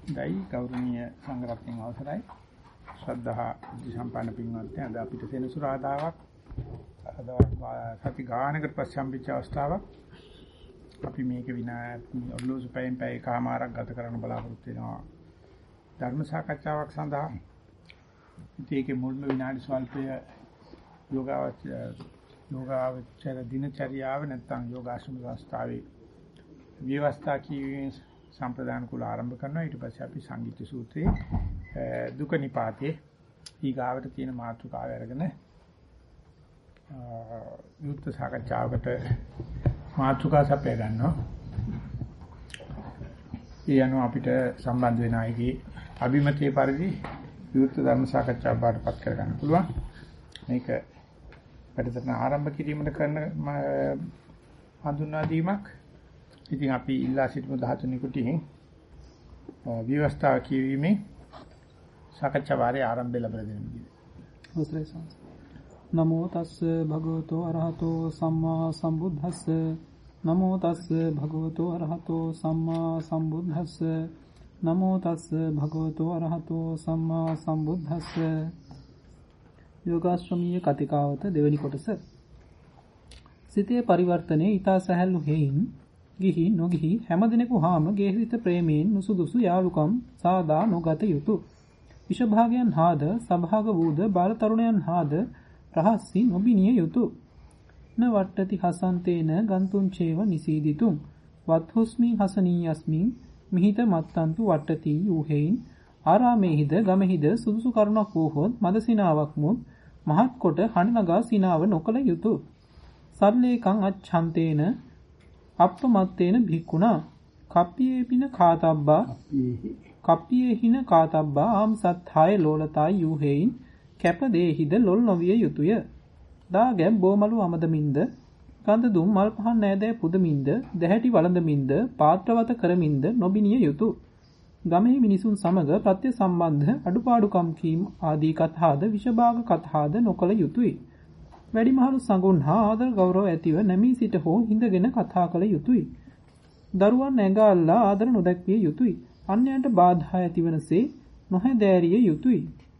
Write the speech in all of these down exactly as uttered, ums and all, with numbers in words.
දෛ ගෞරවනීය සංඝරත්නයන් අවසරයි ශ්‍රද්ධා සම්පන්න පින්වත්නි අද අපිට සෙනසුරාදාවක් අද සති ගානකට පස්සේ හම්බෙච්ච අවස්ථාවක් අපි මේක විනාඩි ඔරලෝසු පැයෙන් පැය කමාරක් ගත කරන්න බලාපොරොත්තු වෙනවා ධර්ම සාකච්ඡාවක් සඳහා ඉතින් මුල්ම විනාඩි ස්වල්පය යෝගාවචර යෝගාවචර දිනචරියාව නැත්නම් යෝගාශ්‍රම සංස්ථාවේ විවස්ථා කීවේ සම්ප්‍රදාන කුල ආරම්භ කරනවා ඊට පස්සේ අපි සංගීත සූත්‍රයේ දුක නිපාතේ ඊගාවට තියෙන මාතෘකාව අරගෙන යුක්ත සාකච්ඡාවකට මාතෘකා සපය ගන්නවා. ඒ අනුව අපිට සම්බන්ධ වෙන අයගේ අභිමතයේ පරිදි යුක්ත ධර්ම සාකච්ඡාව බාටපත් කර ගන්න පුළුවන්. මේක වැඩසටහන ආරම්භ කිරීමට කරන හඳුන්වා දීමක්. ඉතින් අපි ඉල්ලා සිටිමු දහතුන් කුටියෙන් විවස්ථාව කියවීමේ සාකච්ඡා වාරයේ ආරම්භය ලැබලා දෙන්න විදිහට. නමෝ තස්ස භගවතෝ අරහතෝ සම්මා සම්බුද්දස්ස නමෝ තස්ස භගවතෝ අරහතෝ සම්මා සම්බුද්දස්ස නමෝ තස්ස භගවතෝ අරහතෝ සම්මා සම්බුද්දස්ස. යෝගාශ්‍රමීය කතිකාවත දෙවෙනි කොටස. සිතේ පරිවර්තනයේ ඊතා සැහැල්ලු හේයින් ගිහි නොගිහි හැමදිනෙකු හාම ගේහිත ප්‍රේමයෙන් නුසුදුසු යාලුකම් සාදා නොගත යුතු. විෂභාගයන් හාද සභාග වූද බාල තරුණයන් හාද රහස්සි නොබිනිය යුතු. න වට්ටති හසන්තේන ගන්තුන් චේව නිසීදිතුම් වත්හුස්මින් හසනීයස්මින් මිහිත මත්තන්තු වට්ටති යූහෙයින් ආරාමේහිද ගමෙහිද සුදුසු කරුණක් වූහොත් මද සිනාවක් මුත් මහත් කොට හඬනගා සිනාව නොකළ යුතු. සල්ලේකං අච්ඡන්තේන අප්පමත්තේන භික්ඛුනා කප්පියේ පින කාතබ්බා කප්පියේ හින කාතබ්බා ආම් සත්හාය ලෝලතා යූහෙයින් කැප දේහිද ලොල් නොවිය යුතුය. දා ගැම් බෝමලු අමදමින්ද ගන්ධ දුම් මල් පහන් නෑදෑ පුදමින්ද දැහැටි වළඳමින්ද පාත්‍රවත කරමින්ද නොබිනිය යුතු. ගමෙහි මිනිසුන් සමග ප්‍රත්‍ය සම්බන්ධ අඩුපාඩුකම් කීම් ආදී කතාද විෂභාග කතාද නොකළ යුතුය. වැඩිමහලු සඟුන් හා ආදර ගෞරව ඇතිව නැමී සිට හෝ හිඳගෙන කතා කළ යුතුය. දරුවන් ඇඟාල්ලා ආදර නොදැක්විය යුතුය. අන්‍යයන්ට බාධා ඇතිවනසේ නොහැදෑරිය යුතුය.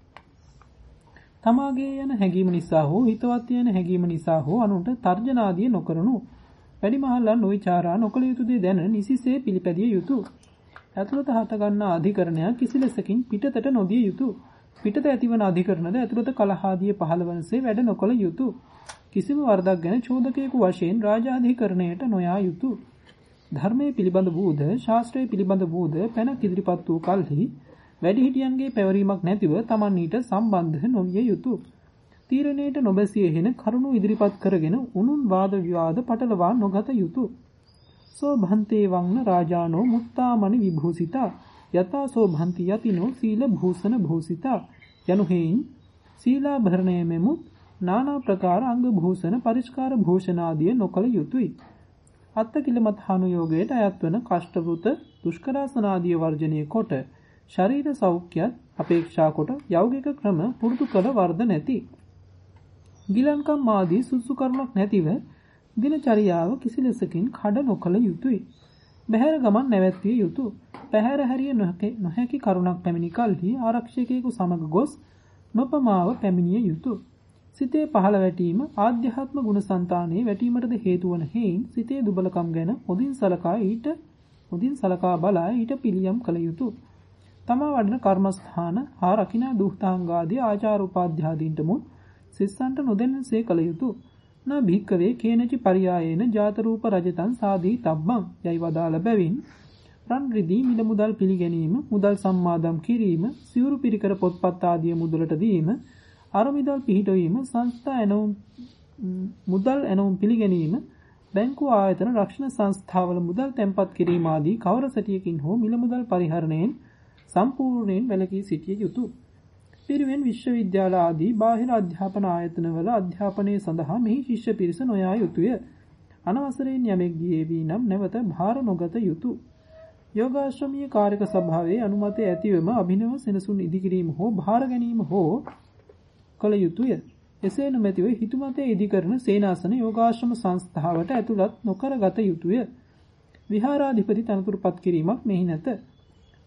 තමාගේ යන හැඟීම නිසා හෝ හිතවත් යන හැඟීම නිසා හෝ අනුන්ට තර්ජන ආදිය නොකරනු. වැඩිමහල්ලා නොවිචාරා නොකළ යුතු දේ දැන නිසිසේ පිළිපැදිය යුතුය. ඇතුළත හට ගන්නා අධිකරණයක් කිසිලෙසකින් පිටතට නොදිය යුතුය. පිටත ඇතිවන අධිකරණද ඇතුළත කලහාදිය පහළවනසේ වැඩ නොකළ යුතුය. කිසිම වරදක් ගැන චෝදකයෙකු වශයෙන් රාජාධිකරණයට නොයා යුතුය. ධර්මයේ පිළිබඳ වූද ශාස්ත්‍රයේ පිළිබඳ වූද පැනක් ඉදිරිපත් වූ කල්හි වැඩිහිටියන්ගේ පැවරීමක් නැතිව Taman ඊට සම්බන්ධ නොවිය යුතුය. තීරණයට නොබැසිය හෙන කරුණු ඉදිරිපත් කරගෙන උනුන් වාද විවාද පටලවා නොගත යුතුය. සෝ භන්තේ වංන රාජානෝ මුත්තාමනි විභූසිතා යතා සෝ භන්ති යතිනෝ සීල භූෂණ භූසිතා යනුහෙයින් සීලාභරණය මෙමුත් නානා ප්‍රකාර අංග භූෂණ පරිස්කාර භූෂණ ආදිය නොකළ යුතුය. අත්ත කිලමතානුയോഗයට අයත් වන කෂ්ඨවෘත දුෂ්කරාසන ආදිය වර්ජනය කොට ශරීර සෞඛ්‍යත් අපේක්ෂා කොට යෞගික ක්‍රම පුරුදු කළ වර්ධ නැති. ගිලන්කම් ආදී සුසු කර්මක් නැතිව දිනචරියාව කිසිලෙසකින් කඩ නොකළ යුතුය. බහැර ගමන් නැවැත්විය යුතුය. පැහැර හැරිය නොහැකි කරුණක් පැමිණි කල්හි ආරක්ෂකයෙකු සමග ගොස් නොපමාව පැමිණිය යුතුය. සිතේ පහළ වැටීම ආධ්‍යාත්ම ගුණසංතානයේ වැටීමටද හේතු වන හේයින් සිතේ දුබලකම් ගැන හොඳින් සලකා ඊට හොඳින් සලකා බලා ඊට පිළියම් කළ යුතුය. තමා වඩන කර්මස්ථාන හා රකිනා දුහතාංගාදී ආචාර උපාධ්‍යාදීන්ට මුත් සිස්සන්ට නොදෙන්නසේ කළ යුතුය. න භික්කවේ කේනචි පරියායේන ජාත රූප රජතං සාදී තබ්බං යයි වදාළ බැවින් රන් රිදී මිල මුදල් පිළිගැනීම මුදල් සම්මාදම් කිරීම සිවුරු පිරිකර පොත්පත් ආදී මුදලට දීම අරමිදල් පිහිටවීම සංස්ථා එනවුම් මුදල් එනවුම් පිළිගැනීම බැංකු ආයතන රක්ෂණ සංස්ථාවල මුදල් තැන්පත් කිරීම ආදී කවර සැටියකින් හෝ මිල මුදල් පරිහරණයෙන් සම්පූර්ණයෙන් වැළකී සිටිය යුතුය. පිරිවෙන් විශ්වවිද්‍යාල ආදී බාහිර අධ්‍යාපන ආයතනවල අධ්‍යාපනය සඳහා මෙහි ශිෂ්‍ය පිරිස නොයා යුතුය. අනවසරයෙන් යමෙක් ගියේ වී නම් නැවත භාර නොගත යුතුය. යෝගාශ්‍රමීය කාර්යක සභාවේ අනුමැතිය ඇතිවම අභිනව සෙනසුන් ඉදිකිරීම හෝ භාර ගැනීම හෝ කළ යුතුය. එසේ නොමැතිව හිතුමතේ ඉදිකරන සේනාසන යෝගාශ්‍රම සංස්ථාවට ඇතුළත් නොකර ගත යුතුය. විහාරාධිපති තනතුරුපත් කිරීමක් මෙහි නැත.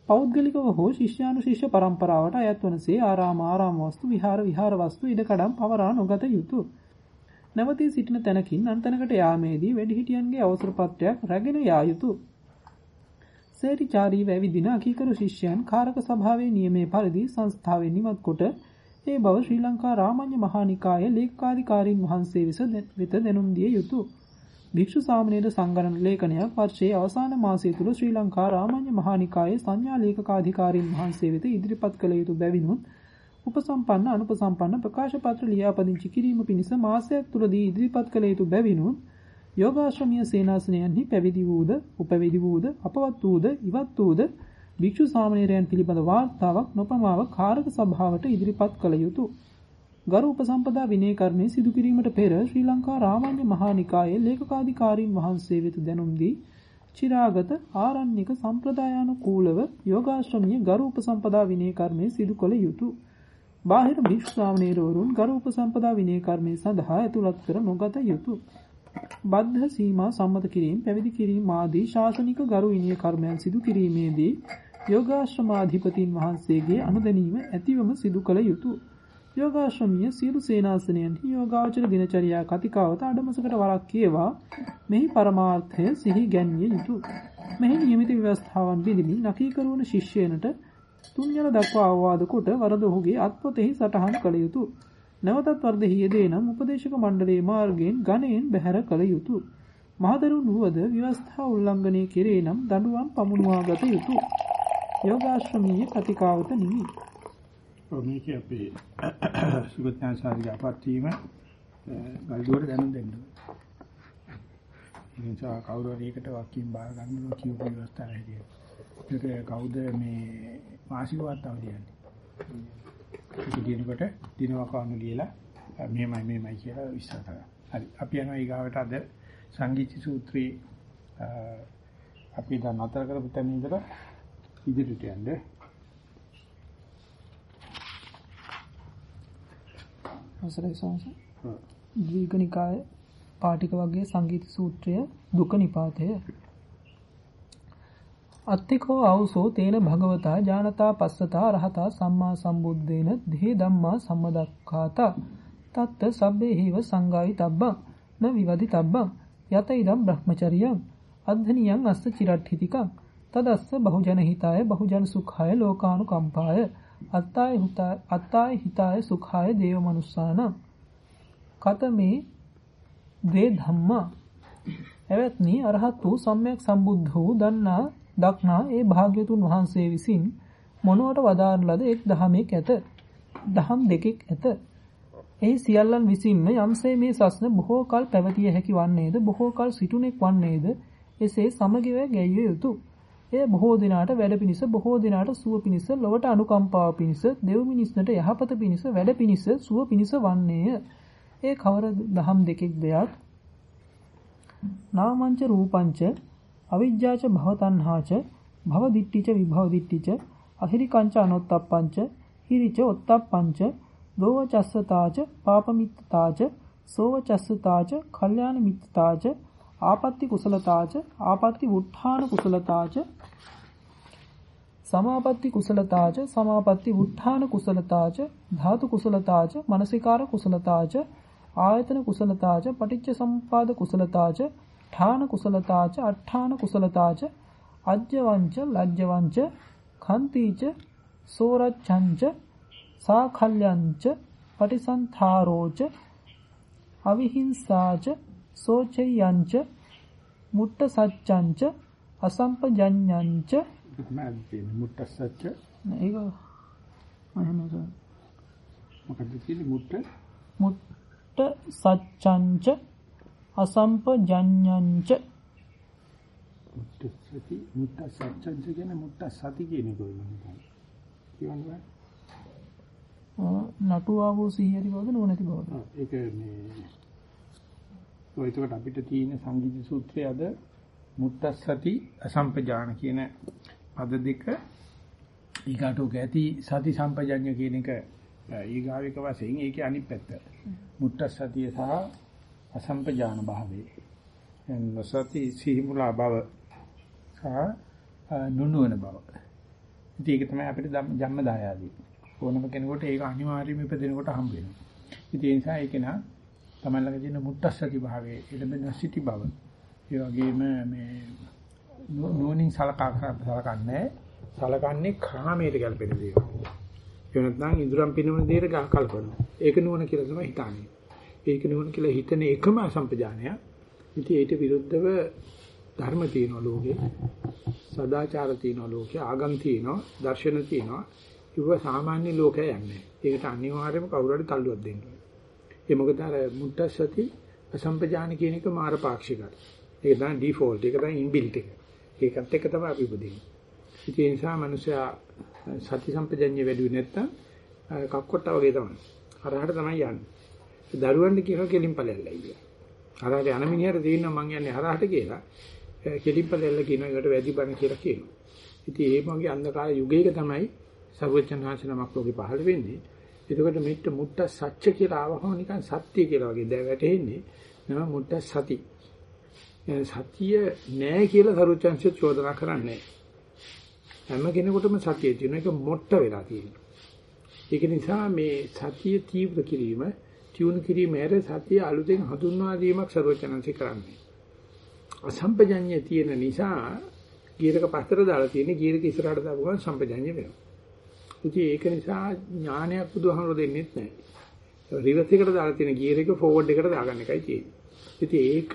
පෞද්ගලිකව හෝ ශිෂ්‍යානුශිෂ්‍ය පරම්පරාවට අයත් වනසේ ආරාම ආරාම වස්තු විහාර විහාර වස්තු ඉඩකඩම් පවරා නොගත යුතුය. නැවතී සිටින තැනකින් අන්තනකට යාමේදී වැඩිහිටියන්ගේ අවසර පත්‍රයක් රැගෙන යා යුතුය. සේරිචාරීව ඇවිදින අකීකරු ශිෂ්‍යයන් කාරක සභාවේ නියමයේ පරිදි සංස්ථාවෙන් නිමත් කොට ඒ බව ශ්‍රී ලංකා රාමඤ්ඤ මහා නිකායේ ලේකකාධිකාරීන් වහන්සේ වෙත දැනුම් දිය යුතුය. භික්ෂු සාමණේර සංගණන ලේඛනයක් වර්ෂයේ අවසාන මාසය තුල ශ්‍රී ලංකා රාමඤ්ඤ මහා නිකායේ සංඥා ලේකකාධිකාරීන් වහන්සේ වෙත ඉදිරිපත් කළ යුතු බැවිනුත් උපසම්පන්න අනුපසම්පන්න ප්‍රකාශ පත්‍ර ලියාපදිංචි කිරීම පිණිස මාසයක් තුලදී ඉදිරිපත් කළ යුතු බැවිනුත් යෝගාශ්‍රමීය සේනාසනයන්හි පැවිදි වූද උපවිදි වූද අපවත් වූද ඉවත් වූද භික්ෂු සාමණේරයන් පිළිබඳ වාර්තාවක් නොපමාව කාරක සභාවට ඉදිරිපත් කළ යුතුය. ගරු උපසම්පදා විනය කර්මයේ සිදු කිරීමට පෙර ශ්‍රී ලංකා රාමඤ්ඤ මහා නිකායේ ලේකකාධිකාරීන් වහන්සේ වෙත දැනුම් දී චිරාගත ආරණ්‍යක සම්ප්‍රදායානුකූලව යෝගාශ්‍රමීය ගරු උපසම්පදා විනය කර්මයේ සිදු කළ යුතුය. බාහිර භික්ෂු සාමණේරවරුන් ගරු උපසම්පදා විනය කර්මයේ සඳහා ඇතුළත් කර නොගත යුතුය. බද්ධ සීමා සම්මත කිරීම පැවිදි කිරීම ආදී ශාසනික ගරු විනය කර්මයන් සිදු කිරීමේදී යෝගාශ්‍රමාධිපතීන් වහන්සේගේ අනුදැනීම ඇතිවම සිදු කළ යුතුය. යෝගාශ්‍රමීය සියලු සේනාසනයන්හි යෝගාචර දිනචර්යා කතිකාවත අඩමසකට වරක් කියවා මෙහි පරමාර්ථය සිහි ගැන්විය යුතුය. මෙහි නියමිත ව්‍යවස්ථාවන් බිඳිමින් නකීකරුවන ශිෂ්‍යයනට තුන්වන දක්වා අවවාද කොට වරද ඔහුගේ අත්පොතෙහි සටහන් කළ යුතුය. නැවතත් වර්ධ හියදේ නම් උපදේශක මණ්ඩලයේ මාර්ගයෙන් ගණයෙන් බැහැර කළ යුතුය. මහදරුන් වුවද ව්‍යවස්ථා උල්ලංඝනය කෙරේ නම් දඬුවම් පමුණුවා ගත යුතුය. යෝගාශ්‍රමීය කතිකාවත නිමි. මේක අපේ සුගතයන්සාරිගේ අපත්‍යීම ගල්දුවට දැනුම් දෙන්න. ඉතින් කවුරු හරි එකට වකින් බාර ගන්නවා කියපු ව්‍යවස්ථාවක් හැටියට. ඒක කවුද මේ මාසික වාර්තාව ලියන්නේ? ඒක දිනකොට දිනවකවන්න ලියලා මෙහෙමයි මෙහෙමයි කියලා විස්තර කරනවා. හරි. අපි යනවා ඊගාවට අද සංගීති සූත්‍රයේ අපි දැන් අතර කරපු තැන ඉඳලා ඉදිරියට යන්නේ. අවසරයි සෝමස. ද්විගනිකාය පාටික වර්ගයේ සංගීත සූත්‍රය දුක නිපාතය. අත්තිකෝ ආවුසෝ තේන භගවතා ඥානතා පස්සතා රහතා සම්මා සම්බුද්දේන දේ ධම්මා සම්මදක්ඛාතා තත්ත සබ්බේහිව සංගායි තබ්බං න විවදි තබ්බං යත ඉදම් බ්‍රහ්මචරියං අද්ධනියං අස්ස චිරට්ඨිතිකං තදස්ස බහුජන හිතාය බහුජන සුඛාය ලෝකානුකම්පාය අත්තාය හිතාය අත්තාය හිතාය සුඛාය දේව මනුස්සාන කතමේ දේ ධම්මා එවත්නි අරහත් වූ සම්්‍යක් සම්බුද්ධ වූ දන්නා දක්නා ඒ භාග්‍යතුන් වහන්සේ විසින් මොනවට වදාරන ලද එක් දහමෙක් ඇත. දහම් දෙකෙක් ඇත. එහි සියල්ලන් විසින්ම යම්සේ මේ සස්න බොහෝ කල් පැවතිය හැකි වන්නේද බොහෝ කල් සිටුනෙක් වන්නේද එසේ සමගිව ගැයිය යුතුය. එය බොහෝ දිනාට වැඩ පිණිස බොහෝ දිනාට සුව පිණිස ලොවට අනුකම්පාව පිණිස දෙව් මිනිස්නට යහපත පිණිස වැඩ පිණිස සුව පිණිස වන්නේය. ඒ කවර දහම් දෙකෙක් දෙයක් නාමංච රූපංච අවිජ්ජාච භවතණ්හාච භවදිට්ඨිච විභවදිට්ඨිච අහිරිකංච අනොත්තප්පංච හිරිච ඔත්තප්පංච දෝවචස්සතාච පාපමිත්තතාච සෝවචස්සතාච කල්යාණ මිත්තතාච ආපත්‍ති කුසලතාච ආපත්‍ති වුට්ඨාන කුසලතාච සමාපත්‍ති කුසලතාච සමාපත්‍ති වුට්ඨාන කුසලතාච ධාතු කුසලතාච මනසිකාර කුසලතාච ආයතන කුසලතාච පටිච්ච සමුප්පාද කුසලතාච ඨාන කුසලතාච අට්ඨාන කුසලතාච අජ්ජවංච ලජ්ජවංච khantීච සෝරච්ඡංච සාඛල්යංච පටිසන්ථාරෝච අවිහිංසාච සෝචයංච මුට්ට සච්ඡංච අසම්පජඤ්ඤංච මුට්ට සච්ච ඒක අහනද මොකද කියන්නේ මුට්ට මුට්ට සච්ඡංච අසම්පජඤ්ඤංච මුට්ට සති මුට්ට සච්ඡංච කියන්නේ මුට්ට සති කියන එක වෙනවා කියවන්නේ නටුවාවෝ සිහියරි බවද නොනැති බවද ඒක මේ ඔයකට අපිට තියෙන සංගීත සූත්‍රයේ අද මුත්තස්සති අසම්පජාන කියන පද දෙක ඊගාට උක ඇති සති සම්පජඤ්ඤ කියන එක ඊගාවික වශයෙන් ඒකේ අනිත් පැත්ත මුත්තස්සතිය සහ අසම්පජාන භාවයේ එන් සති සිහිමුලා භව සහ නුනුවන භව ඉතින් ඒක තමයි අපිට ජන්ම දායාදී. ඕනම කෙනෙකුට ඒක අනිවාර්යයෙන්ම ඉපදෙනකොට හම්බ වෙනවා. ඉතින් ඒ නිසා ඒක නා තමයි ළඟ තියෙන මුත්තස්සති භාවයේ ඉලබෙන සිටි බව. ඒ වගේම මේ නෝනින් සලකා සලකන්නේ සලකන්නේ කාමයට ගැලපෙන දේ. ඒ නැත්නම් ඉදurang පිනවන දේට කල්පනවා. ඒක නුවණ කියලා තමයි හිතන්නේ. ඒක නුවණ කියලා හිතන එකම අසම්පජානය. ඉතින් ඊට විරුද්ධව ධර්ම තියෙනවා ලෝකේ. සදාචාර තියෙනවා ලෝකේ. ආගම් තියෙනවා. දර්ශන තියෙනවා. ඒක සාමාන්‍ය ලෝකයේ යන්නේ. ඒකට අනිවාර්යයෙන්ම කවුරු හරි තල්ලුවක් දෙන්න ඕනේ. ඒ මොකද අර මුත්තසති අසම්පජාන කියන එක මාර පාක්ෂිකයි. ඒක තමයි ඩිෆෝල්ට්. ඒක තමයි ඉන්බිල්ට් එක. ඒකත් එක්ක තමයි අපි උපදින්නේ. ඒ නිසා මිනිස්සයා සති සම්පජඤ්ඤය වැඩි වෙන්නේ නැත්තම් කක්කොට්ටා වගේ තමයි. හරහට තමයි යන්නේ. දරුවන්ට කියන කෙලින් ඵලෙල්ලයි කියලා. හරහට යන මිනිහට තේිනවා මං යන්නේ හරහට කියලා. කෙලින් ඵලෙල්ල කියන එකට වැඩි බණ කියලා කියනවා. ඉතින් ඒ වගේ අන්ධකාර යුගයක තමයි සර්වචන්හාසනමක් ලෝකෙ පහළ වෙන්නේ. එතකොට මෙట్ట මුට්ට සත්‍ය කියලා ආවහම නිකන් සත්‍ය කියලා වගේ දැන් වැටෙන්නේ. නම මුට්ට සති. සතිය නෑ කියලා සර්වචන්සිය චෝදනා කරන්නේ. හැම කෙනෙකුටම සතිය තියෙන එක මොට්ට වෙලා තියෙනවා. ඒක නිසා මේ සතිය තීව්‍ර කිරීම, ටියුන් කිරීම හැර සතිය අලුතෙන් හඳුන්වා දීමක් සර්වචනන්සි කරන්නේ. අසම්පජඤ්ඤය තියෙන නිසා ගීරක පස්තර දාලා තියෙන ගීරක ඉස්සරහට දාපු ගමන් සම්පජඤ්ඤය වෙනවා. ඉතින් ඒක නිසා ඥානයක් බුදුහමර දෙන්නෙත් නැහැ. රිවර්ස් එකට දාලා තියෙන ගියර් එක ෆෝවර්ඩ් එකට දාගන්න එකයි තියෙන්නේ. ඉතින් ඒක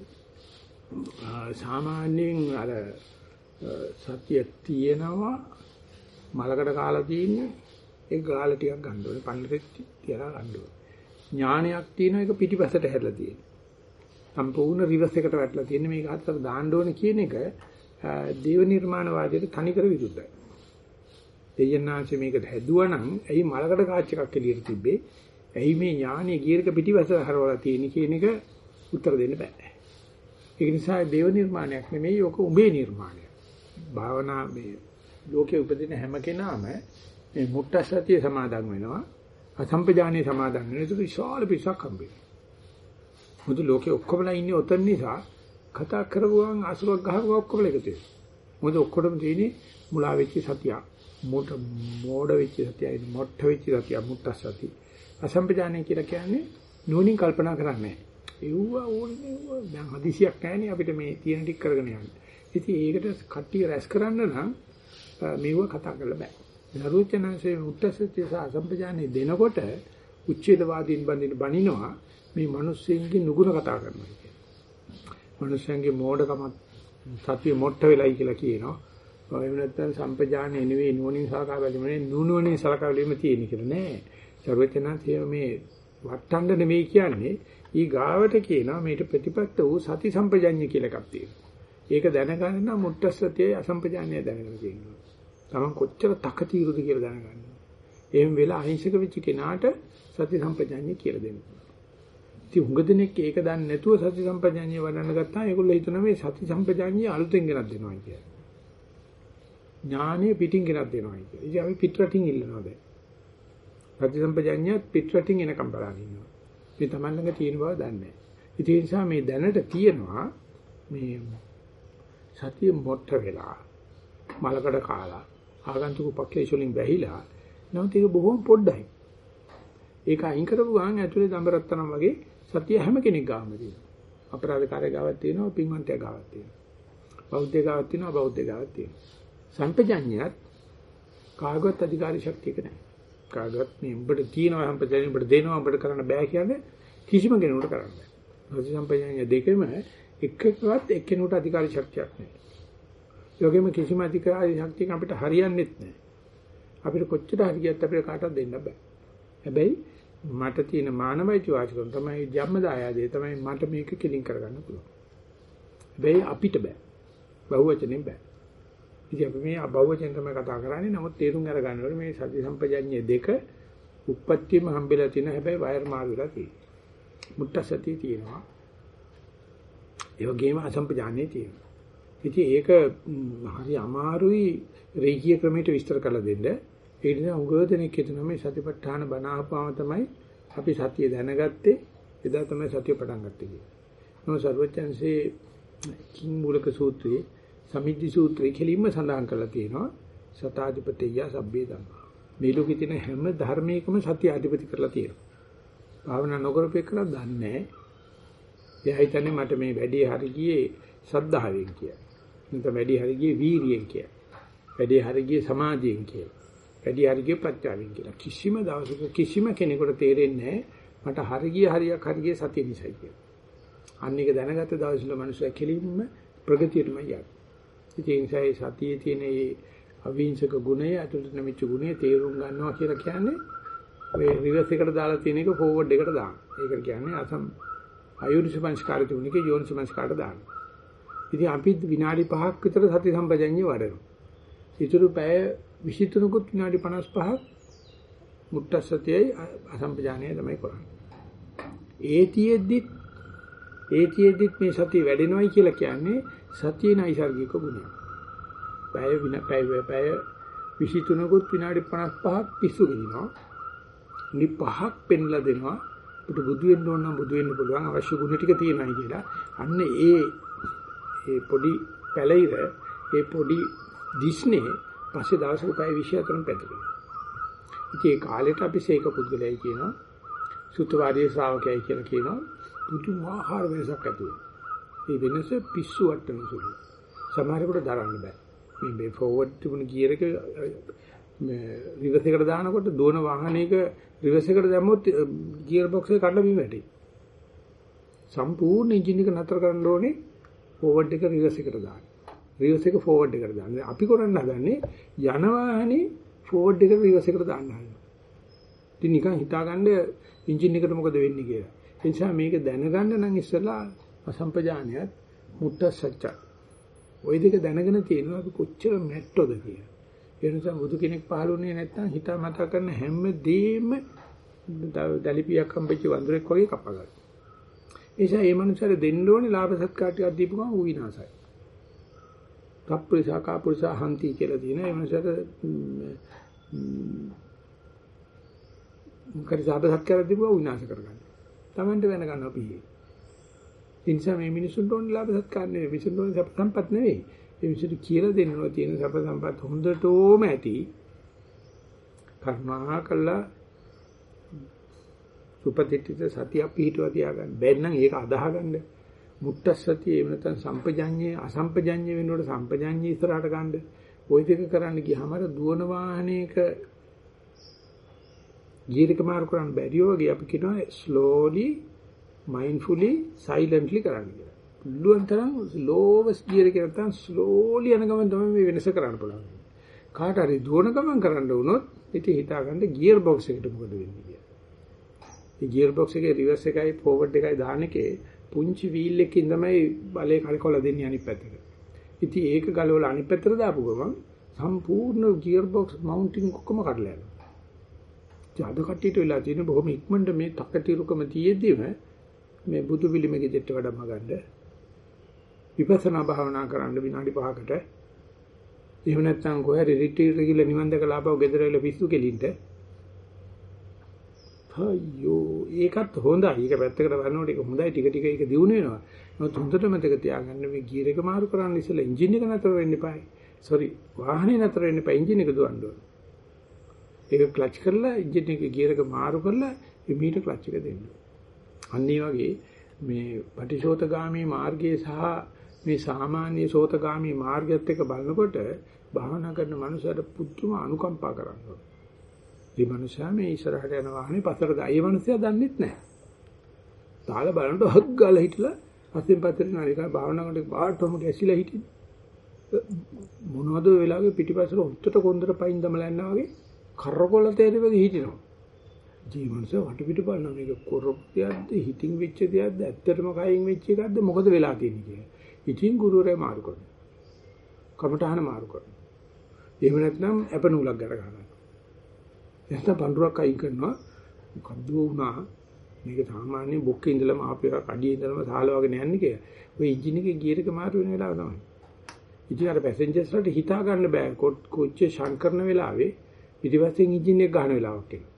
සාමාන්‍යයෙන් අර සතිය තියෙනවා මලකට කාලා තියෙන්නේ ඒ ගාල ටිකක් ගන්න ඕනේ. පන්නරෙත් තියලා ගන්න ඕනේ. ඥානයක් තියෙනවා ඒක පිටිපස්සට හැරලා තියෙන්නේ. සම්පූර්ණ රිවර්ස් එකට වැටලා තියෙන්නේ මේක හතර දාන්න ඕනේ කියන එක දේව නිර්මාණවාදයට තනිකර විරුද්ධයි. දෙයන්නාංශ මේකට හැදුවා නම් ඇයි මලකට කාච් එකක් එළියට තිබ්බේ? ඇයි මේ ඥානීය ගියරක පිටිපස්ස හරවලා තියෙන්නේ කියන එක උත්තර දෙන්න බෑ. ඒක නිසා දේව නිර්මාණයක් නෙමෙයි ඔක උඹේ නිර්මාණයක්. භාවනා මේ ලෝකේ උපදින හැම කෙනාම මේ මුට්ට සතිය සමාදන් වෙනවා. අසම්පජානීය සමාදන් වෙනවා. ඒක විශාල පිටසක් හම්බෙනවා. මුදු ලෝකේ ඔක්කොමලා ඉන්නේ ඔතන නිසා කතා කරගුවන් අසුරක් ගහගුවා ඔක්කොම එකතු වෙනවා. මොකද ඔක්කොටම තියෙන්නේ මුලා වෙච්ච සතිය. මොඩ මොඩ වෙච්ච සතියයි මොට්ට වෙච්ච සතිය මුට්ට සතිය. අසම්පජානීය කියලා කියන්නේ නුවණින් කල්පනා කරන්නේ. ඒව ඕනේ දැන් හදිසියක් නැහැනේ අපිට මේ තියෙන ටික කරගෙන යන්න. ඉතින් ඒකට කට්ටිය රැස් කරන්න නම් මේව කතා කරලා බෑ. නරුවචනන්සේ මුත්තසත්‍ය සහ අසම්පජානීය දෙනකොට උච්ඡේදවාදීන් බඳින බණිනවා මේ මිනිස්සුන්ගේ නුගුණ කතා කරනවා කියන්නේ. මිනිස්සුන්ගේ මෝඩකම සතිය මොට්ට වෙලයි කියලා කියනවා. එහෙම නැත්නම් සම්පජානීය නෙවෙයි නුවණින් සලකා බැලීමනේ නුනුවණින් සලකා බැලීම තියෙන කියලා නෑ. සර්වචනන්සේ මේ වට්ටන්න නෙවෙයි කියන්නේ ඊ ගාවට කියනවා මේට ප්‍රතිපත්ත වූ සති සම්පජඤ්ඤය කියලා එකක් තියෙනවා. ඒක දැනගන්න නම් මුට්ටස්සතිය අසම්පජඤ්ඤය දැනගෙන තියෙනවා. තමන් කොච්චර තකතිරුද කියලා දැනගන්න. එහෙම වෙලා අහිංසක වෙච්ච කෙනාට සති සම්පජඤ්ඤය කියලා දෙන්න. ඉතින් හුඟ දෙනෙක් ඒක දන්නේ නැතුව සති සම්පජඤ්ඤය වඩන්න ගත්තා. ඒගොල්ලෝ හිතනවා මේ සති සම්පජඤ්ඤය අලුතෙන් ගෙනත් දෙනවා කියලා. ඥානෙ පිටින් ගෙනත් දෙනවා කියලා. ඉතින් අපි පිට රටින් ඉල්ලනවා දැන්. සති සම්පජඤ්ඤයත් පිට රටින් එනකම් බලන් ඉන්නවා. මේ Taman ළඟ තියෙන බව දන්නේ නැහැ. ඒ නිසා මේ දැනට තියෙනවා මේ සතිය මොට්ට වෙලා මලකඩ කාලා ආගන්තුක පක්ෂේෂ වලින් වැහිලා නැවත ඒක බොහොම පොඩ්ඩයි. ඒක අයින් කරපු ගමන් ඇතුලේ දඹරත්තනම් වගේ සතිය හැම කෙනෙක් ගාම තියෙනවා. අපරාධකාරය ගාවක් තියෙනවා, පින්වන්තය ගාවක් තියෙනවා. බෞද්ධය ගාවක් තියෙනවා, බෞද්ධය ගාවක් තියෙනවා. සම්පජඤ්ඤයත් කාගවත් අධිකාරී ශක්තියක නැහැ. කාගවත් මේ උඹට තියෙනවා සම්පජඤ්ඤය උඹට දෙනවා උඹට කරන්න බෑ කියන්නේ කිසිම කෙනෙකුට කරන්න බෑ. සති සම්පජඤ්ඤය දෙකම එකකවත් එක්කෙනෙකුට අධිකාරී ශක්තියක් නැහැ. ඒ වගේම කිසිම අධිකාරී ශක්තියක් අපිට හරියන්නේත් නැහැ. අපිට කොච්චර හරියට අපිට කාටවත් දෙන්න බෑ. හැබැයි මට තියෙන මානවයිති වාචකම් තමයි ජම්මදායාදේ තමයි මට මේක කිලින් කරගන්න පුළුවන්. හැබැයි අපිට බෑ. බහුවචනෙන් බෑ. ඉතින් අපි මේ අබහුවචෙන් තමයි කතා කරන්නේ. නමුත් තේරුම් අරගන්න ඕනේ මේ සති සම්පජඤ්ඤය දෙක උප්පත්තියම හම්බෙලා තියෙන හැබැයි වයර් මාරු වෙලා තියෙනවා. මුට්ට සතිය තියෙනවා. ඒ වගේම අසම්පජාන්නේ තියෙනවා. ඉතින් ඒක හරි අමාරුයි රේඛීය ක්‍රමයට විස්තර කරලා දෙන්න. ඒ නිසා උගෝදෙනෙක් හිතනවා මේ සතිපට්ඨාන බණ අහපුවාම තමයි අපි සතිය දැනගත්තේ. එදා තමයි සතිය පටන් ගත්තේ කියලා. නෝ සර්වඥන්සේ කිං මූලක සූත්‍රයේ සමිද්ධි සූත්‍රයේ කෙලින්ම සඳහන් කරලා තියෙනවා සතාධිපතිය සබ්බේ ධම්මා. මේ ලෝකේ තියෙන හැම ධර්මයකම සතිය අධිපති කරලා තියෙනවා. භාවනා නොකරපෙන්න දන්නේ නැහැ. එයා හිතන්නේ මට මේ වැඩි හරි ගියේ සද්ධාවෙන් කියලා. නැත්නම් වැඩි හරි ගියේ වීරියෙන් කියලා. වැඩි හරි ගියේ සමාධියෙන් කියලා. වැඩි හරි ගියේ ප්‍රත්‍යාවෙන් කියලා. කිසිම දවසක කිසිම කෙනෙකුට තේරෙන්නේ නැහැ මට හරි ගිය හරියක් හරි ගියේ සතිය නිසායි කියලා. අන්න එක දැනගත්ත දවසල මිනිස්සු කෙලින්ම ප්‍රගතියටම යනවා. ඒ නිසා සතියේ තියෙන මේ අවිංශක ගුණය අතුලට නැමිච්ච ගුණය තේරුම් ගන්නවා කියලා කියන්නේ ඔය රිවර්ස් එකට දාලා තියෙන එක ෆෝවර්ඩ් එකට දාන්න. ඒකට කියන්නේ අසම් අයෝනිසමංස්කාර තුනක යෝනිසමංස්කාරට දාන්න. ඉතින් අපි විනාඩි පහක් විතර සති සම්පජඤ්ඤය වඩනවා. ඊටු පැය විසි තුනකුත් විනාඩි පනස් පහක් මුට්ටසතියයි අසම්පජානයයි තමයි කරන්නේ. ඒතියෙද්දි ඒතියෙද්දි මේ සතිය වැඩෙනවයි කියලා කියන්නේ සතියේ නයිසර්ගික ගුණය. පැය වින පැය පැය විසි තුනකුත් විනාඩි පනස් පහක් පිස්සු ගිනිනවා. නි පහක් පෙන්ලා දෙනවා. අපිට බුදු වෙන්න ඕන නම් බුදු වෙන්න පුළුවන් අවශ්‍ය ගුණ ටික තියෙනයි කියලා. අන්න ඒ ඒ පොඩි පැලිර ඒ පොඩි දිස්නේ පස්සේ දවසක පැය විසි හතරක් පැතුනේ. ඉතින් ඒ කාලේට අපි සීක පුද්ගලයයි කියනවා. සුත්තවාදී ශ්‍රාවකයයි කියලා කියනවා. පුදුමාකාර වෙනසක් ඇති වෙනවා. මේ වෙනස පිස්සු වට්ටන සුළු. සමහරකට දරන්න බෑ. මේ මේ ෆෝවර්ඩ් තිබුණ ගියර් එක මේ රිවර්ස් එකට දානකොට දුවන වාහනයක රිවර්ස් එකට දැම්මොත් ගියර් බොක්ස් එක කඩලා බිම වැටේ. සම්පූර්ණ එන්ජින් එක නතර කරන්න ඕනේ ෆෝවර්ඩ් එක රිවර්ස් එකට දාන්න. රිවර්ස් එක ෆෝවර්ඩ් එකට දාන්න. අපි කරන්න හදන්නේ යන වාහනේ ෆෝවර්ඩ් එක රිවර්ස් එකට දාන්න හදනවා. ඉතින් නිකන් හිතාගන්න එන්ජින් එකට මොකද වෙන්නේ කියලා. ඒ නිසා මේක දැනගන්න නම් ඉස්සලා අසම්පජානියත් මුට්ට සත්‍ය. ওই දෙක දැනගෙන තියෙනවා අපි කොච්චර මැට්ටොද කියලා. ඒ නිසා බුදු කෙනෙක් පහළුනේ නැත්නම් හිතා මතා කරන හැම දෙෙම දලිපියක් හම්බෙච්ච වඳුරෙක් වගේ කපා ගන්නවා. ඒ නිසා මේ මනුස්සයර දෙන්න ඕනේ ලාභ සත්කාර ටිකක් දීපු ගමන් ඌ විනාසයි. කප්පුරිසා කාපුරිසා හන්ති කියලා තියෙන ඒ මනුස්සයර මොකද ලාභ සත්කාර දීපු ගමන් විනාශ කරගන්න. Tamanට වෙන ගන්නවා පිළි. ඒ නිසා මේ මිනිසුන්ට ඕනේ ලාභ සත්කාර නෙවෙයි මිනිසුන්ට ඕනේ සප සම්පත් නෙවෙයි. ඒ විදිහට කියලා දෙන්නවා තියෙන සප සම්පත් හොඳටම ඇති. කර්මා කළා සුපතිත්‍ිත සතිය පිහිටුවා තියාගන්න. බැන්නම් ඒක අදාහගන්න. මුට්ට සතිය එහෙම නැත්නම් සම්පජඤ්ඤේ අසම්පජඤ්ඤේ වෙනකොට සම්පජඤ්ඤේ ඉස්සරහට ගන්න. ওই දෙක කරන්න ගියාම අර දුවන වාහනයක ගියරක මාරු කරන්න බැරියෝ වගේ අපි කියනවා slowly mindfully silently කරන්න කියලා. පුළුවන් තරම් lowest gear එක නැත්නම් slowly යන ගමන් තමයි මේ වෙනස කරන්න පුළුවන්. කාට හරි දුවන ගමන් කරන්න වුණොත් ඉතින් හිතාගන්න gear box එකට මොකද වෙන්නේ කියලා. මේ gear box එකේ reverse එකයි forward එකයි දාන එකේ පුංචි wheel එකකින් තමයි බලේ කලකොල දෙන්නේ අනිත් පැත්තට. ඉතින් ඒක ගලවලා අනිත් පැත්තට දාපු ගමන් සම්පූර්ණ gear box mounting ඔක්කොම කඩලා යනවා. ජාද කට්ටියට වෙලා තියෙන බොහොම ඉක්මනට මේ තකතිරුකම තියෙද්දිම මේ බුදු පිළිමේ දෙට වඩම ගන්න විපස්සනා භාවනා කරන්න විනාඩි පහකට එහෙම නැත්නම් කොහරි රිට්‍රීට් එකකින් නිවන් දැකලා ආපහු ගෙදර එල පිස්සු කෙලින්ට අයියෝ ඒකත් හොඳයි. ඒක පැත්තකට වරනකොට ඒක හොඳයි ටික ටික ඒක දියුණු වෙනවා. නමුත් හොඳට මතක තියාගන්න මේ ගියර් එක මාරු කරන්න ඉස්සෙල්ලා එන්ජින් එක නතර වෙන්න එපායි. සෝරි වාහනේ නතර වෙන්න එපා එන්ජින් එක දුවන්න ඕන. ඒක ක්ලච් කරලා එන්ජින් එක ගියර් එක මාරු කරලා එමීට ක්ලච් එක දෙන්න. අන්න ඒ වගේ මේ පටිශෝතගාමී මාර්ගයේ සහ මේ සාමාන්‍ය සෝතගාමී මාර්ගයත් එක්ක බලනකොට භාවනා කරන මනුස්සයට පුදුම අනුකම්පා කරනවා. මේ මනුස්සයා මේ ඉස්සරහට යන වාහනේ පස්සට ගා. ඒ මනුස්සයා දන්නෙත් නැහැ. තාල බලනකොට හක් ගාලා හිටලා පස්සෙන් පස්සට නරිකා භාවනා කරනකොට බාටම ගැසිලා හිටින්. මොනවද වෙලාවේ පිටිපස්සට උත්තර කොන්දර පයින් දමලා යනවා වගේ කරකොල තේරෙවි හිටිනවා. ජීවන්ස වටපිට බලන මේක කොරොප්තියක්ද හිතින් වෙච්ච දෙයක්ද ඇත්තටම කයින් වෙච්ච එකක්ද මොකද වෙලා තියෙන්නේ කියලා. ඉතින් ගුරුවරයා මාරු කරනවා. කමටහන මාරු කරනවා. එහෙම නැත්නම් අප නූලක් ගර ගන්නවා. එතන පඳුරක් අයින් කරනවා. මොකද්ද වුණා? මේක සාමාන්‍ය බොක්කේ ඉඳලම ආපේක කඩියේ ඉඳලම සාල වගේ නෑන්නේ කියලා. ඔය එන්ජින් එකේ ගියර් එක මාරු වෙන වෙලාව තමයි. ඉතින් අර පැසෙන්ජර්ස් වලට හිතා ගන්න බෑ කොච්චර ෂන් කරන වෙලාවේ පිටිපස්සෙන් එන්ජින් එක ගන්න වෙලාවක් එනවා.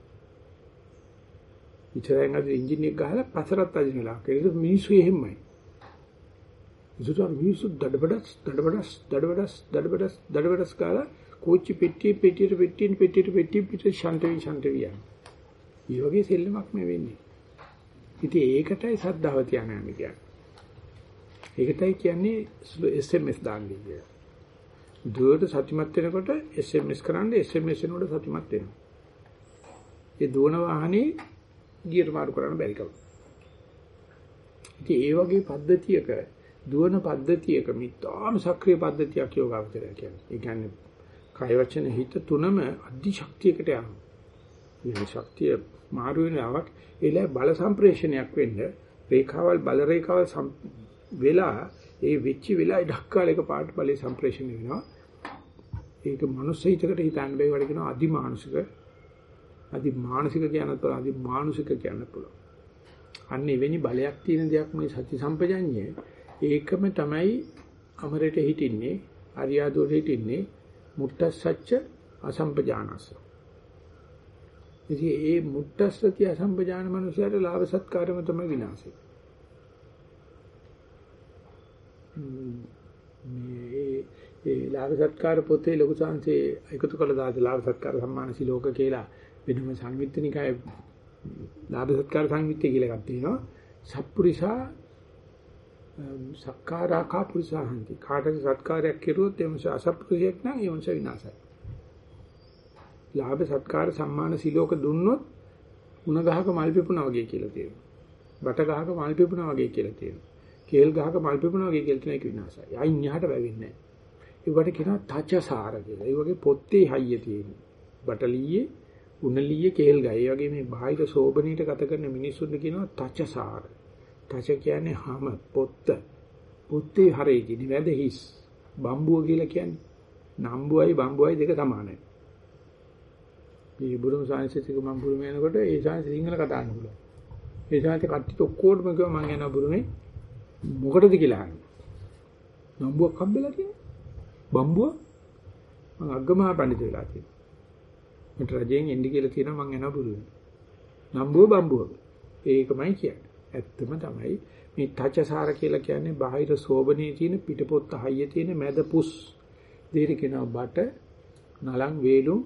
ඉතරෙන් අද එන්ජින් එක ගහලා පස්සට අදින වෙලාවක්. ඒක මිනිස්සු එහෙමයි. ඉතින් මිනිස්සු දඩබඩස් දඩබඩස් දඩබඩස් දඩබඩස් දඩබඩස් කාලා කෝච්චි පෙට්ටිය පෙට්ටියට පෙට්ටියෙන් පෙට්ටියට පෙට්ටිය පිට ශාන්ත වී ශාන්ත වී යනවා. මේ වගේ සෙල්ලමක් මේ වෙන්නේ. ඉතින් ඒකටයි සද්ධාව තියන්නේ කියන්නේ. ඒකටයි කියන්නේ එස් එම් එස් දාන්නේ කියලා. දුවට සතිමත් වෙනකොට එස් එම් එස් කරන්නේ එස් එම් එස් වෙනකොට සතිමත් වෙනවා. ඒ දුවන වාහනේ ගියර් මාරු කරන්න බැරි කම. ඉතින් ඒ වගේ පද්ධතියක දුවන පද්ධතියක මිතාම සක්‍රීය පද්ධතියක් යෝගාවචරය කියන්නේ. ඒ කියන්නේ කය වචන හිත තුනම අධි ශක්තියකට යනවා. මේ ශක්තිය මාරු වෙනවක් ඒලා බල සම්ප්‍රේෂණයක් වෙන්න රේඛාවල් බල රේඛාවල් වෙලා ඒ වෙච්ච වෙලාවේ ඩක්කාලයක පාට බලේ සම්ප්‍රේෂණය වෙනවා. ඒක මනුස්ස හිතකට හිතන්න බැරි වඩ කියනවා අධි මානසික අධි මානසික කියනත් පුළුවන් අධි මානුෂික කියන්න පුළුවන්. අන්න එවැනි බලයක් තියෙන දෙයක් මේ සති සම්පජඤ්ඤය ඒකම තමයි අමරයට හිටින්නේ අරියාදුවට හිටින්නේ මුට්ටස්සච්ච අසම්පජානස්ස. ඉතින් ඒ මුට්ටස්සති අසම්පජාන මනුස්සයට ලාභ සත්කාරම තමයි විනාශය. මේ ඒ ලාභ සත්කාර පොතේ ලොකු සංසේ එකතු කළ දාද ලාභ සත්කාර සම්මාන සිලෝක කියලා වෙනම සංවිත්තනිකයි ලාභ සත්කාර සංවිත්තය කියලා එකක් තියෙනවා. සප්පුරිසා සක්කාරාකා පුරිසාහන්ති. කාටද සත්කාරයක් කෙරුවොත් ඒ මොස අසප්පුරිසයක් නම් ඒ මොස විනාශයි. ලාභ සත්කාර සම්මාන සිලෝක දුන්නොත් උණ ගහක මල් පිපුණා වගේ කියලා තියෙනවා. බට ගහක මල් පිපුණා වගේ කියලා තියෙනවා. කේල් ගහක මල් පිපුණා වගේ කියලා තියෙන එක විනාශයි. අයින් යහට වැවෙන්නේ නැහැ. ඒකට කියනවා තචසාර කියලා. ඒ වගේ පොත්තේ හයිය තියෙනවා. බටලියේ උණලියේ කේල් ගහ. ඒ වගේ මේ බාහිර සෝබනීට ගත කරන මිනිස්සුන්ට කියනවා තචසාර. තච කියන්නේ හැම පොත්ත. පොත්තේ හරේදී නිවැද හිස්. බම්බුව කියලා කියන්නේ. නම්බුවයි බම්බුවයි දෙක සමානයි. මේ බුදුම සාංශික මම බුරුම යනකොට ඒ සාංශ සිංහල කතා කරන්න පුළුවන්. ඒ සාංශ කට්ටියට ඔක්කොටම කිව්වා මම යනවා බුරුමේ මොකටද කියලා අහන්නේ. නම්බුවක් හම්බෙලා තියෙනවා. බම්බුව මම අග්ගමහා පඬිතු වෙලා තියෙනවා. මට රජෙන් එන්න කියලා තියෙනවා මම යනවා බුරුමේ. නම්බුව බම්බුව. ඒකමයි කියන්නේ. ඇත්තම තමයි මේ තචසාර කියලා කියන්නේ බාහිර සෝබනේ තියෙන පිටපොත්ත හයිය තියෙන මැද පුස් දෙයට කියනවා බට නලං වේලුම්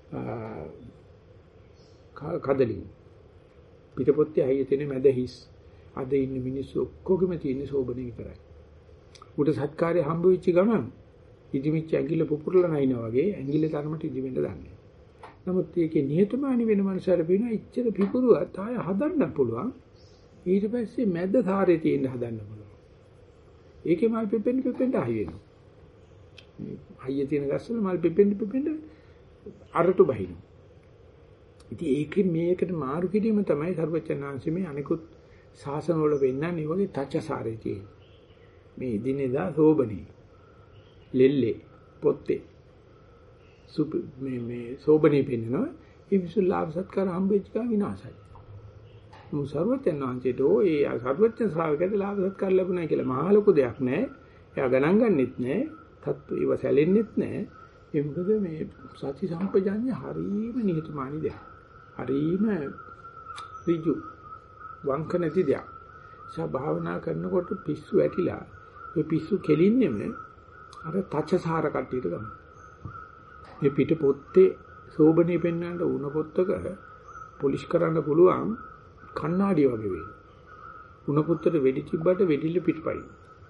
කදලින් පිටපොත්තේ හයිය තියෙන මැද හිස් අද ඉන්න මිනිස්සු ඔක්කොගෙම තියෙන සෝබනේ විතරයි. උට සත්කාරය හම්බ වෙච්ච ගමන් ඉදිමිච්ච ඇඟිල්ල පුපුරලා නැිනා වගේ ඇඟිල්ල තරමට ඉදිවෙන්න දන්නේ. නමුත් ඒකේ නිහතමානී වෙන මනුස්සයර වෙනවා ඉච්ඡර පිපුරුවත් ආය හදන්න පුළුවන්. ඊට පස්සේ මැද සාරේ තියෙන හදන්න පුළුවන්. ඒකේ මල් පිපෙන්න පිපෙන්න හයි වෙනවා. මේ හයිය තියෙන ගස්වල මල් පිපෙන්න පිපෙන්න අරටු බහිනවා. ඉතින් ඒකේ මේකට මාරු කිරීම තමයි සර්වචනාංශ මේ අනිකුත් ශාසන වල වෙන්නන්නේ වගේ තච්චසාරේ තියෙන්නේ. මේ දිනේදා සෝබනේ ලෙල්ලේ පොත්තේ සුප මේ මේ සෝබනේ පෙන්නනවා. ඒ විසු ලාභ සත්කාර හම්බෙච්ච ගා විනාශයි. මු සර්වචනාංශයට ඒ සර්වචන ශ්‍රාවකයට ලාභ සත්කාර ලැබුණා කියලා මහා ලොකු දෙයක් නෑ. එයා ගණන් ගන්නෙත් නෑ. තත්ත්ව ඒව සැලෙන්නෙත් නෑ. ඒ මොකද මේ සති සම්පජාඤ්ඤය හරීම නිහතමානී දෙයක්. හරීම ඍජු වංක නැති දෙයක්. සා භාවනා කරනකොට පිස්සු ඇටිලා ඔය පිස්සු කෙලින්නෙම අර තච්චසාර කට්ටියට ගන්න. මේ පිට පොත්තේ සෝබනේ පෙන්වන්න උණ පොත්තක පොලිෂ් කරන්න පුළුවන් කණ්ණාඩිය වගේ වෙයි. උණ පොත්තට වෙඩි තිබ්බට වෙඩිල්ල පිටපයි.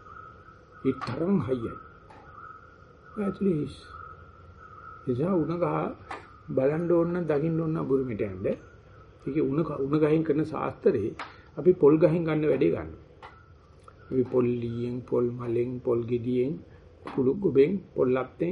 ඒ තරම් හයියයි. ඇතුලේ එසා උණ ගහ බලන්න ඕන නම් දකින්න ඕන නම් බුරුමිට යන්න. ඒකේ උණ උණ ගහින් කරන ශාස්ත්‍රයේ අපි පොල් ගහින් ගන්න වැඩේ ගන්නවා. අපි පොල් ලියෙන්, පොල් මලෙන්, පොල් ගෙඩියෙන්, කුළු ගොබෙන්, පොල් ලප්තෙන්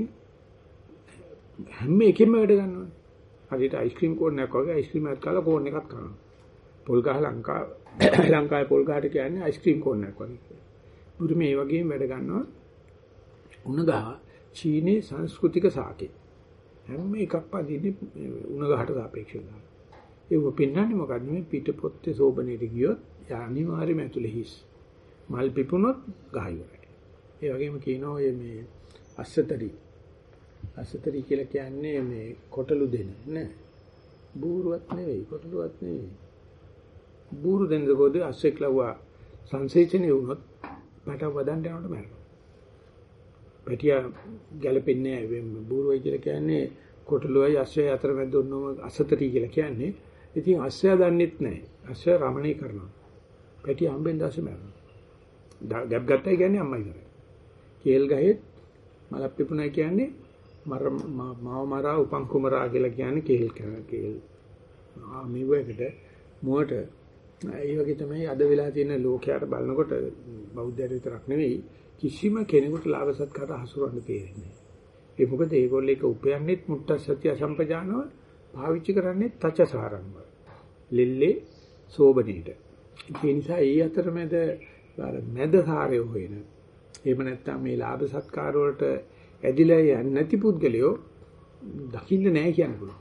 හැම එකෙම වැඩ ගන්නවා. හරියට අයිස්ක්‍රීම් කෝන් එකක් වගේ අයිස්ක්‍රීම් එකක් කාලා කෝන් එකක් කරනවා. පොල් ගහ ලංකා ලංකාවේ පොල් ගහට කියන්නේ අයිස්ක්‍රීම් කෝන් එකක් වගේ. බුරුමේ මේ වගේම වැඩ ගන්නවා. උණ ගහ චීනයේ සංස්කෘතික සාකේ හැම එකක්ම දින්නේ උණ ගහට සාපේක්ෂව. ඒක පෙන්වන්නේ මොකද්ද මේ පිටපොත්තේ සෝබනේට ගියොත් අනිවාර්යයෙන්ම ඇතුලේ හිස්. මල් පිපුණොත් ගහ ඉවරයි. ඒ වගේම කියනවා ඔය මේ අස්සතරි. අස්සතරි කියලා කියන්නේ මේ කොටලු දෙන නෑ. බූරුවත් නෙවෙයි කොටලුවත් නෙවෙයි. බූරු දෙන දකොද අස්සෙක් ලව්වා සංසේචනේ වුණොත් බට වදන්න යනකොට මැරෙනවා. පැටියා ගැලපෙන්නේ නැහැ. බූරුවයි කියලා කියන්නේ කොටලුවයි අස්සයයි අතර මැද උන්නම අසතරී කියලා කියන්නේ. ඉතින් අස්සයා දන්නෙත් නැහැ. අස්සයා රමණී කරනවා. පැටියා හම්බෙන් දැස්සේ මරනවා. ගැප් ගත්තයි කියන්නේ අම්මයි කරන්නේ. කේල් ගහේ මලක් පිපුණා කියන්නේ මර මාව මරා උපන් කුමරා කියලා කියන්නේ කේල් කරන කේල්. ආ මේවකට මොකට ඒ වගේ තමයි අද වෙලා තියෙන ලෝකයට බලනකොට බෞද්ධයෝ විතරක් නෙවෙයි කිසිම කෙනෙකුට ලාභ සත්කාර හසුරවන්න තේරෙන්නේ නැහැ. ඒ මොකද ඒගොල්ලෝ එක උපයන්නෙත් මුට්ට සත්‍ය අසම්පජානව පාවිච්චි කරන්නේ තචසාරම්ව. ලෙල්ලේ සෝබනේට. ඒ නිසා ඒ අතරමැද මැද සාරය හොයන. එහෙම නැත්නම් මේ ලාභ සත්කාර වලට ඇදිලා යන්නේ නැති පුද්ගලයෝ දකින්න නැහැ කියන්න පුළුවන්.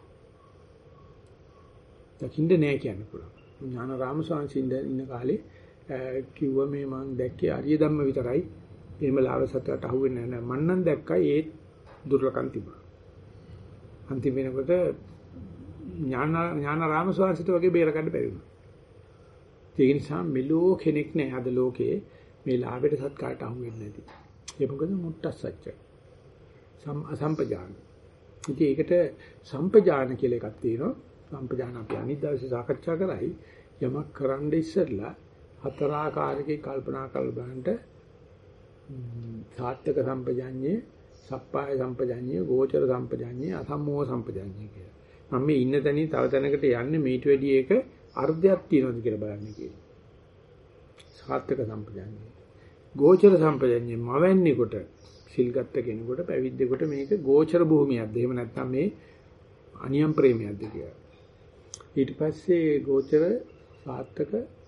දකින්න නැහැ කියන්න පුළුවන්. ඥානාරාම ස්වාමීන් ඉන්න කාලේ කිව්වා මේ මං දැක්කේ ආර්ය ධම්ම විතරයි. එහෙම ලාභ සත්කාරට අහුවෙන්නේ නැහැ. මං නම් දැක්කා ඒ දුර්ලභකම් තිබුණා. අන්තිම වෙනකොට ඥාන ඥානාරාම ස්වාමීන් වගේ බේර ගන්න බැරි වුණා. ඒ නිසා මෙලෝ කෙනෙක් නැහැ අද ලෝකේ මේ ලාභයට සත්කාරට අහුවෙන්නේ නැති. ඒ මොකද මුට්ටස් සත්‍ය. සම් අසම්පජාන. ඉතින් ඒකට සම්පජාන කියලා එකක් තියෙනවා. සම්පජාන අපි අනිත් දවසේ සාකච්ඡා කරයි. යමක් කරන්න ඉස්සෙල්ලා හතරාකාරකේ කල්පනා කරලා බලන්න සාත්‍යක සම්පජාඤ්ඤේ, සප්පාය සම්පජාඤ්ඤේ, ගෝචර සම්පජාඤ්ඤේ, අසම්මෝහ සම්පජාඤ්ඤේ කියලා. මම මේ ඉන්න තැනින් තව තැනකට යන්නේ මේට වැඩි එක අර්ධයක් තියනවද කියලා බලන්න කියලා. සාත්‍යක සම්පජාඤ්ඤේ. ගෝචර සම්පජාඤ්ඤේ මවන්නේ කොට සිල්ගත්ත කෙනෙකුට පැවිද්දෙකුට මේක ගෝචර භූමියක්ද එහෙම නැත්නම් මේ අනියම් ප්‍රේමයක්ද කියලා. ඊට පස්සේ ගෝචර සාත්තක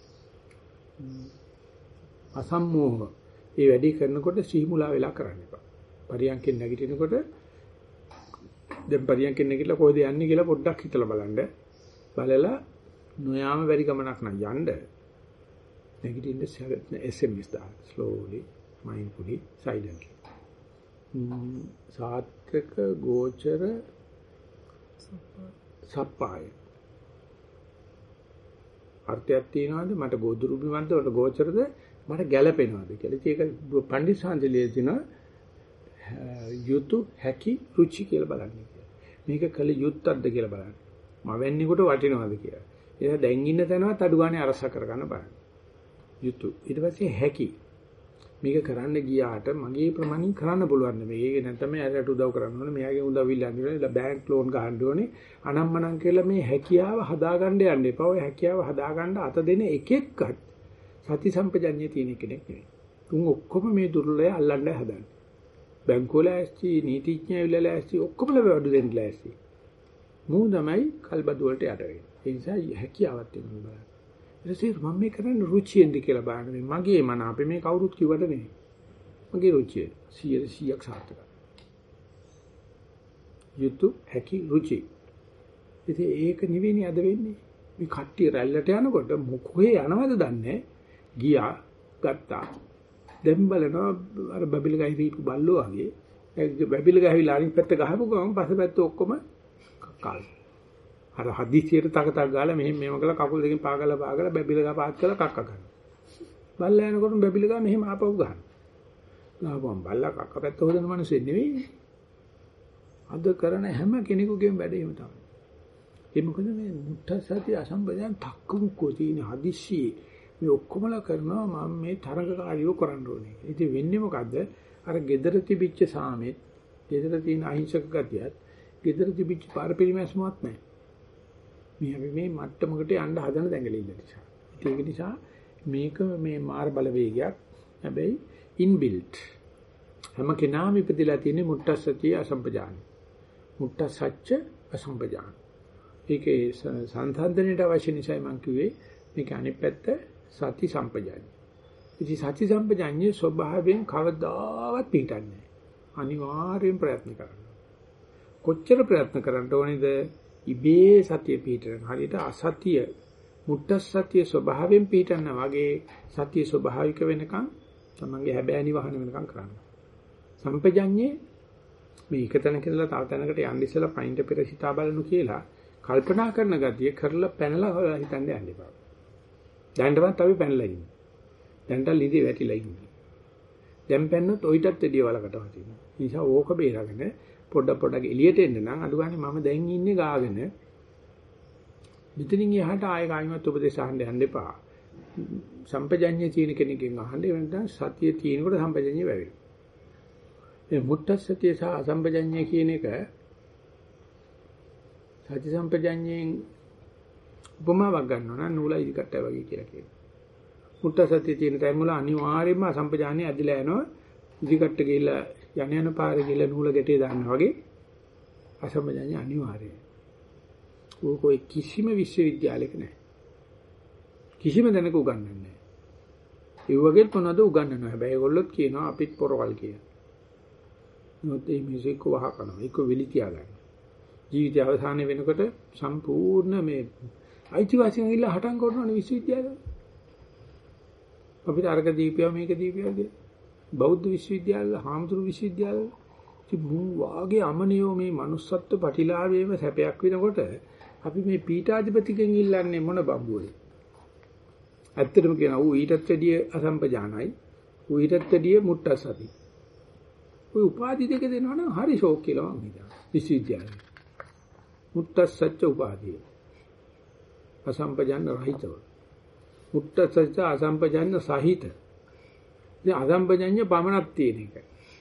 අසම්මෝහ ඒ වැඩි කරනකොට සීමුලා වෙලා කරන්න එපා. පරියන්කෙන් නැගිටිනකොට දැන් පරියන්කෙන් නැගිටලා කොහෙද යන්නේ කියලා පොඩ්ඩක් හිතලා බලන්න. බලලා නොයාම බැරි ගමනක් නම් යන්න. නැගිටින්න එස් එම් එස් දාන්න. slowly, mindfully, silently. සාත්‍යක ගෝචර සප්පාය අර්ථයක් තියනවාද මට ගෝදුරු බිමන්ද මට ගෝචරද මට ගැළපෙනවද කියලා. ඒක පණ්ඩිත සාන්තිලියේ තියෙන යුතු හැකි රුචි කියලා බලන්නේ කියලා. මේක කළ යුත්තක්ද කියලා බලන්න. මම වෙන්නේ කොට වටිනවද කියලා. ඒක දැන් ඉන්න තැනවත් අඩු ගානේ අරස කරගන්න බලන්න. යුතු. ඊට පස්සේ හැකි. මේක කරන්න ගියාට මගේ ප්‍රමාණින් කරන්න පුළුවන් නෙමෙයි. ඒක නැත්නම් ඇරට උදව් කරන්න ඕනේ. මෙයාගේ උදව් ඉල්ලන්න ඕනේ. බැංක් ලෝන් ගන්න ඕනේ. අනම්මනම් කියලා මේ හැකියාව හදාගන්න යන්න එපා. ඔය හැකියාව හදාගන්න අත දෙන එකෙක්වත් සති සම්පජඤ්ඤය තියෙන කෙනෙක් නෙවෙයි. තුන් ඔක්කොම මේ දුර්ලභය අල්ලන්න හදන්නේ. බැංකුවල ඇස්ති, නීතිඥයවිල ඇස්ති ඔක්කොම ලැබවඩු දෙන්න ඇස්ති. මූ තමයි කල්බදු වලට යට වෙන්නේ. ඒ නිසා හැකියාවක් තියෙනවා බලන්න. ඊට මම මේ කරන්නේ රුචියෙන්ද කියලා බලන්න. මගේ මන අපේ මේ කවුරුත් කිව්වට නෙවෙයි. මගේ රුචිය සියයට සීයක් සාර්ථකයි. යුතු හැකි රුචි. ඉතින් ඒක නිවෙන්නේ අද වෙන්නේ. මේ කට්ටිය රැල්ලට යනකොට මොකේ යනවද දන්නේ ගියා ගත්තා. දැන් බලනවා අර බබිල ගහයි දීපු බල්ලෝ වගේ. ඒ බබිල ගහවිලා අනිත් පැත්ත ගහපු ගමන් පස්සපැත්ත ඔක්කොම කල්. අර හදිසියට තක තක ගාලා මෙහෙම මෙහෙම කළා කකුල් දෙකෙන් පාගලා පාගලා බැබිල ගා පාත් කරලා කක්ක ගන්නවා. බල්ලා යනකොට බැබිල ගා මෙහෙම ආපහු ගන්නවා. ගාපුවම් බල්ලා කක්ක පැත්ත හොදන මිනිස්සු නෙවෙයි. අද කරන හැම කෙනෙකුගේම වැඩේම තමයි. ඒ මොකද මේ මුට්ට සති අසම්බදයන් තක්කුම්කෝ තියෙන හදිසි මේ ඔක්කොමලා කරනවා මම මේ තරඟකාරීව කරන්න ඕනේ. ඉතින් වෙන්නේ මොකද්ද? අර gedara තිබිච්ච සාමෙත්, gedara තියෙන අහිංසක ගතියත්, gedara තිබිච්ච පාරපරිමැස්මවත් නැහැ. මේ අපි මේ මට්ටමකට යන්න හදන දැඟලිල්ල නිසා. ඒක නිසා මේක මේ මාර බලවේගයක්. හැබැයි ඉන්බිල්ට්. හැම කෙනාම ඉපදලා තියෙන මුට්ට සතිය අසම්පජාන. මුට්ට සත්‍ය අසම්පජාන. ඒකේ සංසන්දනයට අවශ්‍ය නිසා මම කිව්වේ මේක අනිත් පැත්ත සති සම්පජාඤ්ඤය. ඉතින් සති සම්පජාඤ්ඤයේ ස්වභාවයෙන් කවදාවත් පිටන්නේ නැහැ. අනිවාර්යෙන් ප්‍රයත්න කරන්න. කොච්චර ප්‍රයත්න කරන්න ඕනේද? ඉබේ සතිය පිටරන. හරියට අසතිය මුට්ට සතිය ස්වභාවයෙන් පිටන්න වගේ සතිය ස්වභාවික වෙනකන් තමන්ගේ හැබෑ නිවහන වෙනකන් කරන්න. සම්පජාඤ්ඤයේ මේ එක තැනක ඉඳලා තව තැනකට යන්න ඉස්සලා පයින්ට පෙර හිතා බලනු කියලා කල්පනා කරන ගතිය කරලා පැනලා හොයලා හිතන්න යන්න එපා. දැන්ටවත් අපි පැනලා ඉන්නේ. දැන්ට ලිඳේ වැටිලා ඉන්නේ. දැන් පැන්නොත් ඔయితත් එදිය වලකට වටිනවා. නිසා ඕක බේරගෙන පොඩ පොඩක් එළියට එන්න නම් අඩු ගානේ මම දැන් ඉන්නේ ගාගෙන මෙතනින් එහාට ආයෙ කායිමත් උපදේශ අහන්න යන්න එපා. සම්පජඤ්ඤය තියෙන කෙනකින් අහන්න වෙනදා සතිය තියෙනකොට සම්පජඤ්ඤය වැවෙනවා. මේ මුත්ත සතිය සහ අසම්පජඤ්ඤය කියන එක සති සම්පජඤ්ඤයෙන් උපමාවක් ගන්නවා නම් නූල ඉදිකට්ටය වගේ කියලා කියනවා. මුත්ත සතිය තියෙන තැන් වල අනිවාර්යයෙන්ම අසම්පජඤ්ඤය ඇදලා යනවා. ඉදිකට්ට ගිහිල්ලා යන යන පාරේ ගිහිල්ලා නූල ගැටේ දානවා වගේ අසම්පජඤ්ඤය අනිවාර්යයි. ඕකෝ කිසිම විශ්වවිද්‍යාලයක නැහැ. කිසිම දැනක උගන්වන්නේ නැහැ. ඒ වගේ මොනවද උගන්වනවා. හැබැයි ඒගොල්ලොත් කියනවා අපිත් පොරවල් කියලා. මොකද මේ මියුසික් වහ කරනවා. ඒක වෙලි තියාගන්න. ජීවිතය අවසානයේ වෙනකොට සම්පූර්ණ මේ අයිතිවාසිකම් ඉල්ල හටන් කරනවනේ විශ්වවිද්‍යාලය. අපිට අර්ග දීපියා මේක දීපියා කිය. බෞද්ධ විශ්වවිද්‍යාල, හාමුදුරු විශ්වවිද්‍යාල ඉතින් මුන් වාගේ අමනියෝ මේ manussත්ව ප්‍රතිලාභයේම සැපයක් වෙනකොට අපි මේ පීඨාධිපතිගෙන් ඉල්ලන්නේ මොන බම්බුවේ? ඇත්තටම කියනවා ඌ ඊටත් වැඩිය අසම්පජානයි. ඌ ඊටත් වැඩිය මුට්ටසති. ඔය උපාධි දෙක දෙනවා නම් හරි ෂෝක් කියලා මම හිතනවා. විශ්වවිද්‍යාලේ. මුට්ටසච්ච උපාධිය. අසම්පජාන රහිතව. මුට්ටසච්ච අසම්පජාන සහිත. ඉතින් අසම්පජාඤ්ඤ පමණක් තියෙන එක.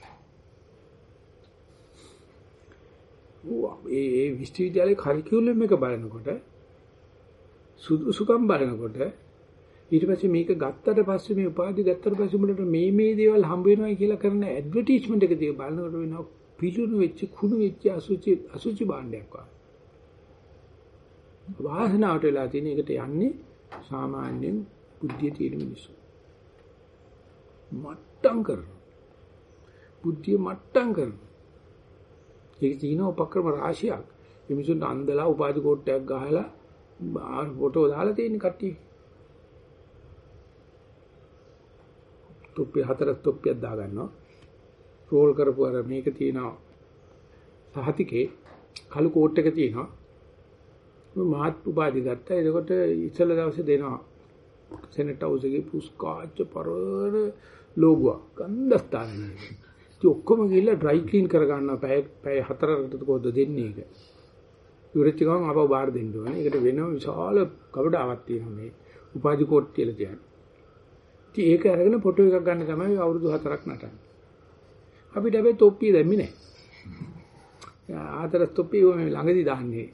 ඒ ඒ විශ්වවිද්‍යාලයේ කරිකියුලම් එක බලනකොට සුදුසුකම් බලනකොට ඊට පස්සේ මේක ගත්තට පස්සේ මේ උපාධි ගත්තට පස්සේ උඹලට මේ මේ දේවල් හම්බ වෙනවා කියලා කරන ඇඩ්වර්ටයිස්මන්ට් එක දිහා බලනකොට වෙනවා පිළුණු වෙච්ච කුණු වෙච්ච අසුචි අසුචි භාණ්ඩයක් වගේ. වාසනාවට වෙලා තියෙන එකට යන්නේ සාමාන්‍යයෙන් බුද්ධිය තියෙන මිනිස්සු. මට්ටම් කරනවා. බුද්ධිය මට්ටම් කරනවා. ඒක තියෙන උපක්‍රම රාශියක්. මේ මිනිස්සුන්ට අන්දලා උපාධි කෝට්ටයක් ගහලා ආ ෆොටෝ දාලා තියෙන කට්ටිය. තොප්පිය හතරක් තොප්පියක් දා ගන්නවා. රෝල් කරපු අර මේක තියෙනවා. සහතිකේ කළු කෝට් එක තියෙනවා. මහත් උපාධි ගත්තා. එතකොට ඉස්සල දවසේ දෙනවා. සෙනෙට් හවුස් එකේ පුස්කාච්ච පරර ලෝගෝ ගන්ධස්ථානේ. ඉතින් ඔක්කොම ගිහලා ඩ්‍රයි ක්ලීන් කර ගන්නවා. පැය පැය හතරකට කොහොමද දෙන්නේ ඒක. ඉවරච්ච ගමන් ආපහු බාර දෙන්න ඕනේ. ඒකට වෙනම විශාල කවඩාවක් තියෙනවා මේ උපාධි කෝට් කියලා කියන්නේ. ඉතින් ඒක අරගෙන ෆොටෝ එකක් ගන්න තමයි අවුරුදු හතරක් නටන්නේ. අපිට හැබැයි තොප්පිය දැම්මේ නැහැ. ආතර තොප්පිය මේ ළඟදී දාන්නේ.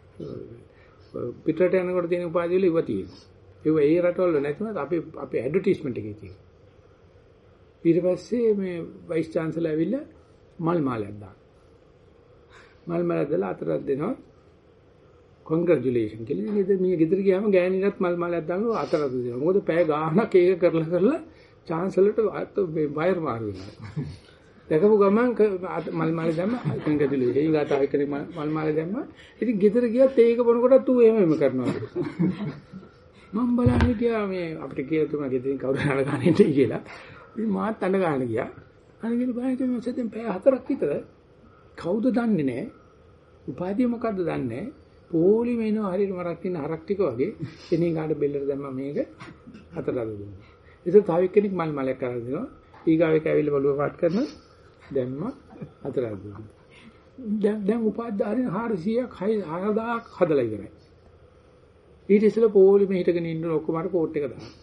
පිටරට යනකොට තියෙන උපාධි වල ඉව තියෙනවා. ඒව ඒ රටවල නැතුණත් අපි අපේ ඇඩ්වර්ටයිස්මන්ට් එකේ තියෙනවා. ඊට පස්සේ මේ වයිස් චාන්සලර් ඇවිල්ලා මල් මාලයක් දානවා. මල් මාලයක් දාලා අතරක් දෙනවා. කොන්ග්‍රැචුලේෂන් කියලා. ඉතින් මේ ගෙදර ගියාම ගෑණිටත් මල් මාලයක් දානවා අතරක් දෙනවා. මොකද පැය ගාණක් ඒක කරලා කරලා චාන්සලර්ට වයර් මාරු වෙනවා. දැකපු ගමන් මල් මාලේ දැම්ම කොන්ග්‍රැචුලේෂන්. ඊගාට ආයෙ කෙනෙක් මල් මාලේ දැම්ම. ඉතින් ගෙදර ගියත් ඒක බොනකොටත් ඌ එහෙම එහෙම කරනවා. මම බලන්නේ හිටියා මේ අපිට කියලා තුන ගෙදරින් කවුරු හරි ගානේ ඉන්නේ කියලා. ඉතින් මාත් අඬ ගන්න ගියා. අනගිල බාහිර මේ සෙතෙන් පැය හතරක් විතර කවුද දන්නේ නැහැ. උපාධිය මොකද්ද දන්නේ නැහැ. පොලි මේනවා හරියට මරක් ඉන්න හරක් ටික වගේ එනේ ගාඩ බෙල්ලට දැම්මා මේක හතරට දුන්නා. ඒක තව එක්කෙනෙක් මල් මලයක් කරලා දෙනවා. ඊගාව එක ඇවිල්ලා බලුව පාත් කරන දැම්මා හතරට දුන්නා. දැන් දැන් උපාධාරින් හාරසියක් හයදාක් හදලා ඉවරයි. ඊට ඉස්සෙල්ලා පොලි මේ හිටගෙන ඉන්න ඔක්කොම අර කෝට් එක දානවා.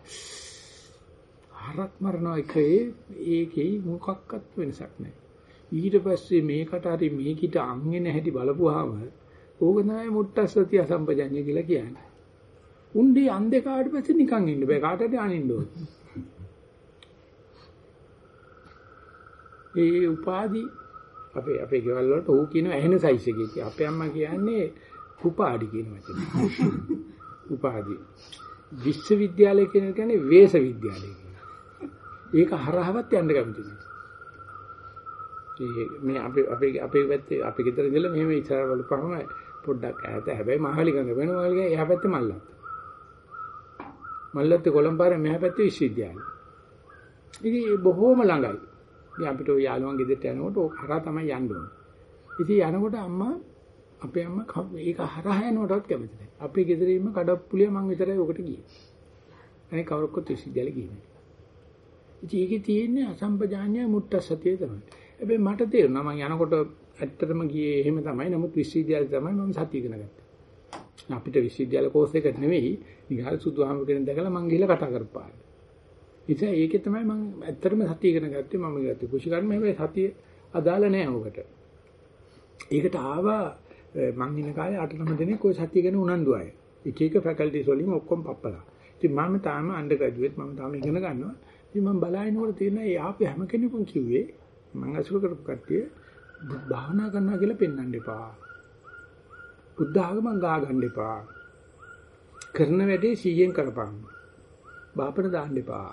හරක් මරනවා එකේ ඒකේ මොකක්වත් වෙනසක් නැහැ. ඊට පස්සේ මේකට හරි මේකිට අංගෙන හැටි බලපුවාම ඕක තමයි මුට්ටස්සතිය සම්පජඤ්ඤය කියලා කියන්නේ. උණ්ඩේ අන්දේ කාට පස්සේ නිකන් ඉන්න බෑ. කාටද අනින්න ඕන. ඒ උපාදි අපේ අපේ ගෙවල් වලට ඌ කියන ඇහෙන සයිස් එකේ කිය. අපේ අම්මා කියන්නේ උපාඩි කියන වචනේ. උපාදි. විශ්වවිද්‍යාලය කියන කියන්නේ වේශ විද්‍යාලය කියලා. ඒක හරහවත් යන්න කැමති නෑ. මේ අපේ අපේ අපේ පැත්තේ අපේ ගෙදර ඉඳලා මෙහෙම ඉස්සර බලපුවම පොඩ්ඩක් ඈත හැබැයි මහවැලි ගඟ වෙනවා වගේ එහා පැත්තේ මල්ලත්. මල්ලත් කොළඹපාරේ මෙහා පැත්තේ විශ්වවිද්‍යාලය. ඉතින් බොහෝම ළඟයි. ඉතින් අපිට ඔය යාළුවන් ගෙදරට යනකොට ඕක හරහා තමයි යන්න ඕනේ. ඉතින් යනකොට අම්මා අපේ අම්මා ඒක හරහා යනකොටවත් කැමති නැහැ. අපේ ගෙදර ඉන්න කඩප්පුලිය මං විතරයි ඔකට ගියේ. අනේ කවුරක්වත් විශ්වවිද්‍යාලෙ ගියේ නැහැ. ඉතින් ඒකේ තියෙන්නේ අසම්පජාඤ්ඤය මුට්ටසතිය තමයි. හැබැයි මට තේරුණා මම යනකොට ඇත්තටම ගියේ එහෙම තමයි. නමුත් විශ්වවිද්‍යාලේ තමයි මම සතිය ඉගෙන ගත්තේ. අපිට විශ්වවිද්‍යාල කෝස් එක නෙවෙයි. නිකන් සුදුහාම කෙනෙක් දැකලා මං ගිහලා කතා කරපාන. ඉතින් ඒකේ තමයි මම ඇත්තටම සතිය ඉගෙන ගත්තේ. මම ගත්තේ කුෂිකර්ම හැබැයි සතිය අදාළ නෑ ඔකට. ඒකට ආවා මං ඉන්න කාලේ අට නව දෙනෙක් ඔය සතිය ගැන උනන්දු අය. එක එක ෆැකල්ටිස් වලින් ඔක්කොම පප්පලා. ඉතින් මම තාම අන්ඩර් ග්‍රැජුවේට් මම තාම ඉගෙන ගන්නවා. ඉතින් මම බලනකොට තියෙන ඒ ආපේ හැම කෙනෙකුම කිව්වේ මම අසුර කරපු කට්ටිය භාවනා කරනවා කියලා පෙන්වන්න එපා. බුද්ධ ආගම ගා ගන්න එපා. කරන වැඩේ සීයෙන් කරපන්. බාපණ දාන්න එපා.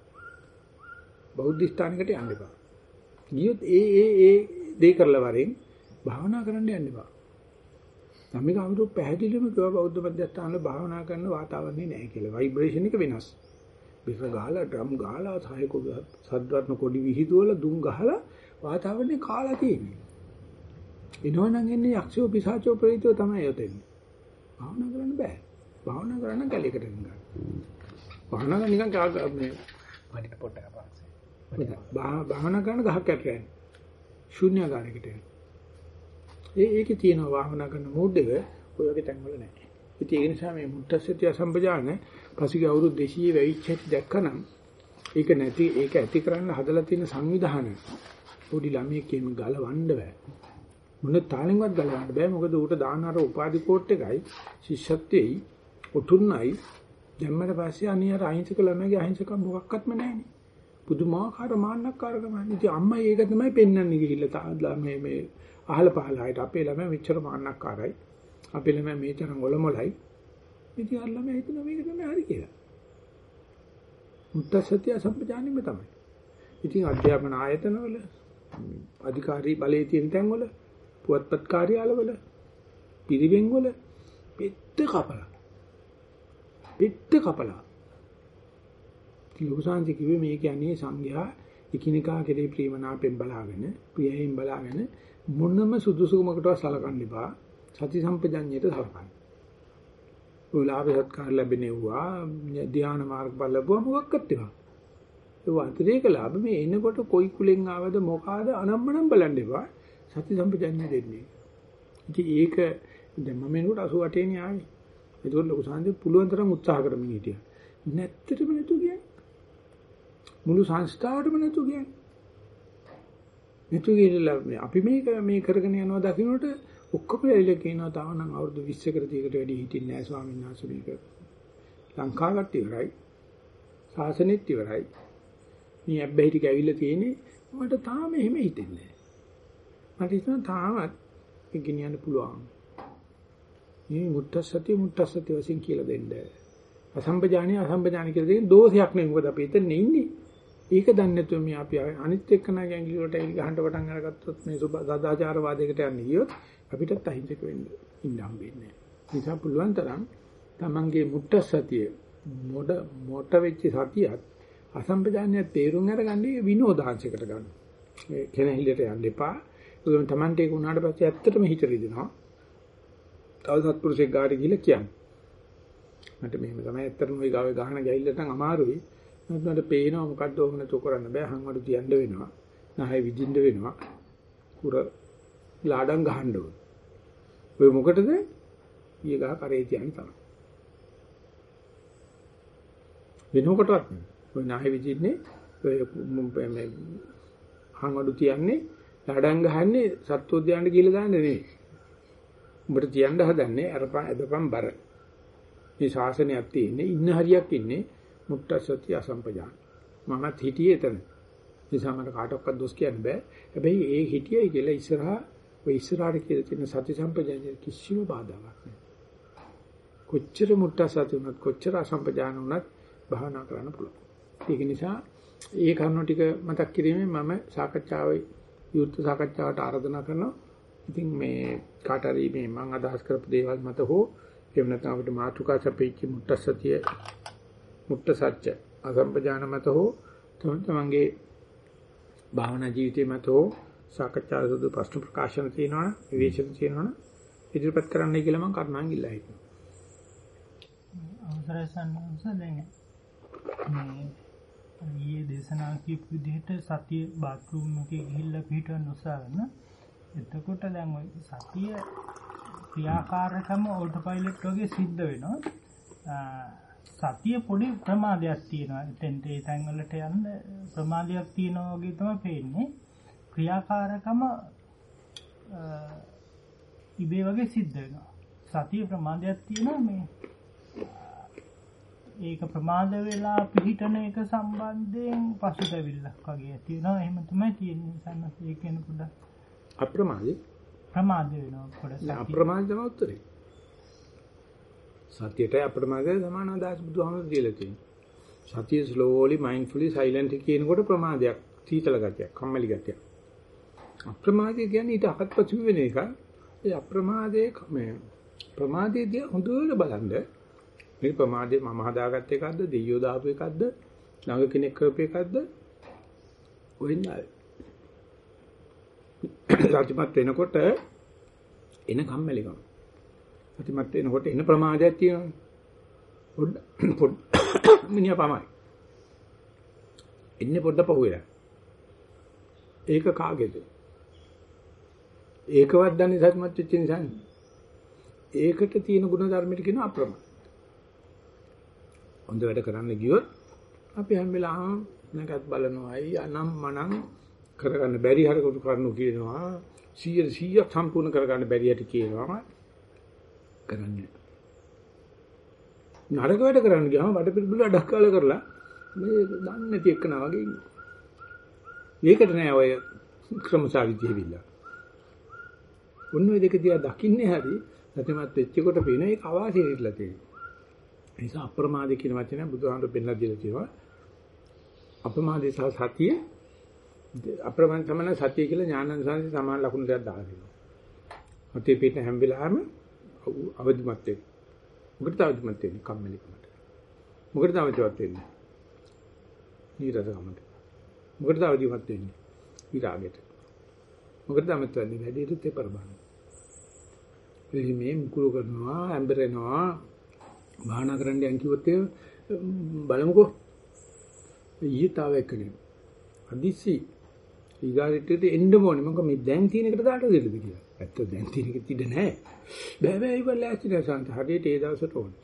බෞද්ධ ස්ථානයකට යන්න එපා. ගියොත් ඒ ඒ ඒ දෙය කරලා වරෙන් භාවනා කරන්න යන්න එපා. සම්මික අමුතු පැහැදිලිවම කිව්වා බෞද්ධ මධ්‍යස්ථානවල භාවනා කරන වාතාවරණේ නැහැ කියලා. වයිබ්‍රේෂන් එක වෙනස්. බිස ගහලා ඩ්‍රම් ගහලා සායක සද්වර්ණ කොඩි විහිදුවල දුම් ගහලා වාතාවරණේ කාලා තියෙනවා. එනවනම් එන්නේ යක්ෂයෝ පිසාචෝ ප්‍රේතයෝ තමයි යතෙන්නේ. භාවනා කරන්න බෑ. භාවනා කරන්න කැලේකට ගන්න. භාවනා නිකන් මේ වඩිට පොට්ටක පාස්සේ. භාවනා කරන ගහක් කැටරන්නේ. ශුන්‍යකාරයකට. ඒ ඒකේ තියෙන භාවනා කරන මූඩ් එක ඔය වගේ තැන්වල නැහැ. ඉතින් ඒ නිසා මේ මුත්තසත්‍ය සම්පජාන පසුගිය අවුරුදු දෙකීය වෙයිච් එක දැක්කනම් ඒක නැති ඒක ඇති කරන්න හදලා තියෙන සංවිධානය පොඩි ළමයෙක් කියම ගලවන්න බෑ. මොන තාලෙන්වත් ගලවන්න බෑ. මොකද ඌට දාන අර උපාධි කෝට් එකයි ශිෂ්‍යත්වයේයි උතුන්නයි දැම්මට පස්සේ අනිය අර අහිංසක ළමයාගේ අහිංසකම් මොකක්වත්ම නැහැනේ. පුදුමාකාර මාන්නක්කාරකම. ඉතින් අම්මා ඒක තමයි පෙන්වන්නේ ගිහිල්ලා මේ මේ අහල පහල ආයත අපේ ළමයා මෙච්චර මාන්නක්කාරයි. අපේ ළමයා මේ තරම් ඔලොමලයි. ඉතින් අර ළමයා හිතනවා මේක තමයි හරි කියලා. මුත්තසත්‍ය සම්පජානෙම තමයි. ඉතින් අධ්‍යාපන ආයතනවල අධිකාරී බලයේ තියෙන තැන්වල පුවත්පත් කාර්යාලවල පිරිවෙන්වල පෙත්ත කපලා පෙත්ත කපලා ලෝකසාන්ති කිව්වේ මේ කියන්නේ සංඝයා එකිනෙකා කෙරේ ප්‍රේමනාපෙන් බලාගෙන ප්‍රියයෙන් බලාගෙන මොනම සුදුසුකමකටවත් සලකන්න එපා. සති සම්පජඤ්ඤයට සලකන්න. ඔය ලාභ සත්කාර ලැබෙනවා ධ්‍යාන මාර්ග බලපුවා මොකක්වත් ඒවා. ඒ වාන්තරේක ලාභ මේ එනකොට කොයි කුලෙන් ආවද මොකාද අනම්මනම් බලන්න එපා. සති සම්පජඤ්ඤය දෙන්නේ. ඉතින් ඒක දැන් මම එනකොට අසූ අටේ නේ ආවේ. ඒක ලොකු සාන්ති පුළුවන් තරම් උත්සාහ කරමින් හිටියා. නැත්තටම නේතු කියන්නේ. මුළු සංස්ථාවටම නේතු කියන්නේ. නේතු කියලා අපි මේක මේ කරගෙන යනවා දකින්නට ඔක්කොම එළ කියනවා තාම නම් අවුරුදු විස්සකට තියකට වැඩි හිටින්නේ නැහැ ස්වාමීන් වහන්සේ මේක. ලංකාවට ඉවරයි. සාසනෙත් ඉවරයි. මේ අබ්බැහි ටික ඇවිල්ලා තියෙන්නේ මට තාම එහෙම හිතෙන්නේ නැහැ. මට හිතෙනවා තාමත් ඒක ගෙනියන්න පුළුවන්. මේ මුත්තසති මුත්තසති වශයෙන් කියලා දෙන්න. අසම්පජානිය අසම්පජානිය කියලා දෙන්නේ දෝෂයක් නෙවෙයි. මොකද අපි එතන ඉන්නේ. ඒක දන්නේ නැතුව මේ අපි අනිත් එක්කනාගේ ඇඟිලි වලට ඇඟිලි ගහන්න පටන් අරගත්තොත් මේ සදාචාරවාදයකට යන්නේ ගියොත් අපිටත් අහිංසක වෙන්න ඉන්න හම්බෙන්නේ නැහැ. නිසා පුළුවන් තරම් තමන්ගේ මුත්තසතිය මොඩ මොට වෙච්ච සතියත් අසම්පජානිය තේරුම් අරගන්නේ විනෝදාංශයකට ගන්න. මේ කෙනෙහිලට යන්න එපා. ඒකම තමන්ට ඒක උනාට පස්සේ ඇත්තටම හිත රිදෙනවා. තව සත්පුරුෂෙක් ගාට ගිහලා කියන්නේ. මට මෙහෙම තමයි ඇත්තටම ওই ගාවේ ගහන ගිහිල්ලා නම් අමාරුයි. මට පේනවා මොකද්ද ඕක නැතුව කරන්න බෑ. හංවඩු තියන්න වෙනවා. නැහයි විදින්න වෙනවා. කුර ලාඩම් ගහන්න ඕන. ඔය මොකටද? ඊය ගහ කරේ තියන්න තමයි. වෙනකොටවත් ඔය නැහයි විදින්නේ ඔය මේ හංවඩු තියන්නේ ලාඩම් ගහන්නේ සත්වෝද්‍යානට ගිහලා දාන්න නෙවෙයි. උඹට තියන්න හදන්නේ අරපන් අදපන් බර. මේ ශාසනයක් තියෙන්නේ ඉන්න හරියක් ඉන්නේ මුත්තසති අසම්පජාන. මමත් හිටියේ එතන. නිසා මට කාටවත් දොස් කියන්න බෑ. හැබැයි ඒ හිටියයි කියලා ඉස්සරහා ඔය ඉස්සරහට කියලා තියෙන සති සම්පජාන කිසිම බාධාවක් නෑ. කොච්චර මුත්තසති වුණත් කොච්චර අසම්පජාන වුණත් භාවනා කරන්න පුළුවන්. ඒක නිසා ඒ කරුණු ටික මතක් කිරීමෙන් මම සාකච්ඡාවේ යුක්ත සාකච්ඡාවට ආරාධනා කරනවා. ඉතින් මේ කාට හරි මේ මම අදහස් කරපු දේවල් මත හෝ එහෙම නැත්නම් අපිට මාතෘකා සපෙච්ච මුත්තසතිය මුත්තසත්‍ය අසම්පජාන මත හෝ තමන්ගේ භාවනා ජීවිතය මත හෝ සාකච්ඡා සුදු ප්‍රශ්න ප්‍රකාශන තියෙනවා විවේචන තියෙනවා ඉදිරිපත් කරන්නයි කියලා මම කරුණාවෙන් ඉල්ලා හිටිනවා. අවසරයි සම්මාසයෙන් මේ ඊයේ දේශනා කියපු විදිහට සතිය බාත්රූම් එකේ ගිහිල්ලා පිටවන්න උත්සාහ කරන. එතකොට දැන් ওই සතිය ක්‍රියාකාරකම ඕටෝ පයිලට් වගේ සිද්ධ වෙනවා. සතිය පොඩි ප්‍රමාදයක් තියෙනවා. එතෙන් ඒ තැන් වලට යන්න ප්‍රමාදයක් තියෙනවා වගේ තමයි පේන්නේ. ක්‍රියාකාරකම ඉබේ වගේ සිද්ධ වෙනවා. සතිය ප්‍රමාදයක් තියෙනවා මේ ඒක ප්‍රමාද වෙලා පිළිටන එක සම්බන්ධයෙන් පසුතැවිල්ලක් වගේ තියෙනවා. එහෙම තමයි තියෙන්නේ. සම්මත ඒ කියන පොඩ අප්‍රමාදී ප්‍රමාද වෙනවා පොඩ. අප්‍රමාද තමයි උත්තරේ. සතියට අප්‍රමාදය සමාන අදහස් බුදුහාමුදුරුවෝ දීලා තියෙනවා. සතිය slowly mindfully silent කියනකොට ප්‍රමාදයක්, සීතල ගතියක්, කම්මැලි ගතියක්. අප්‍රමාදය කියන්නේ ඊට අහත්පසු වෙන එක. ඒ අප්‍රමාදයේ මේ ප්‍රමාදයේදී හොඳට බලන්න මේ ප්‍රමාදේ මම හදාගත්ත එකක්ද, දෙයියෝ දාපු එකක්ද, ළඟ කෙනෙක් කරපු එකක්ද වෙන්නේ. සතිමත් වෙනකොට එන කම්මැලිකම. සතිමත් වෙනකොට එන ප්‍රමාදයක් තියෙනවා. පොඩ්ඩ පොඩ්ඩ මිනිහා පමයි. එන්නේ පොඩ්ඩ පහුවෙලා. ඒක කාගේද? ඒකවත් දන්නේ සතිමත් වෙච්ච නිසා. ඒකට තියෙන ගුණ ධර්මෙට කියන අප්‍රමාද. හොඳ වැඩ කරන්න ගියොත් අපි හැම වෙලාවම නැකත් බලනවායි අනම් මනම් කරගන්න බැරි හරකට කරනු කියනවා සීය සීය සම්පූර්ණ කරගන්න බැරි හැටි කියනවා කරන්නේ නරක වැඩ කරන්න ගියාම වඩ පිළිබිල අඩක් කාලා කරලා මේ දන්නේ නැති එකනා වගේ ඉන්නේ. මේකට නෑ ඔය ක්‍රමසාවිදි වෙවිලා. ඔන්න ඔය දෙක දිහා දකින්නේ හරි සත්‍යමත් වෙච්ච කොට පේන ඒක අවාසිය ඉట్లా තියෙනවා. ඒ නිසා අප්‍රමාදී කියන වචනය බුදුහාමුදුරු පෙන්නලා දීලා තියෙනවා. අප්‍රමාදී සහ සතිය අප්‍රමාද සමාන සතිය කියලා ඥානංශාන්ති සමාන ලකුණු දෙකක් දාලා තියෙනවා. සතිය පිට හැම වෙලාවෙම අවදිමත් වෙන්න. මොකටද අවදිමත් වෙන්නේ? කම්මැලිකමට. මොකටද අවදිමත් වෙන්නේ? ඊරසකමට. මොකටද අවදිමත් වෙන්නේ? ඊරාගෙට. මොකටද අවදිමත් වෙන්නේ? වැඩිට තෙපරබන. එහි මේ මුකුළු කරනවා, ඇම්බරෙනවා, භාවනා කරන්න යන් කිව්වොත් බලමුකෝ. ඊයේ තාව එක්කනේ. අදිසි ඊගාරිටට එන්න ඕනේ. මම මේ දැන් තියෙන එකට දාට දෙන්නද කියලා. ඇත්ත දැන් තියෙන එක තියද නැහැ. බෑ බෑ ඉවල් ඇස්ති නැසන්ත. හරියට ඒ දවසට ඕනේ.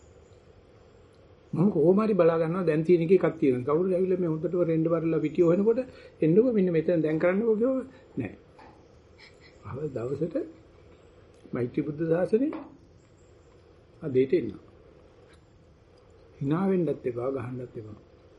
මම කොහොම හරි බලා ගන්නවා දැන් තියෙන එකේ එකක් තියෙනවා. කවුරුද ඇවිල්ලා මේ හොඳට රෙන්ඩ් බරලා පිටිය හොයනකොට එන්නකෝ මෙන්න මෙතන දැන් කරන්නකෝ කිව්ව නෑ. ආව දවසට මෛත්‍රී බුද්ධ ශාසනේ අදේට එන්න. hina වෙන්නත් එපා ගහන්නත් එපා.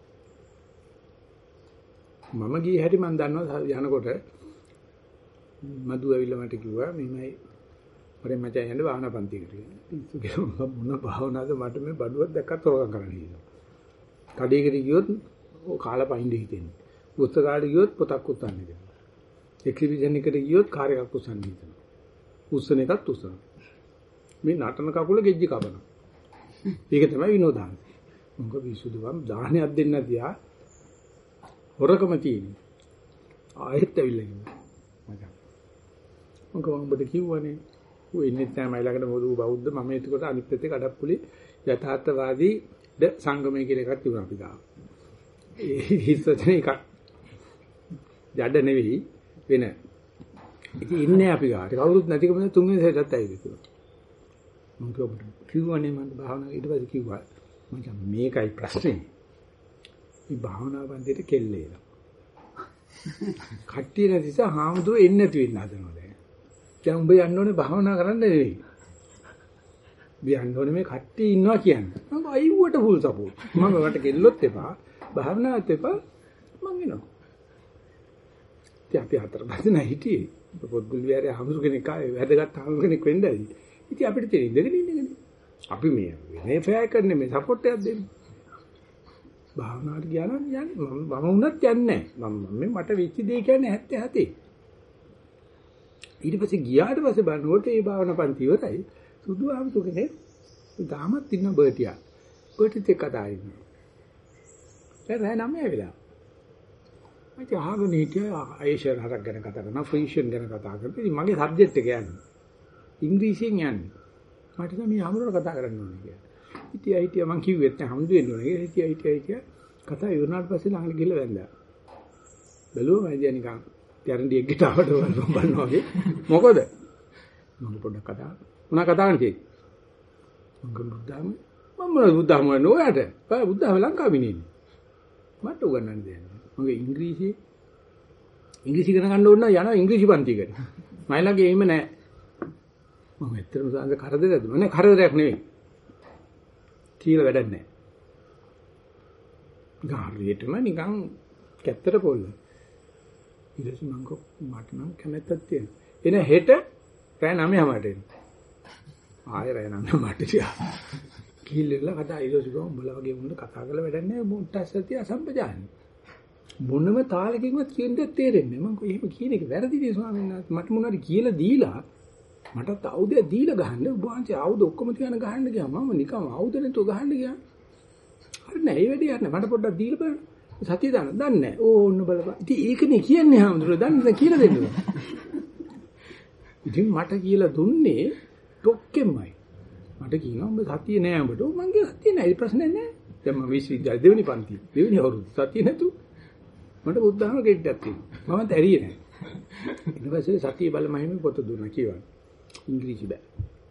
මම ගියේ හැටි මම දන්නවා යනකොට මදු ඇවිල්ලා මට කිව්වා මෙහෙමයි මරේ මචං යන්න භාවනා පන්තියකට කියලා. පිස්සු කියලා මොන භාවනාවද මට මේ බඩුවක් දැක්කත් තොරගම් කරන්න හිතෙනවා. කඩේකට ගියොත් කාලා පයින්ද හිතෙන්නේ. පුස්තකාලේ ගියොත් පොතක් උස්සන්න හිතෙනවා. එක්සිබිෂන් එකට ගියොත් කාර් එකක් උස්සන්න හිතෙනවා. උස්සන එකත් උස්සන. මේ නටන කකුල ගෙජ්ජි කපනවා. ඒක තමයි විනෝදාංශ. මොකද විසුදුවම් දාහනයක් දෙන්න තියා හොරකම තියෙන්නේ. ආයෙත් ඇවිල්ලා ඉන්නවා. මචං. මොකද උඹට කිව්වනේ ඌ ඉන්නේ තමයි ළඟට මොකද ඌ බෞද්ධ මම එතකොට අනිත් පැත්තේ කඩප්පුලි යථාර්ථවාදී ද සංගමයේ කියලා එකක් තිබුණා අපි ගාව. ඒ හිස්සතේ එකක්. ජඩ නෙවෙයි වෙන. ඉතින් ඉන්නේ අපි ගාවට. කවුරුත් නැතිකම තුන්වෙනි සැරේටත් ඇවිල්ලා. මම කිව්වනේ මම භාවනාව ඊට පස්සේ කිව්වා. මචං මේකයි ප්‍රශ්නේ. මේ භාවනා බන්දේට කෙල්ලේලා. කට්ටිය නැතිස හාමුදුරුවෝ එන්නේ නැති වෙන්න හදනවා දැන්. දැන් උඹ යන්න ඕනේ භාවනා කරන්න නෙවෙයි. උඹ යන්න ඕනේ මේ කට්ටිය ඉන්නවා කියන්නේ. මම අයිව්වට ෆුල් සපෝට්. මම වට කෙල්ලොත් එපා, භාවනාවත් එපා මං එනවා. ඉතින් අපි හතර පස්සේ නැ හිටියේ. පොත්ගුල් විහාරයේ හමුසු කෙනෙක් ආවේ වැදගත් හමුසු කෙනෙක් වෙන්න ඇති. ඉතින් අපිට තේරෙන්නේ ඉඳගෙන ඉන්නකනේ. අපි මේ මේ ෆෙයා කරන්නේ මේ සපෝට් එකක් දෙන්නේ. භාවනාවට ගියා නම් යන්නේ මම මම උනත් යන්නේ නැහැ. මම මේ මට වෙච්ච දේ කියන්නේ හැත්තේ හතේ. ඊට පස්සේ ගියාට පස්සේ බලනකොට ඒ භාවනා පන්ති ඉවරයි. සුදු ආමතු කෙනෙක් තාමත් ඉන්න බර්ටියා. බර්ටිත් එක්ක කතා කරනවා. දැන් රෑ නමේ වෙලා. මම අහගෙන හිටියා ආයේෂර් හරක් ගැන කතා කරනවා, ෆ්‍රීෂන් ගැන කතා කරනවා. ඉතින් මගේ සබ්ජෙක්ට් එක යන්නේ. ඉංග්‍රීසියෙන් යන්නේ. මට නම් මේ අමුරට කතා කරන්න ඕනේ කියලා. ඉතින් අයිතිය මං කිව්වෙත් නැහැ හම්දු වෙන්න ඕනේ. ඉතින් අයිතිය අයිතිය කතා ඉවරනාට පස්සේ ළඟට ගිහලා වැන්දා. බැලුවා මම නිකන් ටැරන්ඩියෙක් ගිටාවට බලනවා වගේ. මොකද? මම පොඩ්ඩක් කතා මොනවා කතා කරන්නේ? මම බුද්ධාම මම මොනවද බුද්ධාම නෝයට? බෑ බුද්ධාම ලංකාවේ නේ. මට උගන්නන්න දෙයක් නෑ. මගේ ඉංග්‍රීසි ඉංග්‍රීසි ඉගෙන ගන්න ඕන නම් යනවා ඉංග්‍රීසි පන්තියකට. මම ළඟ එහෙම නෑ. මම ඇත්තටම සාන්ද කරදරයක්ද? මම නෑ කරදරයක් නෙවෙයි. කියලා වැඩක් නෑ. ගාරියෙටම නිකන් කැත්තට පොල්ල. ඊට පස්සේ මම කෝ මට නම් කැමැත්තක් තියෙනවා. එන හෙට රෑ නවයම මට එන්න. ආයෙ රෑ නවයම මට තියා. කිල්ලෙලා කතා ඊළඟට ගෝ උඹලා වගේ වුණ කතා කරලා වැඩක් නෑ මුට්ටස්සතිය අසම්පජානයි. මොනම තාලකින්වත් කියන දේ තේරෙන්නේ නෑ. මම කෝ එහෙම කියන එක වැරදිනේ ස්වාමීන් වහන්සේ. මට මොනවාරි කියලා දීලා මටත් ආයුධය දීලා ගහන්න ඔබ වහන්සේ ආයුධ ඔක්කොම තියන ගහන්න ගියා. මම නිකන් ආයුධ නැතුව ගහන්න ගියා. හරි නෑ ඒ වැඩේ යන්නේ. මට පොඩ්ඩක් දීලා බලන්න. සතිය දාන්න දන්නේ නෑ. ඕ ඔන්න බලපන්. ඉතින් ඒකනේ කියන්නේ හැමදෙරෝ දන්නේ නැහැ කියලා දෙන්න. ඉතින් මට කියලා දුන්නේ ඩොක්කෙමයි. මට කියනවා උඹ සතිය නෑ උඹට. මං කිය සතිය නෑ. ඒ ප්‍රශ්නේ නෑ. දැන් මම විශ්වවිද්‍යාල දෙවෙනි පන්ති. දෙවෙනි අවුරුදු සතිය නැතු. මට බුද්ධාම ගෙඩ්ඩක් තියෙනවා. මම ඇරියේ නෑ. ඊට පස්සේ සතිය බල මහිම පොත දුන්නා කියවන. ඉංග්‍රීසි බෑ.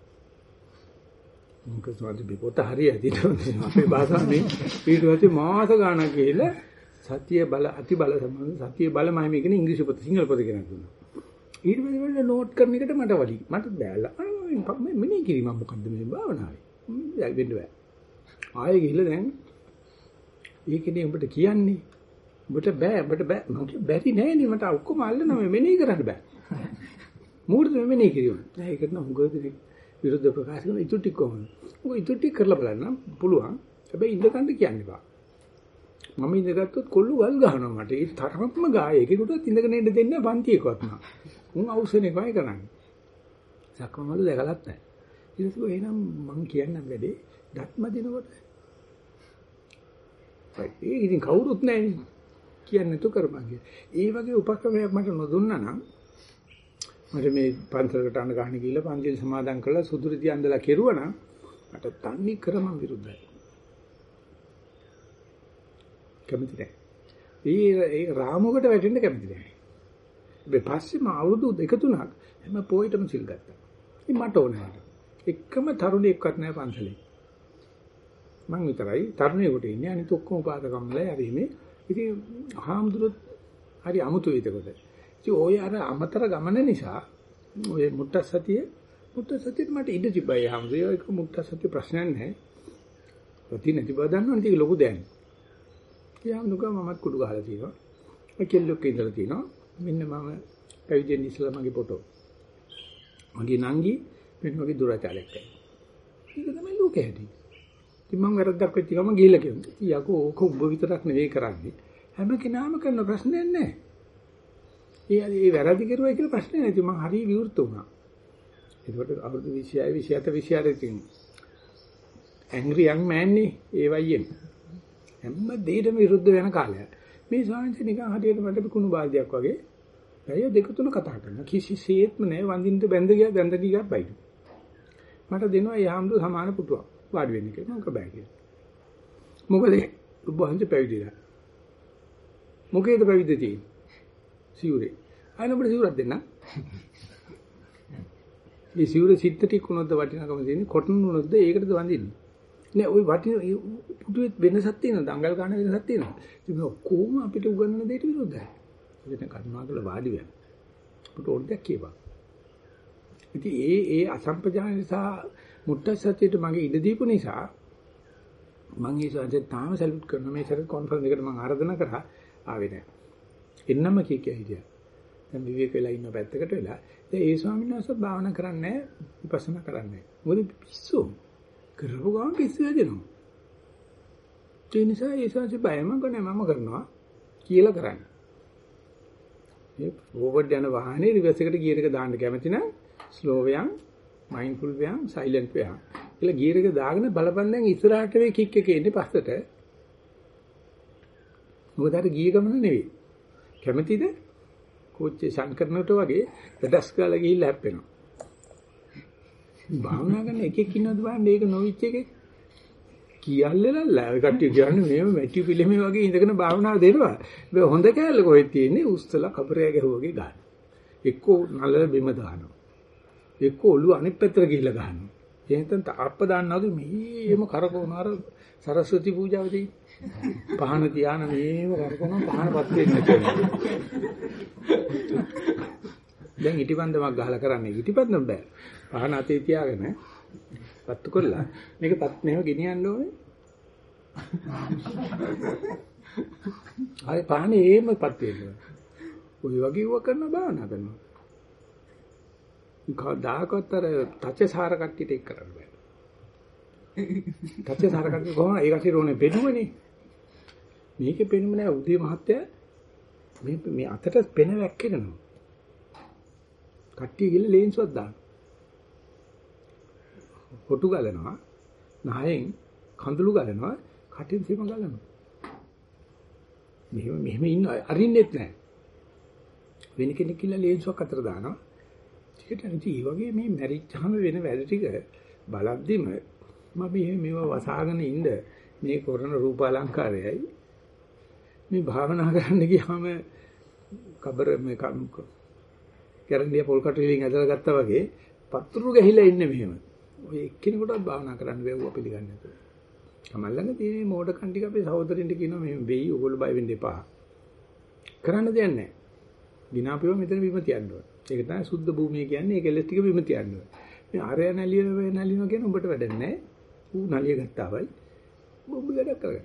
මොකද සෝන්දි පොත හරියදී අපේ භාෂාවේ ඊට පස්සේ මාස ගාණක් ගිහලා සතිය බල අති බල සම්බන්ධ සතිය බල මහිම කියන ඉංග්‍රීසි පොත සිංහල පොත ගෙනත් දුන්නා. ඊට පස්සේ මම නෝට් කරන එකට මට වලි. මට බෑලා. මම මෙනේ කිරීම මොකද්ද මේ භාවනාවේ? මම වෙන්න බෑ. ආයෙ ගිහලා දැන් ඒකනේ උඹට කියන්නේ. උඹට බෑ උඹට බෑ. මම කිය බැරි නෑනේ මට ඔක්කොම අල්ලනවා මෙනේ කරන්න බෑ. මොකටද මේ මෙනේ කිරීම? නෑ ඒකට නම් හුඟ දෙනෙක් විරුද්ධ ප්‍රකාශ කරන ඉතු ටික කොහොමද? ඔය ඉතු ටික කරලා බලන්න පුළුවන්. හැබැයි ඉඳ ගන්න කියන්න එපා. මම ඉඳගත්තොත් කොල්ල ගල් ගහනවා මට. ඒ තරමක්ම ගාය. ඒකෙකුටවත් ඉඳගෙන ඉන්න දෙන්නේ පන්තියකවත් නෑ. උන් අවශ්‍යනේ කොයි කරන්නේ. සක්මමලු දැකලත් නැහැ. ඊට පස්සේ එහෙනම් මං කියන්නම් වැඩේ ධර්ම දිනකොට. ඒක ඉතින් කවුරුත් නැහැ කියන්නේ තු කරපන්ගේ. ඒ වගේ උපක්‍රමයක් මට නොදුන්නා නම් මට මේ පන්සලකට අඬ ගන්න ගිහලා පන්තිල් සමාදන් කරලා සුදුරිති අඳලා කෙරුවා නම් මට තන්නේ කරම විරුද්ධයි. කැමති නැහැ. ඒ ඒ රාමුවකට වැටෙන්න කැමති නැහැ. මේ පස්සේ මම අවුරුදු දෙක තුනක් හැම පොයිටම සිල් ගත්තා. ඉතින් මට ඕනේ. එකම තරුණියෙක්වත් නැහැ පන්සලේ. මං විතරයි තරුණියෙකුට ඉන්නේ. අනිත ඔක්කොම උපාසකම්මලයි හරි මේ. ඉතින් හාමුදුරුවෝ හරි අමුතු විදිහකට. ඉතින් ඔය අර අමතර ගමන නිසා ඔය මුට්ටසතිය මුට්ටසතියට මට ඉඩ තිබ්බයි හාමුදුරුවෝ. ඒක මුට්ටසතිය ප්‍රශ්නයක් නැහැ. ප්‍රති නැති බව දන්නවනේ ඒක ලොකු දෙයක්. කියාමුදුකම මමත් කුඩු ගහලා තියෙනවා. ඔය කෙල්ලොක් ඉඳලා තියෙනවා. මෙන්න මම පැවිදෙන්න ඉස්සලා මගේ ෆොටෝ. මගේ නංගි මෙන්න මගේ දුරාචාරයක් කරනවා. ඒක තමයි ලෝකෙ හැටි. ඉතින් මම වැරද්දක් වෙච්ච ගමන් ගිහිල්ලා කියනවා. යකෝ ඕක උඹ විතරක් නෙවෙයි කරන්නේ. හැම කෙනාම කරන ප්‍රශ්නයක් නැහැ. ඒ ඒ වැරදි කරුවයි කියලා ප්‍රශ්නේ නැති මම හරිය විවෘත වුණා. ඒකට අවුරුදු විසිහය විසිහත විසිහාර තින් ඇන්ග්‍රි යන් මෑන් නේ ඒ වයියෙන්. හැම දෙයකම විරුද්ධ වෙන කාලයක්. මේ ස්වාමීන් වහන්සේ නිකන් හරියට මට කුණු බාල්දියක් වගේ පැය දෙක තුන කතා කරනවා. කිසිසේත්ම නෑ වඳින්න බැඳ ගියා බැඳ ගියා බයිද. මට දෙනවා යහම්දු සමාන පුටුවක් වාඩි වෙන්න කියලා. මම කබෑ කියලා. මොකද ඔබ වහන්සේ පැවිදිලා. මොකේද පැවිදි තියෙන්නේ? සිවුරේ. අයන ඔබට සිවුරක් දෙන්න. මේ සිවුර සිත් ටික උනොත්ද වටිනාකම තියෙන්නේ කොටන් උනොත්ද ඒකටද වඳින්නේ. නෑ ওই වටින පුටුවේ වෙනසක් තියෙනවා. දඟල් ගන්න වෙනසක් තියෙනවා. ඉතින් ඔක්කොම අපිට උගන්වන දෙයට විරුද්ධයි. ඉතින් කර්මාකල වාඩි වෙන. අපිට ඕනයක් කියපන්. ඉතින් ඒ ඒ අසම්පජාන නිසා මුට්ටසතියට මගේ ඉඩ දීපු නිසා මම ඒ සාජේ තාම සැලුට් කරන මේ සැර කොන්ෆරන්ස් එකට මම ආරාධනා කරා ආවේ නැහැ. එන්නම කිය කිය හිටියා. දැන් විවේක වෙලා ඉන්න පැත්තකට වෙලා දැන් ඒ ස්වාමීන් වහන්සේ භාවනා කරන්නේ විපස්සනා කරන්නේ. මොකද පිස්සු කරපු ගමන් පිස්සු වැදෙනවා. ඒ නිසා ඒ ස්වාමීන් බයම ගන්නේ මම කරනවා කියලා කරන්නේ. මේ ෆෝවර්ඩ් යන වාහනේ රිවර්ස් එකට ගියර් එක දාන්න කැමති නම් ස්ලෝ වෙයන් මයින්ඩ්ෆුල් වෙයන් සයිලන්ට් වෙයන් කියලා ගියර් එක දාගෙන බලපන් දැන් ඉස්සරහට වේ කික් එක එන්නේ පස්සට. මොකද අර ගිය ගමන නෙවෙයි. කැමතිද? කෝච්චේ ෂන් කරනකොට වගේ දඩස් ගාලා ගිහිල්ලා හැප්පෙනවා. භාවනා කරන එකෙක් ඉන්නවද බලන්න ඒක නොවිච් එකෙක්. කියල්ලෙලා කට්ටිය කියන්නේ මේ මැටි පිළිමේ වගේ ඉඳගෙන භාවනාව දෙනවා. මේ හොඳ කැලේ කොහෙද තියෙන්නේ? උස්සලා කබරය ගැහුවගේ ගන්න. එක්කෝ නල බිම දානවා. එක්කෝ ඔළුව අනිත් පැත්තට ගිහිල්ලා ගන්නවා. එහෙනම් තාප්ප දාන්නාගේ මෙහෙම කරකවන අර සරස්වති පූජාවදී පහන තියාන මේව කරකවන පහනපත් වෙන්නේ නැහැ. දැන් ඉටිපන්දමක් ගහලා කරන්නේ ඉටිපන්දම බෑ. පහන අතේ තියාගෙන පත්තු කරලා මේක පත් මෙහෙම ගෙනියන්න ඕනේ. ආයේ පහනේ එහෙමපත් වෙනවා. ඔය වගේ ව කරන බාහනා කරනවා. කවදාකවත් අර තච්චසාර කට්ටියට එක් කරන්න බෑ. තච්චසාර කට්ටිය කොහොමද ඒකට රෝනේ පෙනුමනේ. මේකේ පෙනුම නෑ උදේ මහත්තයා මේ මේ අතට පෙන වැක්කෙනවා. කට්ටිය ගිහලා ලේන්සුවක් දානවා. හොටු ගලනවා, නහයෙන් කඳුළු ගලනවා, කටින් සීම ගලනවා. මෙහෙම මෙහෙම ඉන්න අරින්නෙත් නැහැ. වෙන කෙනෙක් කියලා ලේන්සුවක් අතර දානවා. ටිකට නැති වගේ මේ මැරිච්චාම වෙන වැඩ ටික බලද්දිම මම මේව වසාගෙන ඉන්න මේ කරන රූපාලංකාරයයි මේ භාවනා කරන්න ගියාම කබර මේ කැරණිය පොල් කටු වලින් ඇදලා ගත්තා වගේ පතුරු ගහිලා ඉන්නේ මෙහෙම. ඔය එක්කෙනෙකුටවත් භාවනා කරන්න බැවුවා පිළිගන්නේ නැතුව. කමල්ලඟ තියෙන මෝඩකම් ටික අපේ සහෝදරින්ට කියනවා මේ වෙයි ඔයගොල්ලෝ බය වෙන්න එපා. කරන්න දෙයක් නැහැ. විනාපියව මෙතන බිම තියන්න ඕන. ඒක තමයි සුද්ධ භූමිය කියන්නේ. ඒක එලස් ටික බිම තියන්න ඕන. මේ ආරය නැලිය වේ නැලිනවා කියන උඹට වැඩක් නැහැ. ඌ නැලිය ගත්තාවයි. ඔබ වැඩක් කරගන්න.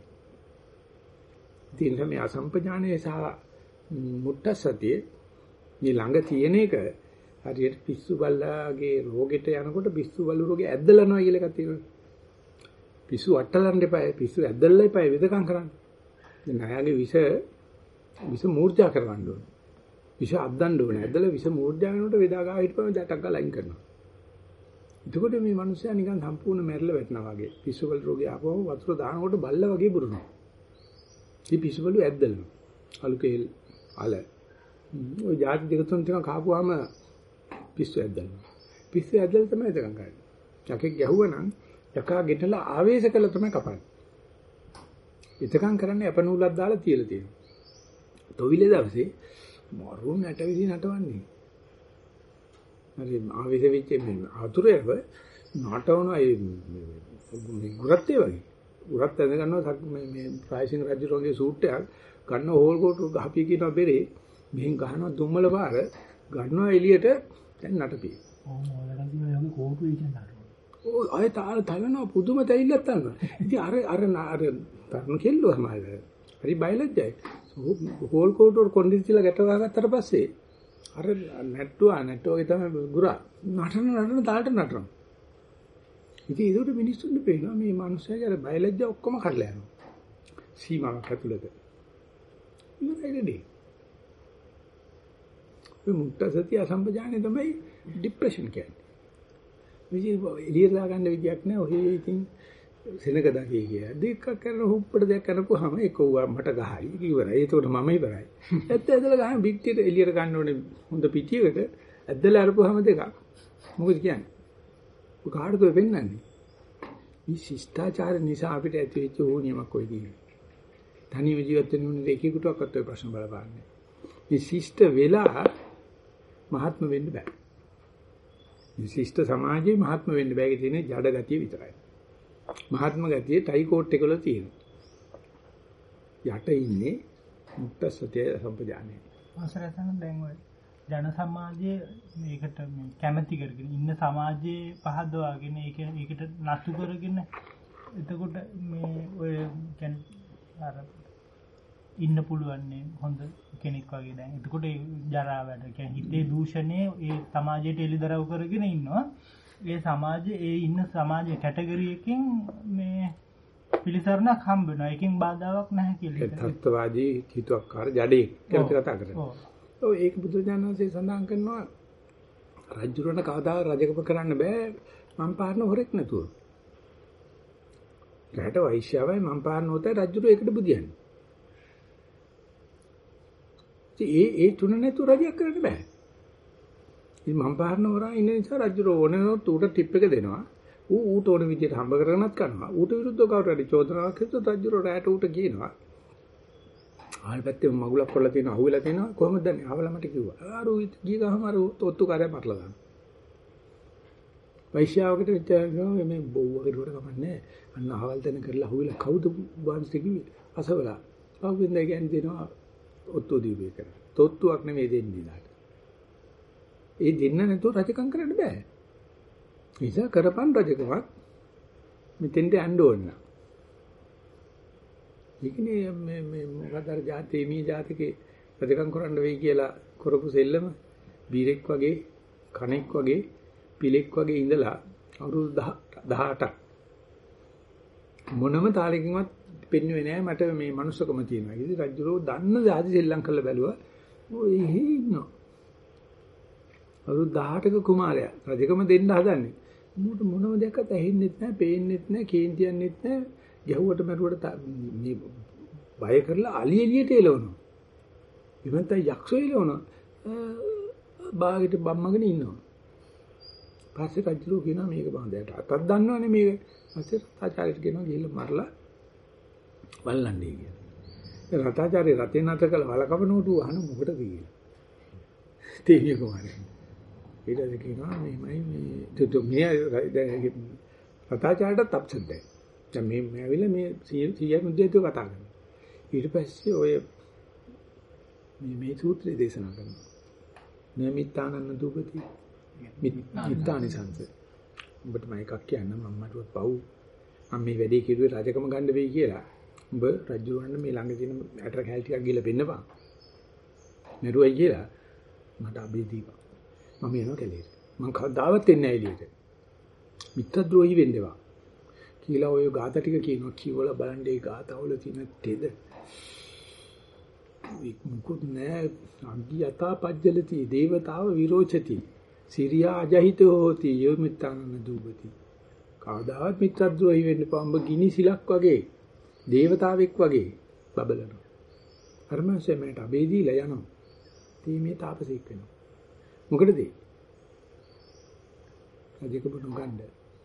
ඉතින් මේ අසම්පජානයේ සහ මුට්ටසතිය මේ ළඟ තියෙන එක හරියට පිස්සු බල්ලාගේ රෝගෙට යනකොට පිස්සු බල්ලු රෝගේ ඇද්දලනවා කියලා එකක් තියෙනවා. පිස්සු අට්ටලන්න එපා. පිස්සු ඇද්දල්ලා එපා වෙදකම් කරන්න. දැන් ණයාගේ විෂ විෂ මූර්ජා කරවන්න ඕනේ. විෂ අද්දන්න ඕනේ. ඇද්දලා විෂ මූර්ජා වෙනකොට වේදා ගාව හිටපම දැටක් ගාලා අයින් කරනවා. එතකොට මේ මිනිස්සයා නිකන් සම්පූර්ණ මැරිලා වැටෙනවා වගේ. පිස්සු බල්ලු රෝගේ ආපුවම වතුර දානකොට බල්ලා වගේ බුරුනවා. මේ පිස්සු බල්ලු ඇද්දලනවා. අලු කේල් අල. ওই જાති දෙක තුන ටික කාපුවාම පිස්සු ඇද්දලනවා. පිස්සු ඇද්දලා තමයි එතකන් කරන්නේ. යකෙක් ගැහුවනම් යකා ගෙටලා ආවේශ කළා තමයි කපන්නේ. එතකන් කරන්නේ අපනූලක් දාලා තියලා තියෙනවා. තොවිලේ දවසේ මරු නැට විදි නටවන්නේ. හරි ආවේශ වෙච්ච මේ අතුරේව නටවන ඒ ගුරත් ඒ වගේ. ගුරත් ඇඳ ගන්නවා මේ මේ ප්‍රයිසින් රජුගේ සූට් එකක් ගන්න හෝල් කොට ගහපිය කියනවා බෙරේ. මෙහෙන් ගහනවා දුම්මල පාර ගන්නවා එළියට දැන් නටපිය. ඕ මොලරන් කියන කෝටු එක නටනවා. ඔය අය තාල තලනවා පුදුම තැවිල්ලක් තලනවා. ඉතින් අර අර අර තරණ කෙල්ලෝ තමයි. හරි බයලජ්ජයි. හෝල් කෝටුවර කොන්ඩිසිලා ගැටවා ගත්තට පස්සේ අර නැට්ටුවා නැට්ටෝගේ තමයි ගුරා නටන නටන තාලට නටනවා. ඉතින් ඒකට මිනිස්සුන්ට පේනවා මේ මිනිස්සයාගේ අර බයලජ්ජා ඔක්කොම කඩලා යනවා. සීමාවක් ඇතුළත. ඉතින් මේ මුක්තසතිය අසම්පජානේ තමයි ડિප්‍රෙෂන් කියන්නේ. විජේ එළියට දාගන්න විදියක් නැහැ. ඔහේ ඉතින් සෙනග දකේ කිය. දෙකක් කරන හුප්පට දෙයක් කරපුවාම ඒක මට ගහයි. ඉවරයි. ඒකට මම ඉවරයි. ඇත්ත ඇදලා ගහන පිටියට එළියට ගන්න ඕනේ හොඳ පිටියකට ඇදලා අරපුවාම දෙකක්. මොකද කියන්නේ? ඔය කාටද වෙන්නන්නේ? මේ ශිෂ්ටාචාර නිසා අපිට ඇති වෙච්ච ඕනියමක් කොයි දිනේ. තනිව ජීවත් වෙන උනේ එකෙකුටවත් ඔය ප්‍රශ්න බලපාන්නේ. මේ ශිෂ්ට වෙලා මහත්ම වෙන්න බෑ. මේ ශිෂ්ට සමාජයේ මහත්ම වෙන්න බෑ. ඒකේ තියෙන ජඩ ගතිය විතරයි. මහත්ම ගතිය ටයි කෝට් එකවල තියෙනවා. යට ඉන්නේ මුක්ත සත්‍ය සම්පජානේ. අසරතන දැන් ඔය ජන සමාජයේ මේකට කැමැති කරගෙන ඉන්න සමාජයේ පහදවාගෙන ඒක ඒකට නතු කරගෙන එතකොට මේ ඔය කියන්නේ අර ඉන්න පුළුවන්නේ හොඳ කෙනෙක් වගේ දැන්. එතකොට ඒ ජරා වැඩ කියන්නේ හිතේ දූෂණය ඒ සමාජයට එළිදරව් කරගෙන ඉන්නවා. ඒ සමාජයේ ඒ ඉන්න සමාජයේ කැටගරි එකකින් මේ පිළිසරණක් හම්බ වෙනවා. ඒකෙන් බාධාවක් නැහැ කියලා. ඒ තත්ත්වවාදී හිතුවක්කාර ජඩේ කියලා කතා කරන්නේ. ඔව් ඒක බුදුජානකසේ සඳහන් කරනවා රජුරණ කවදා රජකම කරන්න බෑ මම් පාරන හොරෙක් නැතුව. රට වෛශ්‍යාවයි මම් පාරන උතේ රජුර ඒකට බුදියන්නේ. ඒ ඒ තුන නැතුව රජයක් කරන්න බෑ. ඉතින් මම් පාරන හොරා ඉන්න නිසා රජුර ඕනනොත් උට ටිප් එක දෙනවා. ඌ ඌට ඕන විදිහට හම්බ කරගෙනත් කරනවා. ඌට විරුද්ධව කවුරු හරි චෝදනාවක් කළොත් රජුරෝ රැට ඌට කියනවා. ආල් පැත්තේ මගුලක් කරලා තියෙනවා, අහුවෙලා තියෙනවා. කොහොමද දන්නේ? ආවලා මට කිව්වා. ආරු ගිය ගහම අර ඔත්තු කාර්යය මරලා දානවා. වෛශ්‍යාවකට විචාරනවා මේ බොව්ව කෙරුවට කමන්නේ. අන්න අහවල් තැන කරලා අහුවෙලා කවුද වංශ කිව්වේ? අසවලා. කවුද කියන්නේ දෙනවා ඔත්තු දීපේ කරා. තොත්තුවක් නෙමෙයි දෙන්නේ දාට. ඒ දෙන්න නැතුව රජකම් කරන්න බෑ. නිසා කරපන් රජකමක් මෙතෙන්ට යන්න ඕන. ඒකනේ මේ මේ මොකද අර જાතේ මේ જાතිකේ රජකම් කරන්න වෙයි කියලා කරපු සෙල්ලම බීරෙක් වගේ කණෙක් වගේ පිලෙක් වගේ ඉඳලා අවුරුදු දහඅටක් මොනම තාලෙකින්වත් පෙන්වුවේ නෑ මට මේ මනුස්සකම තියෙනවා. ඉතින් රජුරෝ දන්න જાති සෙල්ලම් කරලා බැලුවා. ඔය ඉන්නවා. අවුරුදු දහඅටක කුමාරයා රජකම දෙන්න හදන්නේ. මොකට මොනම දෙයක්වත් ඇහෙන්නෙත් නැහැ, පේන්නෙත් නැහැ, කේන්තියන්නෙත් නැහැ. ගැහුවට මරුවට මේ බය කරලා අලි එළියට එලවනවා. ඉවන්ත යක්ෂෝ එලවනවා. බාගෙට බම්මගෙන ඉන්නවා. පස්සේ රජුරෝ කියනවා මේක බඳයට. අතක් දන්නවනේ මේක. පස්සේ රතාචාර්යට කියනවා ගිහිල්ලා මරලා වල්ලන්නේ කියලා. ඒ රතාචාර්ය රතේ නැත කළ වලකවනට අහන මොකටද කියලා. තේරිය කුමාරයා. ඊට පස්සේ කියනවා මේමයි මේ තුතු මිය රතාචාර්යට අප්සෙට් දැන්. දැන් මේ මේ ඇවිල්ලා මේ සීයා මුද්දේතු කතා කරනවා. ඊට පස්සේ ඔය මේ මේ සූත්‍රය දේශනා කරනවා. නමිත්තානන්න දුපති මිත්තානි සංස. ඔබට මම එකක් කියන්න මම මට පව් මම මේ වැඩේ කිරුවේ රජකම ගන්න වෙයි කියලා. උඹ රජුවන්න මේ ළඟ තියෙන ඇටර කැල් ටිකක් ගිහලා පෙන්නපන්. නරුවයි කියලා මට අබේ දීපන්. මම එනවා කැලේට. මම කවදාවත් එන්නේ නැහැ එළියට. මිත්‍රද්‍රෝහි වෙන්නේවා. කියලා ඔය ગાත ටික කියනවා කියවලා බලන්න ඒ ગાතවල තියෙන තෙද. මුකුත් නෑ අග්ගි යතා පජ්ජලති දේවතාව විරෝචති. සිරියා අජහිතෝ හෝති යොමිත්තානන දුබති. කවදාවත් මිත්‍රද්‍රෝහි වෙන්න පඹ ගිනි සිලක් වගේ දේවතාවෙක් වගේ බබලනවා. අරමංශය මට අබේ දීලා යනවා. තී මේ තාපසෙක් වෙනවා. මොකටද ඒ? රජකම නොගන්න.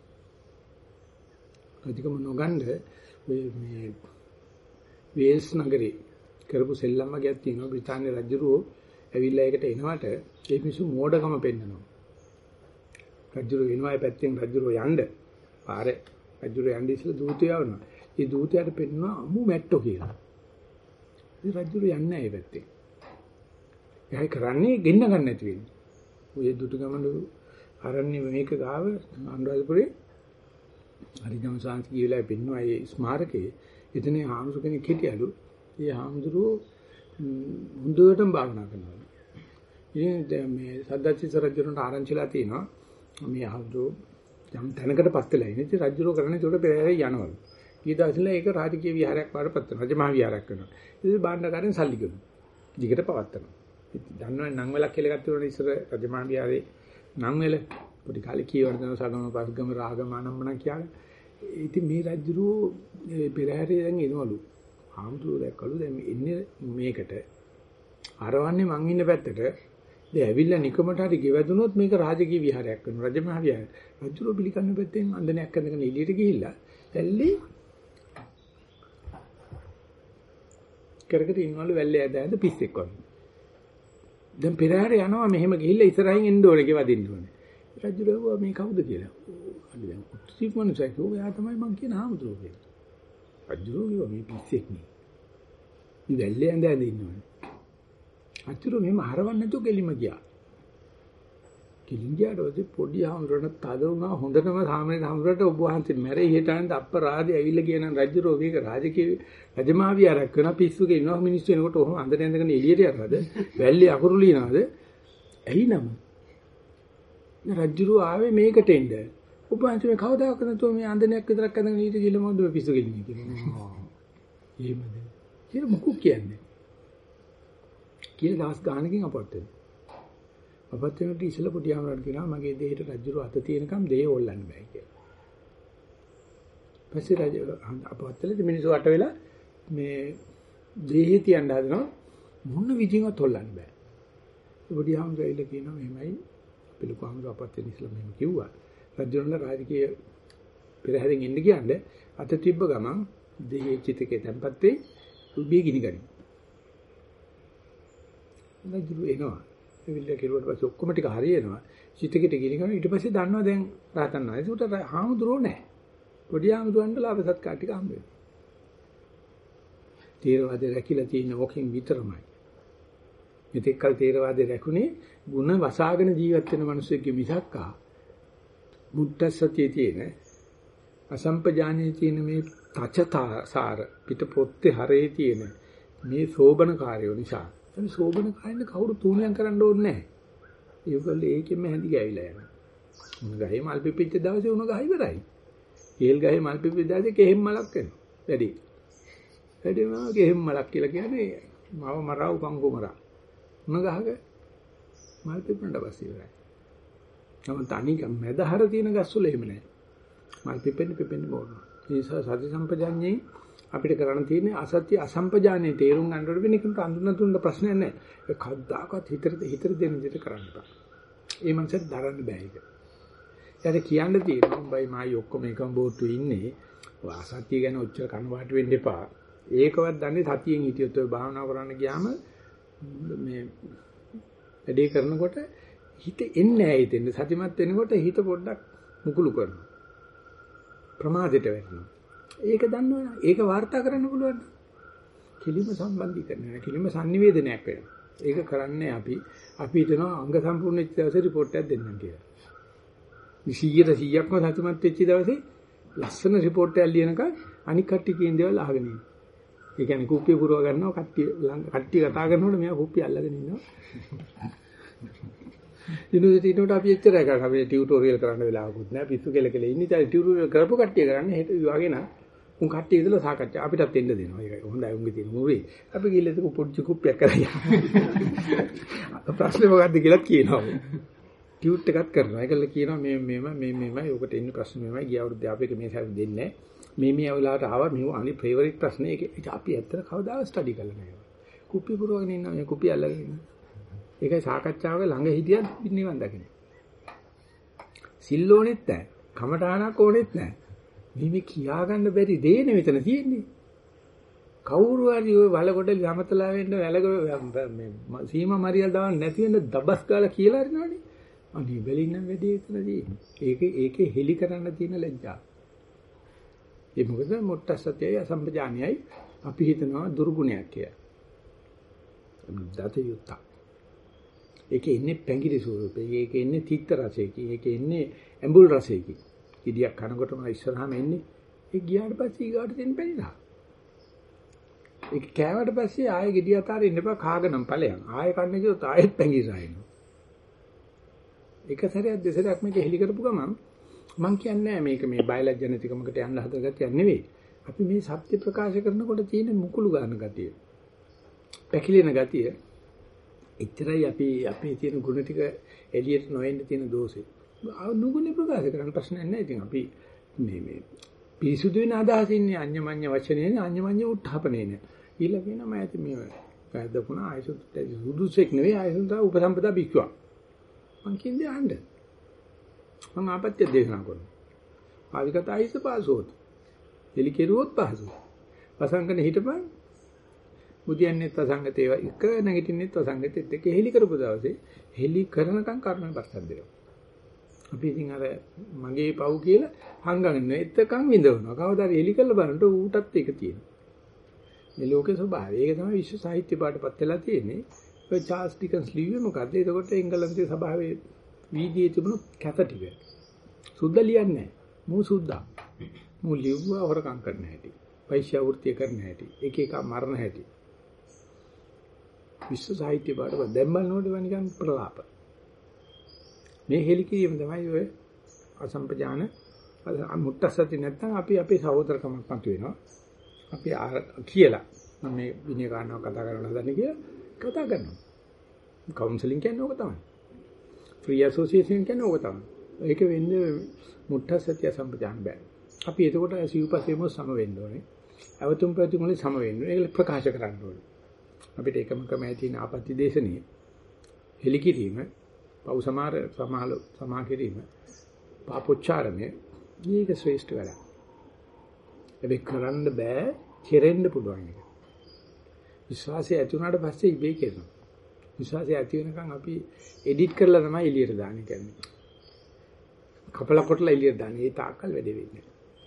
රජකම නොගන්න ඔය මේ වේල්ස් නගරේ කරපු සෙල්ලම් වගේක් තියෙනවා. බ්‍රිතාන්‍ය රජුරෝ ඇවිල්ලා ඒකට එනවට ඒ මිනිස්සු මෝඩකම පෙන්නනවා. රජුරෝ එනවා ඒ පැත්තෙන් රජුරෝ යන්න. පාරේ රජුරෝ යන්න ඉස්සෙල්ලා දූතය යවනවා. ඒ දූතයාට පෙන්නනවා අමු මැට්ටෝ කියලා. ඉතින් රජුරෝ යන්නේ නැහැ ඒ පැත්තේ. එහයි කරන්නේ ගෙන්න ගන්න නැති වෙන්නේ. ඔය දුටුගමන ආරණ්‍ය මේක ගාව අනුරාධපුරේ හරිගම සාංශ කියලා පෙන්වනවා ඒ ස්මාරකයේ. එතන හාමුදුර කෙනෙක් හිටියලු. ඒ හාමුදුරුවෝ හොඳටම භාවනා කරනවා. ඉතින් මේ සද්දච්චිත රජුන්ට ආරංචිලා තියෙනවා. මේ හාමුදුරුවෝ යම් තැනකට පස්සෙලා ඉන්නේ. ඉතින් රජුරෝ කරන්නේ ඒකට පෙරහැරේ යනවලු. ඊට පස්සේ ඒක රාජකීය විහාරයක් වඩපත් වෙනවා. රජමහා විහාරයක් වෙනවා. ඉතින් බාණ්ඩකාරයන් සල්ලි ගන්නවා. දිගට පවත්නවා. දන්නවනේ නම් වෙලක් කියලා ගත්ත උනේ ඉස්සර රජමහා විහාරේ නම් වෙල පොඩි කාලේ කියවන දන සගම පස්ගම රාගම අනම්මන කියලා. ඉතින් මේ රජුරෝ පෙරහැරේ දැන් එනවලු. හාමුදුරුවෝ දැක්කලු දැන් එන්නේ මේකට අරවන්නේ මං ඉන්න පැත්තට. දැන් ඇවිල්ලා නිකමට හරි ගෙවදුනොත් මේක රාජකීය විහාරයක් වෙනවා. රජමහා විහාරය. රජුරෝ පිළිකන්න පැත්තෙන් අන්දනයක් ඇඳගෙන එළියට ගිහිල්ලා ඇල්ලේ කරකට ඉන්නවලු වැල්ලේ ඇද ඇද පිස්සෙක් වගේ. දැන් පෙරහැර යනවා මෙහෙම ගිහිල්ලා ඉස්සරහින් එන්න ඕනේ ගෙවදින්න ඕනේ. රජුරෝ මේ කවුද කියලා. අන්න දැන් උත්සීප මනුස්සයෙක් ඔයා තමයි මං කියන හාමුදුරුවෝ කියලා. රජුරෝ කිව්වා මේ පිස්සෙක් නේ. මේ වැල්ලේ ඇඳ ඇඳ ඉන්නවනේ. රජුරෝ මෙහෙම හරවන්න නැතුව ගෙලිම ගියා. ගෙලින් ගියාට පස්සේ පොඩි හාමුදුරන්ට තද වුණා හොඳටම සාමාන්‍ය හාමුදුරන්ට ඔබ වහන්සේ මැරෙයි හිටානද අප්පරාදේ ඇවිල්ලා කියන රජුරෝ මේක රාජකීය රජමහා විහාරයක් කරන පිස්සුගේ ඉන්නවා මිනිස්සු එනකොට ඔහොම අඳන ඇඳගෙන එළියට යනවාද වැල්ලේ අකුරු ලියනවාද ඇයි නම රජුරෝ ආවේ මේකට එන්න ඔබ වහන්සේ මේ කවදාකද නැතුව මේ අඳනයක් විතරක් අඳගෙන ඊට ගිහලා මොකද මේ පිස්සු ගෙලින්නේ කියලා එහෙමද කියලා මොකක් කියන්නේ කියලා දවස් ගානකින් අපවත් වෙනවා අපත් වෙනකොට ඉස්සලා පොඩි ආමරණ කියනවා මගේ දෙහෙට රජුරු අත තියෙනකම් දෙය ඕල්ලන්න බෑ කියලා. පස්සේ රජ අපත් වෙලදී මිනිස්සු අට වෙලා මේ දෙහෙ තියන්න හදනවා මොන විදිහකට හොල්ලන්න බෑ. පොඩි ආමරණ කියනවා මෙහෙමයි පිළිකුවම අපත් වෙන ඉස්සලා මෙහෙම කිව්වා. රජුරුන්ගේ රාජකීය පෙරහැරෙන් එන්න කියන්නේ අත තිබ්බ ගමන් දෙහි චිතකේ තැම්පත් වෙයි උබේ ගිනි ගනි. නේද එනවා. එවිල්ල කෙරුවට පස්සේ ඔක්කොම ටික හරියනවා. චිතකෙට ගිනි ගන්න ඊට පස්සේ දන්නවා දැන් රහතන් නැහැ. ඒකට හාමුදුරුවෝ නැහැ. පොඩි හාමුදුරුවන්ට ලාභ සත්කාර ටික හම්බ වෙනවා. තේරවාදේ රැකිලා තියෙන ඕකෙන් විතරමයි. මෙතෙක් කල තේරවාදේ රැකුනේ ಗುಣ වසාගෙන ජීවත් වෙන මිනිස්සුගේ මිසක් ආ මුත්තසතියේ තියෙන අසම්පජානයේ තියෙන මේ තචතාසාර පිට පොත්තේ හරේ තියෙන මේ සෝබන කාර්යෝ නිසා මේ සෝබන කාර්යනේ කවුරු තුනියම් කරන්න ඕනේ නැහැ. ඒකවල ඒකෙම හැඳි ගෑවිලා යනවා. උණ ගහේ මල් පිපිච්ච දවසේ උණ ගහ ඉවරයි. කේල් ගහේ මල් පිපිච්ච දවසේ කෙහෙම් මලක් වෙනවා. වැඩි. වැඩිම කෙහෙම් මලක් කියලා කියන්නේ මව මරා උපංගු මරා. උණ ගහක මල් පිපෙන්න බස් ඉවරයි. නමුත් තනික මැදහර තියෙන ගස්වල එහෙම නැහැ. මල් පිපෙන්න පිපෙන්න ඕන. ඒ නිසා සති සම්පජාඤ්ඤේ අපිට කරන්න තියෙන්නේ අසත්‍ය අසම්පජාඤ්ඤේ තේරුම් ගන්න ඕන වෙන එකට අඳුන තුන ප්‍රශ්නයක් නැහැ. ඒ කද්දාකත් හිතට හිතට දෙන විදිහට කරන්න බෑ. ඒ මනසට දරන්න බෑ ඒක. ඊට කියන්න තියෙනවා උඹයි මායි ඔක්කොම එකම බෝට්ටුවේ ඉන්නේ. ඔය අසත්‍ය ගැන ඔච්චර කනවාට වෙන්න එපා. ඒකවත් දන්නේ සතියෙන් හිටියොත් ඔය භාවනා කරන්න ගියාම මේ වැඩේ කරනකොට හිත එන්නේ නැහැ හිතෙන්. සතිමත් වෙනකොට හිත පොඩ්ඩක් මුකුළු කරනවා. ප්‍රමාදයට වැටෙනවා. ඒක දන්නවනේ. ඒක වාර්තා කරන්න පුළුවන්. කිලිම සම්බන්ධීකරණය වෙනවා. කිලිම sannivedanayak වෙනවා. ඒක කරන්නේ අපි අපි හිතනවා අංග සම්පූර්ණ වෙච්ච දවසේ report එකක් දෙන්නම් කියලා. විසියට සීයක්ම සතුටුමත් වෙච්ච දවසේ ලස්සන report එකක් ලියනකම් අනික් කට්ටිය කියන දේවල් අහගෙන ඉන්නවා. ඒ කියන්නේ කුප්පිය පුරව ගන්නවා කට්ටිය කට්ටිය කතා කරනකොට මෙයා කුප්පිය අල්ලගෙන ඉන්නවා. යුනිවර්සිටි උඩ අපි එච්චරයි කරා. අපි ටියුටෝරියල් කරන්න වෙලාවකුත් නැහැ. පිස්සු කෙල කෙල ඉන්නේ. ඉතින් ටියුටෝරියල් කරපු කට්ටිය කරන්නේ හෙට විවාගෙන උන් කට්ටිය ඉදලා සාකච්ඡා අපිටත් එන්න දෙනවා. ඒක හොඳයි උන්ගේ තියෙන මොවේ. අපි ගිහලා ඒක පොඩි කුප්පියක් කරලා ප්‍රශ්නේ මොකද්ද කියලා කියනවා. ටියුට් එකක් කරනවා. ඒකල කියනවා මේ මේම මේ මේමයි ඔකට එන්නේ ප්‍රශ්න මේමයි. ගිය අවුරුද්ද අපේක මේ සැරේ දෙන්නේ නැහැ. මේ මේ වෙලාවට ආවා මේ අනි ෆේවරිට් ප්‍රශ්නේ ඒක අපි ඇත්තට කවදාවත් ස්ටඩි කරලා නැහැ. කුප්පිය පුරවගෙන ඉන්නවා. මේ කුප්පිය අල්ලගෙන ඉන්නවා. ඒකයි සාකච්ඡාවක ළඟ හිටියත් නිවන් දකින්න. සිල් ඕනෙත් නැහැ. කමඨාණක් ඕනෙත් නැහැ. මේ මේ කියාගන්න බැරි දේ නේ මෙතන තියෙන්නේ. කවුරු හරි ඔය වලකොඩ යමතලා වෙන්න වැලක මේ සීමා මරියල් දාන්න නැති වෙන්න දබස් ගාලා කියලා හරිනවනේ. අනේ බැලින්නම් වැඩි එතනදී. ඒකේ ඒකේ හෙලි කරන්න තියෙන ලැජ්ජාව. ඒ මොකද මොට්ටසත්‍යය අසම්පජානියයි අපි හිතනවා දුර්ගුණයක් කියලා. දත යුක්ත. ඒකේ ඉන්නේ පැංගිරි ස්වරූපේ. ඒකේ ඉන්නේ තිත්ත රසයකින්. ඒකේ ඉන්නේ ඇඹුල් රසයකින්. ඉදියක් කනකොටම ඉස්සරහම එන්නේ. ඒ ගියාට පස්සේ ඊගාට දෙන්න බැරිලා. ඒක කෑවට පස්සේ ආයෙ ගෙඩිය අතාරින්න එපා කාගෙනම් ඵලයන්. ආයෙ කන්නේ කිව්වොත් ආයෙත් පැංගිරි රායනවා. එක සැරයක් දෙසරයක් මේක හෙලි කරපු ගමන් මම කියන්නේ මේක මේ බයලජ් ජනතිකමකට යන්න හදන ගතියක් නෙවෙයි. අපි මේ සත්‍ය ප්‍රකාශ කරනකොට තියෙන මුකුළු ගන්න ගතිය. පැකිලෙන ගතිය. එච්චරයි අපි අපේ තියෙන ගුණ ටික එළියට නොෙන්න තියෙන දෝෂේ. නුගුණේ ප්‍රකාශ කරන්න ප්‍රශ්නයක් නැහැ. ඉතින් අපි මේ මේ පිරිසුදු වෙන අදහස ඉන්නේ අඤ්ඤමඤ්ඤ වචනේ නේ අඤ්ඤමඤ්ඤ උත්හාපනේ නේ. ඊළඟ වෙනවා මම ඇති මේ වැදකුණා ආයසුත් සුදුසෙක් නෙවෙයි ආයසුත් උපසම්පදා බික්කුවක්. මං කියන්නේ අහන්න. මං ආපත්‍ය දේශනා කරනවා. ආවිකත ආයිස පාසෝත්. එලි කෙරුවොත් පහසුයි. වසංගනේ හිටපන්. මුදියන්නේත් වසංගතේ එක නැගිටින්නෙත් වසංගතෙත් එක හෙලි කරපු දවසේ හෙලි කරනකම් කර්මෙන් පස්සක් දෙනවා. අපි ඉතින් අර මගේ පව් කියලා හංගගෙන එතකන් විඳවනවා. කවදාද හෙලි කරලා බලනකොට ඌටත් ඒක තියෙනවා. මේ ලෝකේ ස්වභාවය. ඒක තමයි විශ්ව සාහිත්‍ය පාඩපත් වෙලා තියෙන්නේ. ඔය චාල්ස් ඩිකන්ස් ලිව්වේ මොකද්ද? එතකොට එංගලන්තයේ සභාවේ වීදියේ තිබුණු කැත ටික. සුද්ධ ලියන්නේ නැහැ. මූ සුද්ධා. මූ ලිව්වා හොරකම් කරන්න හැටි. පයිෂා වෘත්‍ය කරන්න හැටි. එක එක මරණ හැටි. විශ්ව සාහිත්‍ය පාඩපත් දැන් බලනකොට නිකන් ප්‍රලාප. මේ හෙලිකිරීම තමයි ඔය අසම්පජාන මුත්තසති නැත්නම් අපි අපේ සහෝදරකමක් මත වෙනවා. අපි කියලා මම මේ විනය කාරණාව කතා කරන්න හදන්නේ කියලා කතා කරනවා. කවුන්සලින් කියන්නේ ඕක තමයි. ෆ්‍රී ඇසෝසියේෂන් කියන්නේ ඕක තමයි. ඒක වෙන්නේ මුත්තසති අසම්පජාන බෑ. අපි එතකොට සිව්පසේම සම වෙන්න ඕනේ. අවතුම් ප්‍රතිම වල සම වෙන්න ඕනේ. ඒක ප්‍රකාශ කරන්න ඕනේ. අපිට එකම ක්‍රමයේ තියෙන ආපත්‍ය දේශනීය හෙලිකිරීම පව් සමාර සමාල සමා කිරීම පාපොච්චාරණය මේක ශ්‍රේෂ්ඨ වැඩක්. ඒක කරන්න බෑ, කෙරෙන්න පුළුවන් එක. විශ්වාසය ඇති වුණාට පස්සේ ඉබේ කරනවා. විශ්වාසය ඇති වෙනකන් අපි එඩිට් කරලා තමයි එළියට දාන්නේ කියන්නේ. කපලා කොටලා එළියට දාන්නේ. ඒ තාක්කල් වැඩේ වෙන්නේ.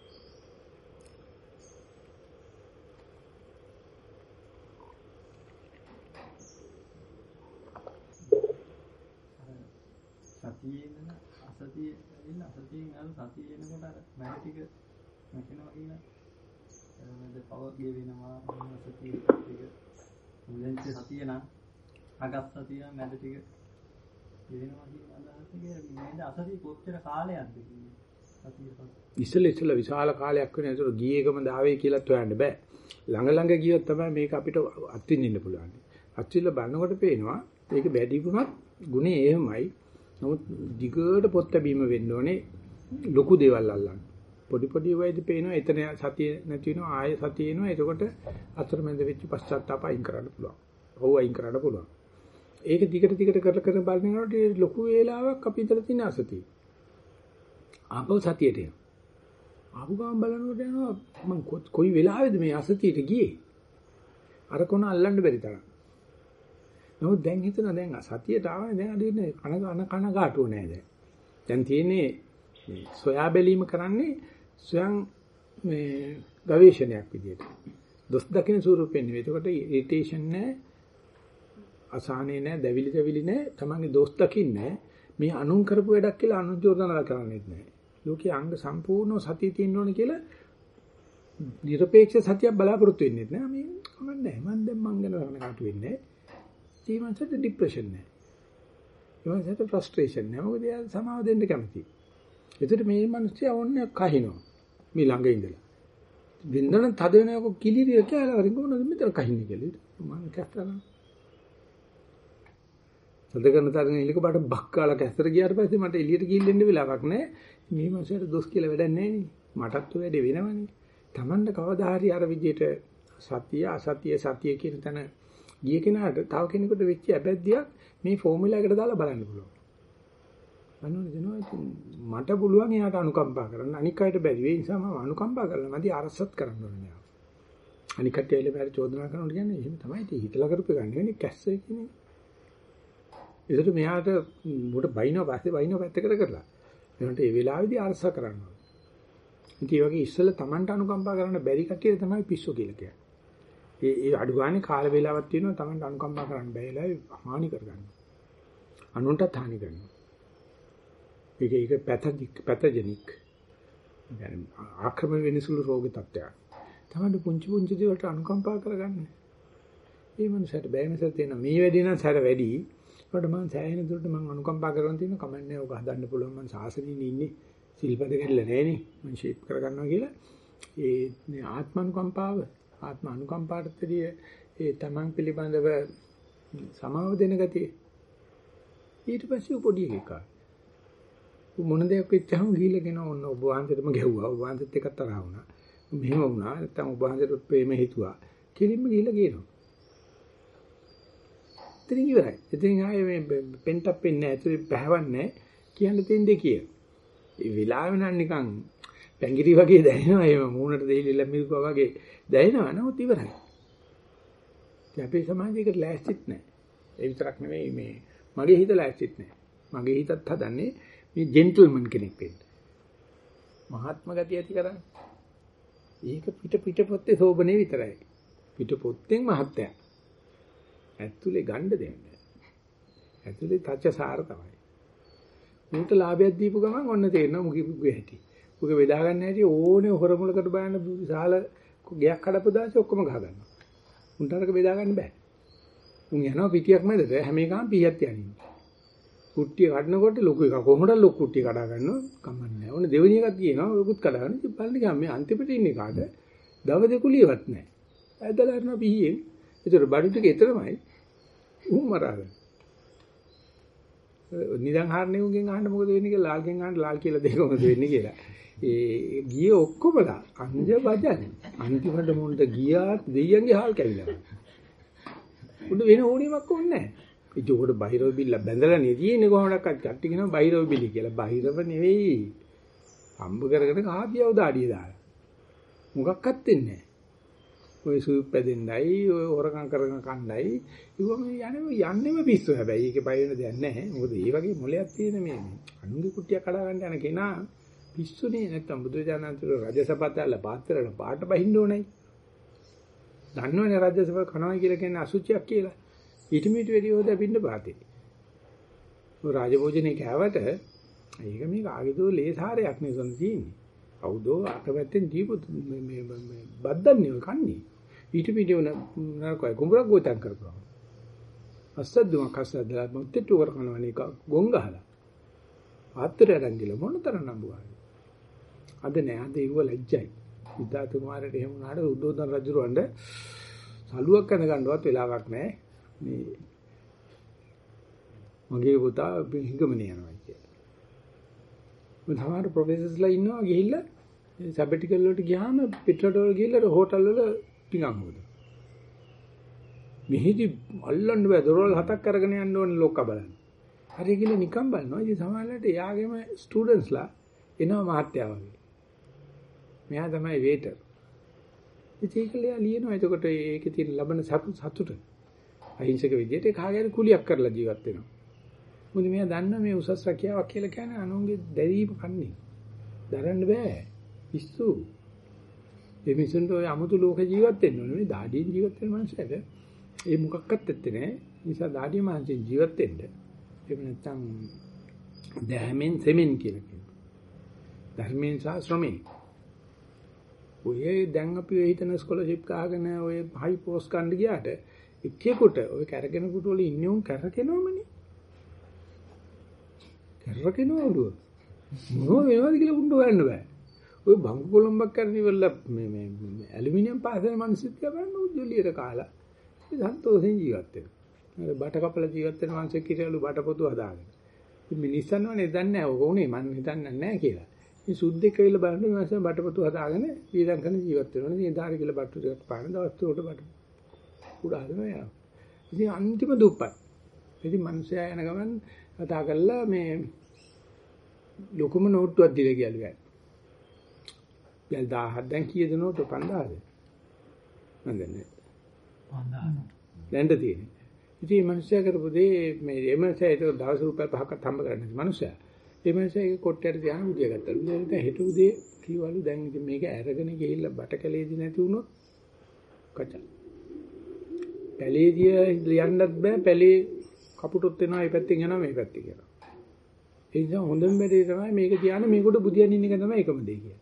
සතියේන අසතිය ඉන්න අසතියෙන් අර සතිය එනකොට අර මම ටික මැකෙනවා කියන එතනද පවර් ගේ වෙනවා සතිය ටික මුලින්ම සතිය නම් අගස් සතිය මැද ටික වෙනවා කියන අදහස නේද අසතිය කොච්චර කාලයක්ද කියන්නේ සතිය ඉස්සෙල්ලා ඉස්සෙල්ලා විශාල කාලයක් වෙන ඒතර ගියේකම දාවේ කියලාත් හොයන්න බෑ ළඟ ළඟ ගියොත් තමයි මේක අපිට අත්විඳින්න පුළුවන් අත්විඳලා බලනකොට පේනවා ඒක බැඩි වුණත් ගුණේ එහෙමයි නමුත් දිගට පොත් බැීම වෙන්න ඕනේ ලොකු දේවල් අල්ලන්න. පොඩි පොඩි වයිද පේනවා එතන සතිය නැති වෙනවා ආයෙ සතිය එනවා. එතකොට අතරමැද වෙච්ච පශ්චාත්තාප අයින් කරන්න පුළුවන්. ඔව් අයින් කරන්න පුළුවන්. ඒක දිගට දිගට කරලා කරලා බලනකොට ලොකු වේලාවක් අපි ඉතල තියෙන අසතිය. ආපහු සතියට එනවා. ආපහු ගාම බලනකොට යනවා මම කොයි වෙලාවෙද මේ අසතියට ගියේ? අර කොන අල්ලන්න බැරි තරම්. නමුත් දැන් හිතන දැන් සතියට ආවනේ දැන් අදින්නේ කන කන කන ගාටුව නෑ දැන්. දැන් තියෙන්නේ මේ සොයා බැලීම කරන්නේ ස්වයං මේ ගවේෂණයක් විදියට. දොස් දකින්න ස්වරූපෙන් නෙවෙයි. ඒකට ඉරිටේෂන් නෑ, අසහනේ නෑ, දැවිලි දැවිලි නෑ, තමන්ගේ දොස් දකින්න මේ අනුන් කරපු වැඩක් කියලා අනුන් චෝදනා කරන්නේත් නෑ. ලෝකයේ අංග සම්පූර්ණ සතිය තියෙන්න ඕනේ කියලා නිර්පේක්ෂ සතියක් බලාපොරොත්තු වෙන්නේ නැහැ. මේ කමන්නේ මම දැන් මං ගැන කන කාටු වෙන්නේ. ඊමණට ડિප්‍රෙෂන් නැහැ. ඊමණට ෆ්‍රස්ට්‍රේෂන් නැහැ. මොකද එයා සමාව දෙන්න කැමතියි. ඒකට මේ මිනිස්සයා ඕන්නේ කහිනවා. මේ ළඟ ඉඳලා. වින්දන තද වෙනකො කිලිරිය කියලා වරින් කොහොමද මෙතන කහින්නේ කියලා. මම කැස්තරන. සද කරන තරණ ඉලක බඩ බක්කාලා කැස්තර ගියාට පස්සේ මට එළියට ගිහින් ඉන්න වෙලාවක් නැහැ. මේ මිනිස්සයාට දොස් කියලා වැඩක් නැහැ නේ. මටත් ඔය වැඩේ වෙනවනේ. Tamanda කවදා හරි අර විදියට සතිය අසතිය සතිය කියන තැන ගිය කෙනාට තව කෙනෙකුට වෙච්ච අබැද්දියක් මේ ෆෝමියුලා එකට දාලා බලන්න පුළුවන්. අනෝනේ දෙනවා මට පුළුවන් එයාට අනුකම්පා කරන්න. අනික් අයට බැරි වෙයි නිසා මම අනුකම්පා කරලා මදි අරසත් කරන්න ඕනේ. අනික් කට්ටිය ඇවිල්ලා බැරි චෝදනා කරනකොට කියන්නේ එහෙම තමයි ඉතින් හිතලා කරපු ගන්න වෙන්නේ කැස්සේ කියන්නේ. ඒකට මෙයාට උඩ බයිනව පස්සේ බයිනව පැත්තකට කරලා. ඒකට ඒ වෙලාවේදී අරස කරන්න ඕනේ. ඉතින් ඒ වගේ ඉස්සෙල්ලා Tamanට අනුකම්පා කරන්න බැරි කට්ටිය තමයි පිස්සු කියලා කියන්නේ. ඒ ඒ අඩු ගානේ කාල වේලාවක් තියෙනවා Tamanට අනුකම්පා කරන්න බැහැ හානි කරගන්න. අනුන්ටත් හානි කරනවා. ඒක ඒක පැතජික් පැතජෙනික්. يعني ආක්‍රමණ වෙන සුළු රෝග තත්ත්වයක්. Tamanට පුංචි පුංචි දේවල්ට අනුකම්පා කරගන්න. මේ මනුස්සයට බෑමසත් තියෙන මේ වැඩි නම් සැර වැඩි. ඒකට මම සෑහෙන දුරට මම අනුකම්පා කරන තියෙන කමන්නේ ඔක හදන්න පුළුවන් මම සාසනෙින් ඉන්නේ. සිල්පද කැඩලා නැහනේ මම ෂේප් කරගන්නවා කියලා ඒ ආත්ම අනුකම්පාව ආත්ම අනුකම්පාවටදී ඒ තමන් පිළිබඳව සමාව දෙන ගතිය ඊට පස්සේ පොඩි එකක් මොන දෙයක් වෙච්චාම ගිහිල්ලාගෙන ඔන්න ඔබ වහන්සේටම ගැහුවා ඔබ වහන්සේත් එක්ක තරහ වුණා මෙහෙම වුණා නැත්තම් ඔබ වහන්සේට ප්‍රේම හිතුවා කිලින්ම ගිහිල්ලා කියනවා ඉතින් ඉවරයි ඉතින් ආයේ මේ පෙන්ටප් වෙන්නේ නැහැ ඒත් බහවන්නේ කියන්න තියෙන දේ කිය ඒ වෙලාවෙ නම් නිකන් පැංගිරි වගේ දැනෙනවා එහෙම මූණට දෙහිලි ලැබිරුවා වගේ දැනෙනවා නමුත් ඉවරයි. ඉතින් අපේ සමාජයකට ලෑස්තිත් නැහැ. ඒ විතරක් නෙවෙයි මේ මගේ හිත ලෑස්තිත් නැහැ. මගේ හිතත් හදන්නේ මේ ජෙන්ටල්මන් කෙනෙක් වෙන්න. මහාත්ම ගතිය ඇති කරන්නේ. ඒක පිට පිට පොත්තේ සෝබනේ විතරයි. පිට පොත්තෙන් මහත්ය. ඇතුලේ ගන්න දෙන්නේ. ඇතුලේ තච්චසාර තමයි. උන්ට ලාභයක් දීපු ගමන් ඔන්න තේරෙනවා මුගේ පුගේ හැටි. පුගේ බෙදා ගන්න හැටි ඕනේ හොරමුලකට බයන්න විශාල ගයක් කඩපු දාසේ ඔක්කොම ගහ ගන්නවා. උන්ට අරක බෙදා ගන්න බෑ. උන් යනවා පිටියක් මැදට හැම එකම පීයක් තියන්නේ. කුට්ටිය කඩනකොට ලොකු එක කොහොමද ලොකු කුට්ටිය කඩා ගන්නවා කමන්නේ. ඕනේ දෙවෙනි එකක් තියෙනවා ඔයකුත් කඩා ගන්න. ඉතින් බලන්න ගියාම මේ අන්තිමට ඉන්නේ කාට දව දෙකුලියවත් නැහැ. ඇදලා යනවා පීයෙන්. ඒතර බඩු ටික එතරම්යි උන් මරාගෙන. නිදන් හාරණෙකුගෙන් අහන්න මොකද වෙන්නේ කියලා ලාල්ගෙන් අහන්න ලාල් කියලා දෙක මොකද වෙන්නේ කියලා. ඒ ගියේ ඔක්කොමලා අංජ බජන් අන්තිමට මොන්ට ගියා දෙයියන්ගේ හාල් කැවිලා. උඩ වෙන ඕනියක් ඕනේ නැහැ. ඉතින් උඩ බහිරව බිල්ල බැඳලා නේ තියෙන්නේ කොහොමඩක්වත් කට්ටි කියනවා බහිරව බිලි කියලා. බහිරව නෙවෙයි. හම්බ කරගෙන කාපියව දාඩිය දාලා. මොකක්වත් වෙන්නේ නැහැ. ඔය සූප් පැදෙන්නයි ඔය හොරකම් කරගෙන කණ්ඩායි ඉවම යන්නේ යන්නෙම පිස්සු හැබැයි ඒකේ බය වෙන දෙයක් නැහැ මොකද මේ වගේ මොලයක් තියෙන මේ අනුන්ගේ කුට්ටිය කඩා ගන්න යන කෙනා පිස්සුනේ නැත්තම් බුදුරජාණන්තුල රජසපතල පාත්‍රවල පාට බහින්න ඕනයි දන්නවනේ රජසප කනවා කියලා කියන්නේ අසුචියක් කියලා ඊට මිට වෙඩි හොද පින්න පාතේ ඔය රාජභෝජනේ කෑවට ඒක මේක ආගිදෝ ලේසාරයක් නේ සොන් තියෙන්නේ කවුදෝ අතපැත්තෙන් දීපු මේ බද්දන්නේ කන්නේ ඊට පිටේ නරකයි කුඹරක් ගොතන් කරපුවා අස්සද්දුමක් අස්සද්දලා මුත්ටු කරනවනේ ගොන් ගහලා ආත්‍රය රංගිල මොනතරම් නම්බුවාද අද නෑ අද ඉව ලැජ්ජයි සිතාතු කුමාරට එහෙම උනාට උද්දෝදන රජුරවඬ සලුවක් කන ගන්නවත් වෙලාවක් නෑ මේ මගේ පුතා හිඟමනේ යනවා කියලා මම තමයි ප්‍රොෆෙසර්ස්ලා ඉන්නවා ගිහිල්ලා සැබටිකල් වලට ගියාම පිටරට වල ගිහිල්ලා හෝටල් වල පිඟන් හොද. මෙහිදි අල්ලන්න බෑ දොරවල් හතක් අරගෙන යන්න ඕනේ ලෝක බලන්න. හරි කියලා නිකන් බලනවා. ඉතින් සමහරවිට එයාගේම ස්ටුඩන්ට්ස්ලා එනවා මහත්තයා වගේ. මෙයා තමයි වේටර්. ඉතින් ඒකලියා ලියනවා. එතකොට ඒකේ තියෙන ලබන සතුට අහිංසක විදියට කාගේරි කුලියක් කරලා ජීවත් වෙනවා. මොකද මෙයා දන්නා මේ උසස් රැකියාවක් කියලා කියන්නේ අනුන්ගේ දැරීම කන්නේ. දරන්න බෑ. පිස්සු. ඒ මිනිසුන්ට ඔය අමුතු ලෝක ජීවත් වෙන්න ඕනේ. මේ දාඩියෙන් ජීවත් වෙන මනුස්සයට ඒ මොකක්වත් ඇත්තේ නෑ. නිසා දාඩිය මහන්සියෙන් ජීවත් වෙන්න. ඒක නැත්තම් දැහැමෙන් සෙමෙන් කියලා කියනවා. ධර්මයෙන් සහ ශ්‍රමයෙන්. ඔය දැන් අපි ඔය හිතන ස්කෝලර්ෂිප් කාගෙන ඔය හයි පෝස්ට් ගන්න ගියාට එක්කෙකුට ඔය කැරගෙන කුට වල ඉන්නේ උන් කැරකෙනවමනේ. කරකිනවලු මොනව වෙනවද කියලා උණ්ඩ හොයන්න බෑ. ඔය බංකු කොලම්බක් කරන ඉවරලා මේ මේ ඇලුමිනියම් පාසල මිනිස්සුත් ගබන්න උජ්ජලියට කාලා ඒ සන්තෝෂෙන් ජීවත් වෙනවා. අර බට කපලා ජීවත් වෙන මිනිස්සු කිරලු බට පොතු හදාගෙන. ඉතින් මිනිස්සුන්වනේ දන්නේ නැහැ ඔක උනේ මම හිතන්නේ නැහැ කියලා. ඉතින් සුද්දෙක් ඇවිල්ලා බලන්න මිනිස්සු බට පොතු හදාගෙන වීදම් කරන ජීවත් වෙනවා. ඉතින් දාරි කියලා බට්ටු ටිකක් පාන දවස් තුනකට බට උඩ හදනවා යා. ඉතින් අන්තිම දුප්පත්. ඉතින් මිනිස්සයා යන ගමන් කතා කළා මේ ලොකුම නෝට්ටුවක් දීලා කියලා. දැන් දහයක් දැන් කීයද නෝට්ටුව පන්දාහද? මන් දන්නේ. පන්දාහක්. දැන්ද තියෙන්නේ. ඉතින් මේ මිනිස්සයා කරපු දේ මේ එමන්සයා ඒක දවස් රුපියල් පහක්වත් හම්බ කරන්නේ මිනිස්සයා. ඒ මිනිස්සයා ඒක කොට්ටයට තියාගෙන උදිය ගත්තා. උදියට හෙට උදේ කීවලු දැන් ඉතින් මේක අරගෙන ගිහිල්ලා බට කැලේදී නැති වුණොත් කචල්. පැලේදී යන්නත් බෑ පැලේ කපුටොත් වෙනවා මේ පැත්තෙන් යනවා මේ පැත්තේ කියලා. ඒ නිසා හොඳම වැඩේ තමයි මේක තියාන මේකට බුදියන් ඉන්න එක තමයි එකම දේ කියන්නේ.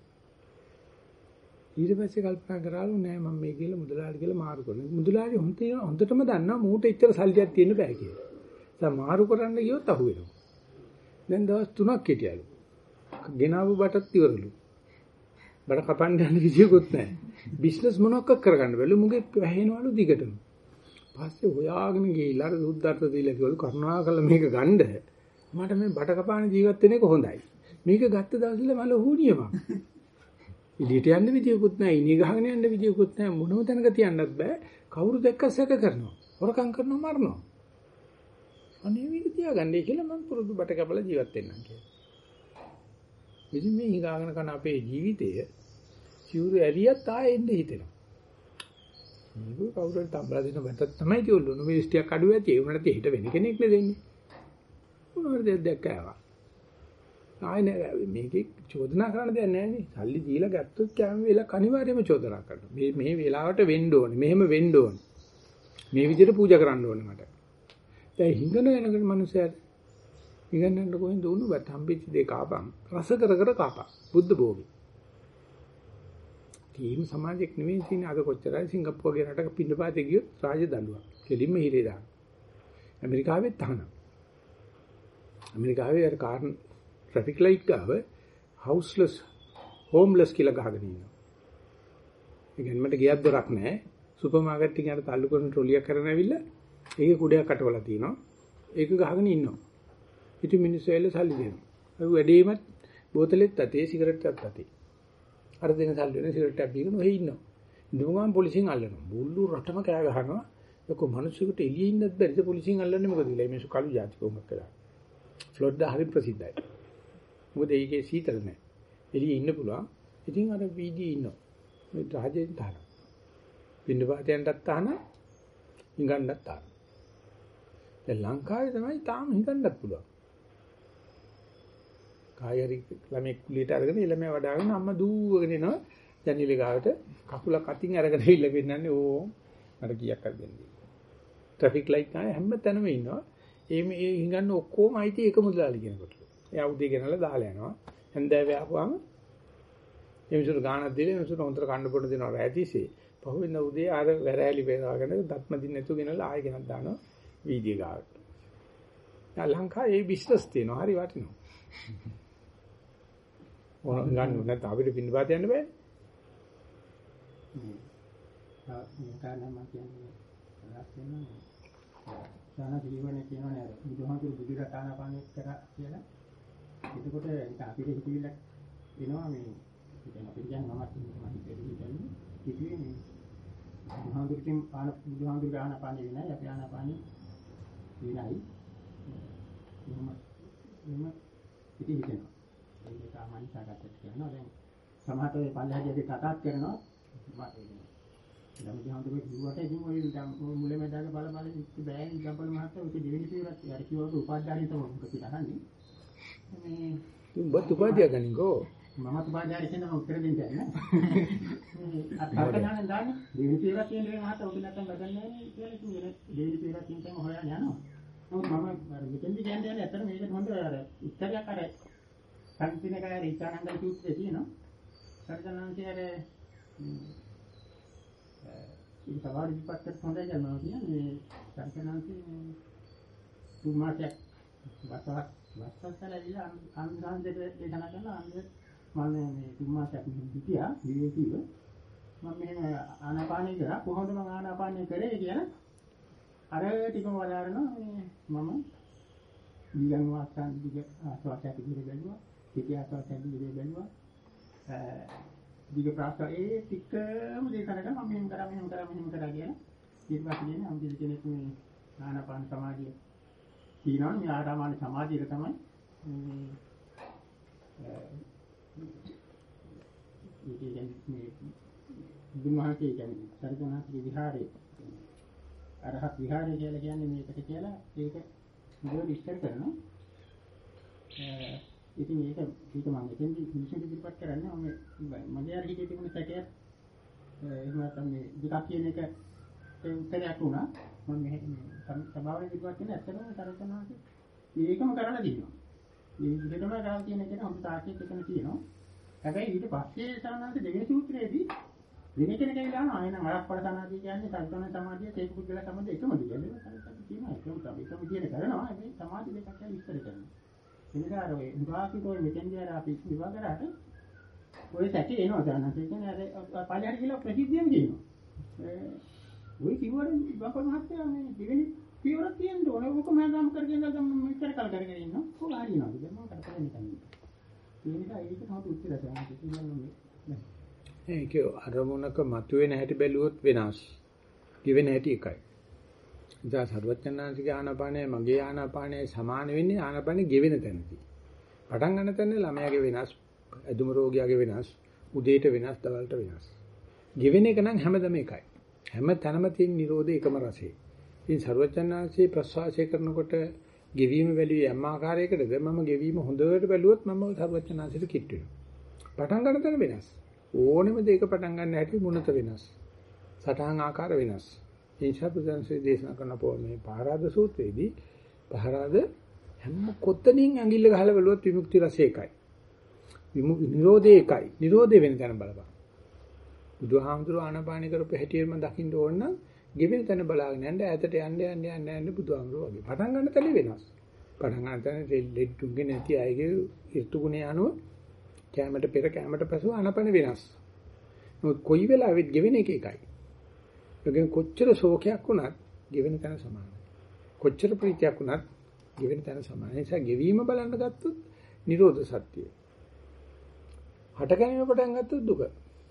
ඊට පස්සේ කල්පනා කරාලු නෑ මම මේ කියලා මුදලාලි කියලා මාරු කරනවා. මුදලාලි හොඳට හොඳටම දන්නවා මූට ඉච්චර සල්ලියක් තියෙන්න බෑ කියලා. දැන් මාරු කරන්න ගියොත් අහු වෙනවා. දැන් දවස් තුනක් හිටියලු. ගෙනාවු බටත් ඉවරලු. බඩ කපන්න යන විදියකුත් නැහැ. බිස්නස් මොනවක් කරගන්න බැලු මුගේ වැහෙනවලු දිගටම. පස්සේ හොයාගෙන ගිහිල්ලා අර සුද්ධාර්ථ දීලා කිව්වලු කරුණාකරලා මේක ගන්න. මට මේ බඩ කපාන ජීවත් වෙන එක හොඳයි. මේක ගත්ත දවසල මල හුනියමක්. ඉලියට යන්න විදියකුත් නැහැ. ඉනි ගහගෙන යන්න විදියකුත් නැහැ. මොනම තැනක තියන්නත් බෑ. කවුරු දැක්ක සැක කරනවා. හොරකම් කරනවා මරනවා. අනේ මේක තියාගන්නයි කියලා මම පුරුදු බට කපලා ජීවත් වෙන්නම් කියලා. ඉතින් මේ හිඟාගෙන කරන අපේ ජීවිතය සිවුරු ඇරියත් ආයෙ එන්න හිතෙනවා. මේක කවුරුන් තම්බලා දෙන බතත් තමයි තියොල්ලු. නොමිස් ටිකක් අඩුව ඇති. ඒ උනට හිට වෙන කෙනෙක් නේ දෙන්නේ. මොනවද දැක්කවා. ආයෙ නෑ මේකේ චෝදනා කරන්න දෙයක් නෑ නේ. සල්ලි දීලා ගත්තොත් කැම වෙලා අනිවාර්යයෙන්ම චෝදනා කරනවා. මේ මේ වෙලාවට වෙන්න ඕනේ. මෙහෙම වෙන්න ඕනේ. මේ විදිහට පූජා කරන්න ඕනේ මට. දැන් හිඟන වෙනකන් මිනිස්සයාට හිඟන්නට කොහෙන්ද උණු බත් හම්බෙච්ච දේ කාපම්. රස කර කර කාපම්. බුද්ධ භෝගී. තීම සමාජයක් නෙවෙයි තියෙන අද කොච්චරයි සිංගප්පූරු වගේ රටක පින්නපාතේ ගියොත් රාජ දඬුවම්. කෙලින්ම හිරේ දාන. ඇමරිකාවෙත් තහනම්. ඇමරිකාවේ අර කාර් ට්‍රැෆික් ලයිට් ගාව හවුස්ලස් හෝම්ලස් කියලා ගහගෙන ඉන්නවා. ඒ කියන්නේ මට ගියක් දොරක් නැහැ. සුපර් මාකට් එකේ අර තල්ලු කරන ට්‍රොලියක් කරගෙන ඇවිල්ලා ඒකේ කුඩයක් අටවලා තියෙනවා. ඒක ගහගෙන ඉන්නවා. ඉතින් මිනිස්සු ඇවිල්ලා සල්ලි දෙනවා. ඒ වැඩේමත් බෝතලෙත් අතේ සිගරට් එකත් අතේ. අර දෙන සල්ලි වෙන සිගරට් එකක් බීගෙන ඔහේ ඉන්නවා. ඉඳුගාම පොලිසියෙන් අල්ලනවා. මුළු රටම කෑ ගහනවා. ඒක මිනිස්සුන්ට එළියේ ඉන්නත් බැරිද පොලිසියෙන් අල්ලන්නේ මොකද කියලා. මේ මිනිස්සු කළු ජාතික උමක් කළා. ෆ්ලොරිඩා හරි ප්‍රසිද්ධයි. මොකද ඒකේ සීතල නැහැ. එළියේ ඉන්න පුළුවන්. ඉතින් අර වීදියේ ඉන්නවා. මේ රාජයෙන් තහන. පින්න පාතයන්ටත් තහන, හිඟන්නත් තහන. දැන් ලංකාවේ තමයි තාම හිඟන්නත් පුළුවන්. කායරි ළමෙක් කුලියට අරගෙන ළමයා වඩාගෙන අම්මා දූවගෙන එනවා. ජනේලේ ගාවට කකුල කතින් අරගෙන ඉල්ල පෙන්නන්නේ ඕ මට කීයක් හරි දෙන්නේ. ට්‍රැෆික් ලයිට් නැහැ හැම තැනම ඉන්නවා. ඒ මේ හිඟන්න ඔක්කොම අයිති එක මුදලාලි කෙනෙකුට. එයා උදේ ගෙනල්ලා දාලා යනවා. හන්දෑවේ ආපුවාම එමිසුර ගානක් දීලා එමිසුර හොඳට කන්න පොඩ දෙනවා රැතිසේ. පහුවෙන්ද උදේ ආර වැරෑලි වේලාගෙන දත්ම දින්න නැතුව ගෙනල්ලා ආයෙ ගෙනත් දානවා වීදියේ ගාවට. යා ලංකාවේ මේ බිස්නස් තියෙනවා හරි වටිනවා. ඕන ගන්න නැත්නම් අපිට පින්න පාත යන්න බෑ. මේ කාරණා මම කියන්නේ රාත් වෙනවා. සාන ජීවනේ කියනවනේ අර බුදුහාමුදුරු බුදුරට ආනාපානෙ කරා කියලා. එතකොට ඒක අපිට හිතවිල්ල එනවා මේ දැන් අපි කියන්නේ මමත් මම කියන්නේ කිව්වේ මේ බුදුහාමුදුරුකින් ආන බුදුහාමුදුරු ආනාපානෙ වෙනයි අපි ආනාපානෙ වෙනයි. එහෙම එහෙම ඉතින් හිතෙනවා. ඒක සාමාන්‍ය සාකච්ඡාවක් කරනවා. දැන් සමහරට මේ පල්ලෙහාදී කතාත් කරනවා. මම බුදුහාමුදුරුවෝ කිව්වට ඉතින් ඔය මුලැමැදාක බල බල ඉති බෑ ගම්පල මහත්තයා ඔක දෙවෙනි පියවරත් අර කිව්වට උපාධාරී තමයි මොකද කියලා අහන්නේ. මේ තුඹත් උපාධිය ගනින්කෝ. මම උපාධාරී කියන මම උත්තර දෙන්න යන්නේ. මේ අත්හකට ගන්න දාන්නේ දෙවෙනි පියවරත් කියන දේ මහත්තයා ඔක නැත්තම් බදන්නේ නැහැ කියලා ඉතින් වෙන දෙවෙනි පියවරත් කියන තැන හොයන්න යනවා. නමුත් මම අර මෙතෙන්දි කියන්නේ යන්නේ ඇත්තට මේකට හොඳ අර උත්තරයක් අර සංසිනකාරී ඉච්ඡානන්ද සූත්‍රයේ තියෙනවා. සර්ජනාන්තයේ අර ඒ සවාරි විපස්සට හොඳයි කියලා මම කියන්නේ සංකනාන්තේ තුමාට වස්වත් වස්වත්තරයිලා අන්දාන්දේ දේශනා කරන අන්ද මම මේ තුමාට හිතියා විවේකීව මම මෙහෙම ආනාපානිය කරා කොහොමද මම ආනාපානිය කරේ කියලා අර ටිකම වදාරනවා මේ මම ඊළඟ වාස්තන් දිග ආස්වාදයක් දිග බැලුවා පිටි ආස්වාදයක් දිග බැලුවා දිග ප්‍රාස්ත ඒ ටිකම දේශනා කරා මම මෙහෙම කරා මෙහෙම කරා මෙහෙම කරා කියලා ඊට පස්සේ කියන්නේ අම්බිල් කෙනෙක් මේ ආනාපාන සමාධිය කියනවා මේ ආනාපාන සමාධිය තමයි මේ කියන්නේ මේ බුදුමහාකේ කියන්නේ සරිතනාථගේ විහාරේ අරහත් විහාරය කියලා කියන්නේ මේකට කියලා ඒක විදිහට විස්තර කරනවා. ඉතින් ඒක ඒක මම එතෙන්දි විශේෂ ඉදිරිපත් කරන්නේ මම මගේ අර හිතේ තිබුණ සැකයක් එහෙම නැත්නම් මේ දෙකක් කියන එක ඒ උත්තරයක් වුණා. මම මේ සභාවේ ඉදිරිපත් කරන ඇත්තටම සරසනාගේ ඒකම කරලා දිනවා. මේ විදිහටම කරලා තියෙන එකට හොඳ තාක්ෂික එකන තියෙනවා. හැබැයි ඊට පස්සේ සාමාන්‍ය දෙවෙනි සූත්‍රයේදී වෙන කෙනෙක් කියලා අහනවා ආයෙන අරක් පරසනාදී කියන්නේ සල්තන සමාධිය ඒක පුද්ගල සම්බන්ධ එකම දෙයක් නෙවෙයි සල්තන කියනවා ඒකම තමයි ඒකම කියන කරනවා හැබැයි සමාධි දෙකක් කියලා විස්තර කරනවා එනිසා අර ඔය උදාසිතෝ මෙතෙන්දී අර අපි විවාහ කරාට ඔය සැකේ එනවා ගන්න ඒ කියන්නේ අර පළයහට කියලා ප්‍රසිද්ධියම කියනවා ඔය කිව්වනේ බාපා මහත්තයා මේ දෙවෙනි පියවරක් තියෙන්න ඕනේ ඔක මම ගම් කරගෙන ගම් මෙච්චර කල් කරගෙන ඉන්නවා කොහොම හරියනවද දැන් මම කරලා නිකන් ඒ නිසා ඒක තමයි උත්තර දෙන්නේ ඒක අරමුණක මතුවෙන හැටි බැලුවොත් වෙනස්. ගෙවෙන හැටි එකයි. ඉතින් සර්වඥාන්සේගේ ආනාපානය මගේ ආනාපානය සමාන වෙන්නේ ආනාපානය ගෙවෙන තැනදී. පටන් ගන්න තැන ළමයාගේ වෙනස්, ඇදුම රෝගියාගේ වෙනස්, උදේට වෙනස්, දවල්ට වෙනස්. ගෙවෙන එක නම් හැමදම එකයි. හැම තැනම තියෙන නිරෝධය එකම රසය. ඉතින් සර්වඥාන්සේ ප්‍රසවාසය කරනකොට ගෙවීම බැලුවේ යම් ආකාරයකටද මම ගෙවීම හොඳට බැලුවොත් මම සර්වඥාන්සේට කිට් වෙනවා. පටන් ගන්න තැන වෙනස්. ඕනෙම දෙයක පටන් ගන්න හැටි මුණත වෙනස්. සටහන් ආකාර වෙනස්. ඉන්ෂාපුදන්සේ දේශනා කරන පොමේ පහරාද සූත්‍රයේදී පහරාද හැම කොතනින් ඇඟිල්ල ගහලා බලුවත් විමුක්ති රසය එකයි. විමුක්ති නිරෝධය එකයි. නිරෝධය වෙන තැන බලපන්. බුදුහාමුදුරුවෝ ආනාපාන කරපු හැටියෙම දකින්න ඕන නම් ගෙවෙන තැන බලාගෙන යන්න ඈතට යන්න යන්න යන්න යන්න බුදුහාමුදුරුවෝ වගේ. පටන් ගන්න තැන වෙනස්. පටන් ගන්න තැන ලෙඩ්ඩුගේ නැති අයගේ ඍතු ගුණය අනුව කැමරට පෙර කැමරට පසු ආනපන වෙනස්. නමුත් කොයි වෙලාවෙත් ගෙවෙන එක එකයි. ඒකෙන් කොච්චර ශෝකයක් වුණත් ගෙවෙන තැන සමානයි. කොච්චර ප්‍රීතියක් වුණත් ගෙවෙන තැන සමානයි. ඒ නිසා ගෙවීම බලන්න ගත්තොත් නිරෝධ සත්‍යය. හට ගැනීම පටන් ගත්තොත් දුක.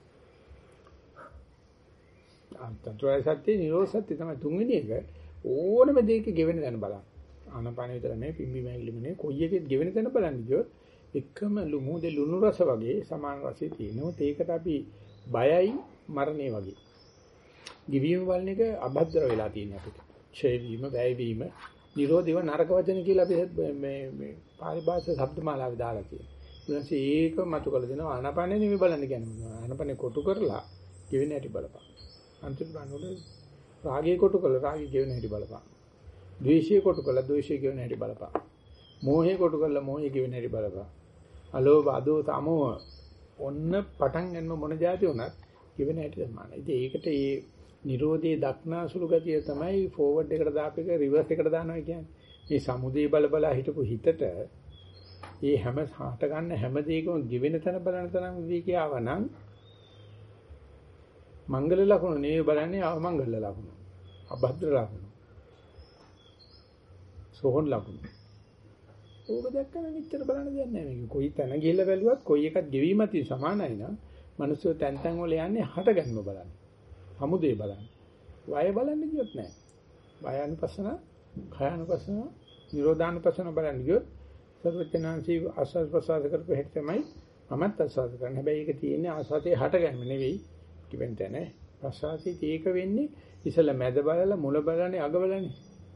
අන්තත්වය සත්‍ය නිරෝධ සත්‍ය තමයි තුන්වෙනි එක. ඕනම දෙයක ගෙවෙන තැන බලන්න. ආනපන විතර නෙවෙයි පිම්බි මැගිලිම නෙවෙයි කොයි එකෙත් ගෙවෙන තැන බලන්න ගියොත් එකම ලුමුදේ ලුණු රස වගේ සමාන රසයේ තියෙනවා. ඒකට අපි බයයි මරණය වගේ. ගිවීම බලන එක අභද්‍ර වෙලා තියෙන අපිට. ඡය වීම, වැය වීම, නිරෝධිව නරක වචන කියලා අපි මේ මේ පාරිභාෂා ශබ්දමාලාවේ දාලා තියෙනවා. ඊළඟට ඒක මතු කළ දෙනවා ආනාපානෙ නෙමෙයි බලන්න කියන්නේ. ආනාපානෙ කොටු කරලා ගෙවෙන හැටි බලපන්. අන්තිමට බලනකොට රාගය කොටු කරලා රාගය ගෙවෙන හැටි බලපන්. ද්වේෂය කොටු කරලා ද්වේෂය ගෙවෙන හැටි බලපන්. මෝහය කොටු කරලා මෝහය ගෙවෙන හැටි බලපන්. අලෝභ අදෝ තමෝ ඔන්න පටන් ගන්න මොන જાති වුණත් ගෙවෙන හැටි සමානයි. ඉතින් ඒකට මේ නිරෝධයේ දක්නාසුළු ගතිය තමයි ෆෝවර්ඩ් එකට දාපේක රිවර්ස් එකට දානවා කියන්නේ. මේ සමුදේ බල බල හිටපු හිතට මේ හැම හට ගන්න හැම දෙයකම ගෙවෙන තැන බලන තරම් විවේකී ආවනම් මංගල ලකුණු නෙවෙයි බලන්නේ අවමංගල ලකුණු. අභද්‍ර ලකුණු. සෝහන් ලකුණු. ඕක දැක්කම නිතර බලන්න දෙයක් නැහැ මේක. කොයි තැන ගිහිල්ලා බැලුවත් කොයි එකක් ගෙවීමත් සමානයි නම් මිනිස්සු තැන් තැන් වල යන්නේ හට ගන්නව බලන්න. සමුදේ බලන්න. වය බලන්න කිව්වොත් නැහැ. වය අනුපස්සන, khය අනුපස්සන, නිරෝධානුපස්සන බලන්න කිව්වොත් සර්වඥාන්සී ආස්වාද ප්‍රසආද කරපු හැටි තමයි මමත් ආස්වාද කරන්නේ. හැබැයි ඒක තියෙන්නේ ආස්වාදේ හට ගැනීම නෙවෙයි. කිවෙන්න නැහැ. ප්‍රසආසී ඒක වෙන්නේ ඉසල මැද බලලා මුල බලන්නේ අග බලන්නේ.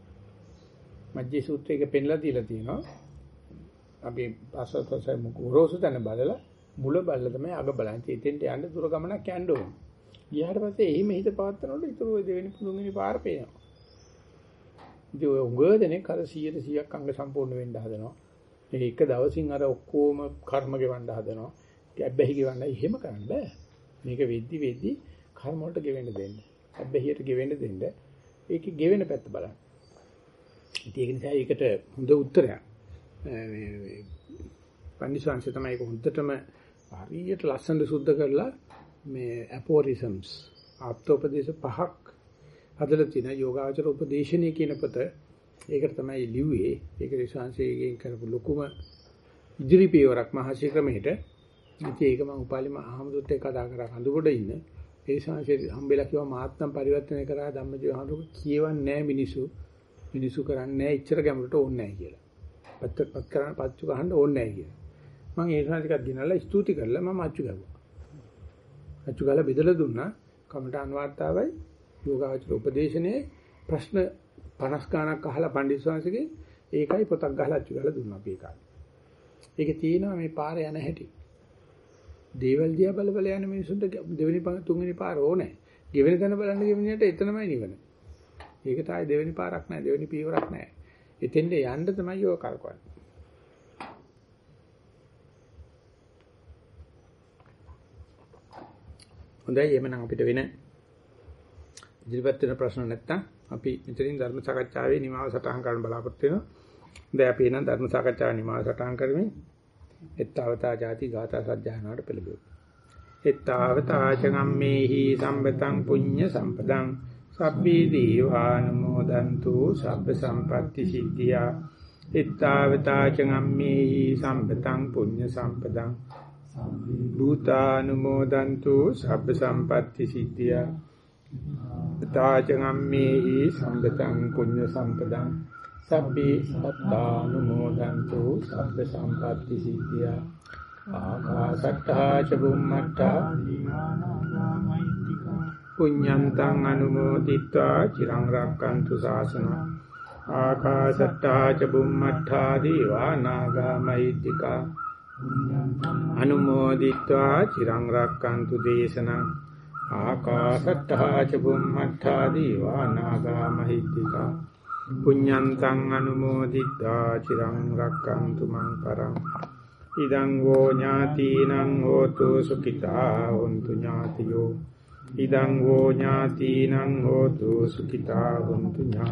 මජ්ජේ සූත්‍රයක පෙන්ලා දීලා තියෙනවා. අපි ආස්වාද ප්‍රසආද මුගුරෝසු තැන බලලා මුල බලලා තමයි අග බලන්නේ. ඉතින්ට යන්න දුර ගමනක් යන්න ඕනේ. ඊට පස්සේ එහිම හිත පවත්නකොට ඊටු ඔය දෙවෙනි තුන්වෙනි පාර පේනවා. ඉතින් ඔය උගදෙනෙක් අර සීයට සීයක් අංග සම්පූර්ණ වෙන්න හදනවා. ඒක එක දවසින් අර ඔක්කොම කර්ම ගෙවන්න හදනවා. ගැබ්බැහි ගෙවන්න එහෙම කරන්න බෑ. මේක වෙද්දි වෙද්දි කර්ම වලට ගෙවෙන්න දෙන්න. ගැබ්බැහියට ගෙවෙන්න දෙන්න. ඒකේ ගෙවෙන පැත්ත බලන්න. ඉතින් ඒක නිසා ඒකට හොඳ උත්තරයක්. මේ පන්දිස්වාංශය තමයි ඒක හොඳටම හරියට ලස්සනට සුද්ධ කරලා මේ අපෝරිසම්ස් ආප්තෝපදේශ පහක් හදලා තියෙන යෝගාචර උපදේශනීය කියන පොත. ඒකට තමයි ලිව්වේ. ඒක රිසාංශයෙන් කරපු ලොකුම ඉදිරි පියවරක් මහසි ක්‍රමයට. ඉතින් ඒක මම උපාලි මහමුදුත් එක්ක කතා කරා කඳුබොඩ ඉන්න. ඒ ශාංශය හම්බෙලා කිව්වා මාත්නම් පරිවර්තනය කරා ධම්මජීව හඳුක කියවන්නේ නැහැ මිනිසු. මිනිසු කරන්නේ නැහැ ඉච්චර ගැඹුරට ඕනේ නැහැ කියලා. පත්පත් කරන්න පත්තු ගහන්න ඕනේ නැහැ කියලා. මම ඒ ශාංශිකත් ගෙනල්ලා ස්තුති කරලා මම අච්චු ගැව්වා. අච්චු ගාලා බෙදලා දුන්නා. කමඨාන් වාර්තාවයි යෝගාචර උපදේශනේ ප්‍රශ්න පනස් ගණක් අහලා පණ්ඩිත ස්වාමීන්ගේ ඒකයි පොතක් ගහලා අච්චු ගාලා දුන්නා අපි ඒකයි. ඒකේ තියෙනවා මේ පාර යන හැටි. දේවල් දිහා බල බල යන මිනිසුන්ට දෙවෙනි තුන්වෙනි පාර ඕනේ. ගෙවෙන තැන බලන්න ගෙවෙනියට එතනමයි නිවන. ඒකට ආයේ දෙවෙනි පාරක් නැහැ, දෙවෙනි පියවරක් නැහැ. එතෙන්ද යන්න තමයි ඔය කරකවන්නේ. හොඳයි එහෙනම් අපිට වෙන ඉදිරිපත් වෙන ප්‍රශ්න නැත්තම් අපි මෙතනින් ධර්ම සාකච්ඡාවේ නිමාව සටහන් කරන්න බලාපොරොත්තු වෙනවා. දැන් අපි එනම් ධර්ම සාකච්ඡාවේ නිමාව සටහන් කරමින් එත්තාවතා ಜಾති ගාථා සජ්ජායනාවට පෙළඹෙමු. එත්තාවතා චගම්මේහි සම්පතං පුඤ්ඤ සම්පදං සබ්බී දීවානුමෝදන්තු සබ්බ සම්පatti සිද්ධියා. එත්තාවතා චගම්මේහි සම්පතං පුඤ්ඤ සම්පදං භූතානුමෝදන්තු සබ්බ සම්පatti සිද්ධියා. තාචගම්මේහි සම්පතං පුඤ්ඤ සම්පදං සබ්බේ සත්තානුමෝදන්තු සබ්බ සම්පatti සිද්ධියා. ආකාශට්ටා ච බුම්මට්ටා පුඤ්ඤන්තං අනුමෝදිත්වා චිරං රක්칸තු ශාසනං. ආකාශට්ටා ච බුම්මට්ටා දීවා නාග මහිත්‍තිකා අනුමෝදිත්වා චිරං රක්칸තු දේශනං. ආකාශට්ටා ච බුම්මට්ටා දීවා නාග මහිත්‍තිකා පුඤ්ඤන්තං අනුමෝදිත්වා චිරං රක්칸තු මං පරං. ඉදං වෝ ඥාතිනං හෝතු සුඛිතා හොන්තු ඥාතියෝ. ඉදං වෝ ඥාතිනං හෝතු සුඛිතා හොන්තු ඥාතියෝ.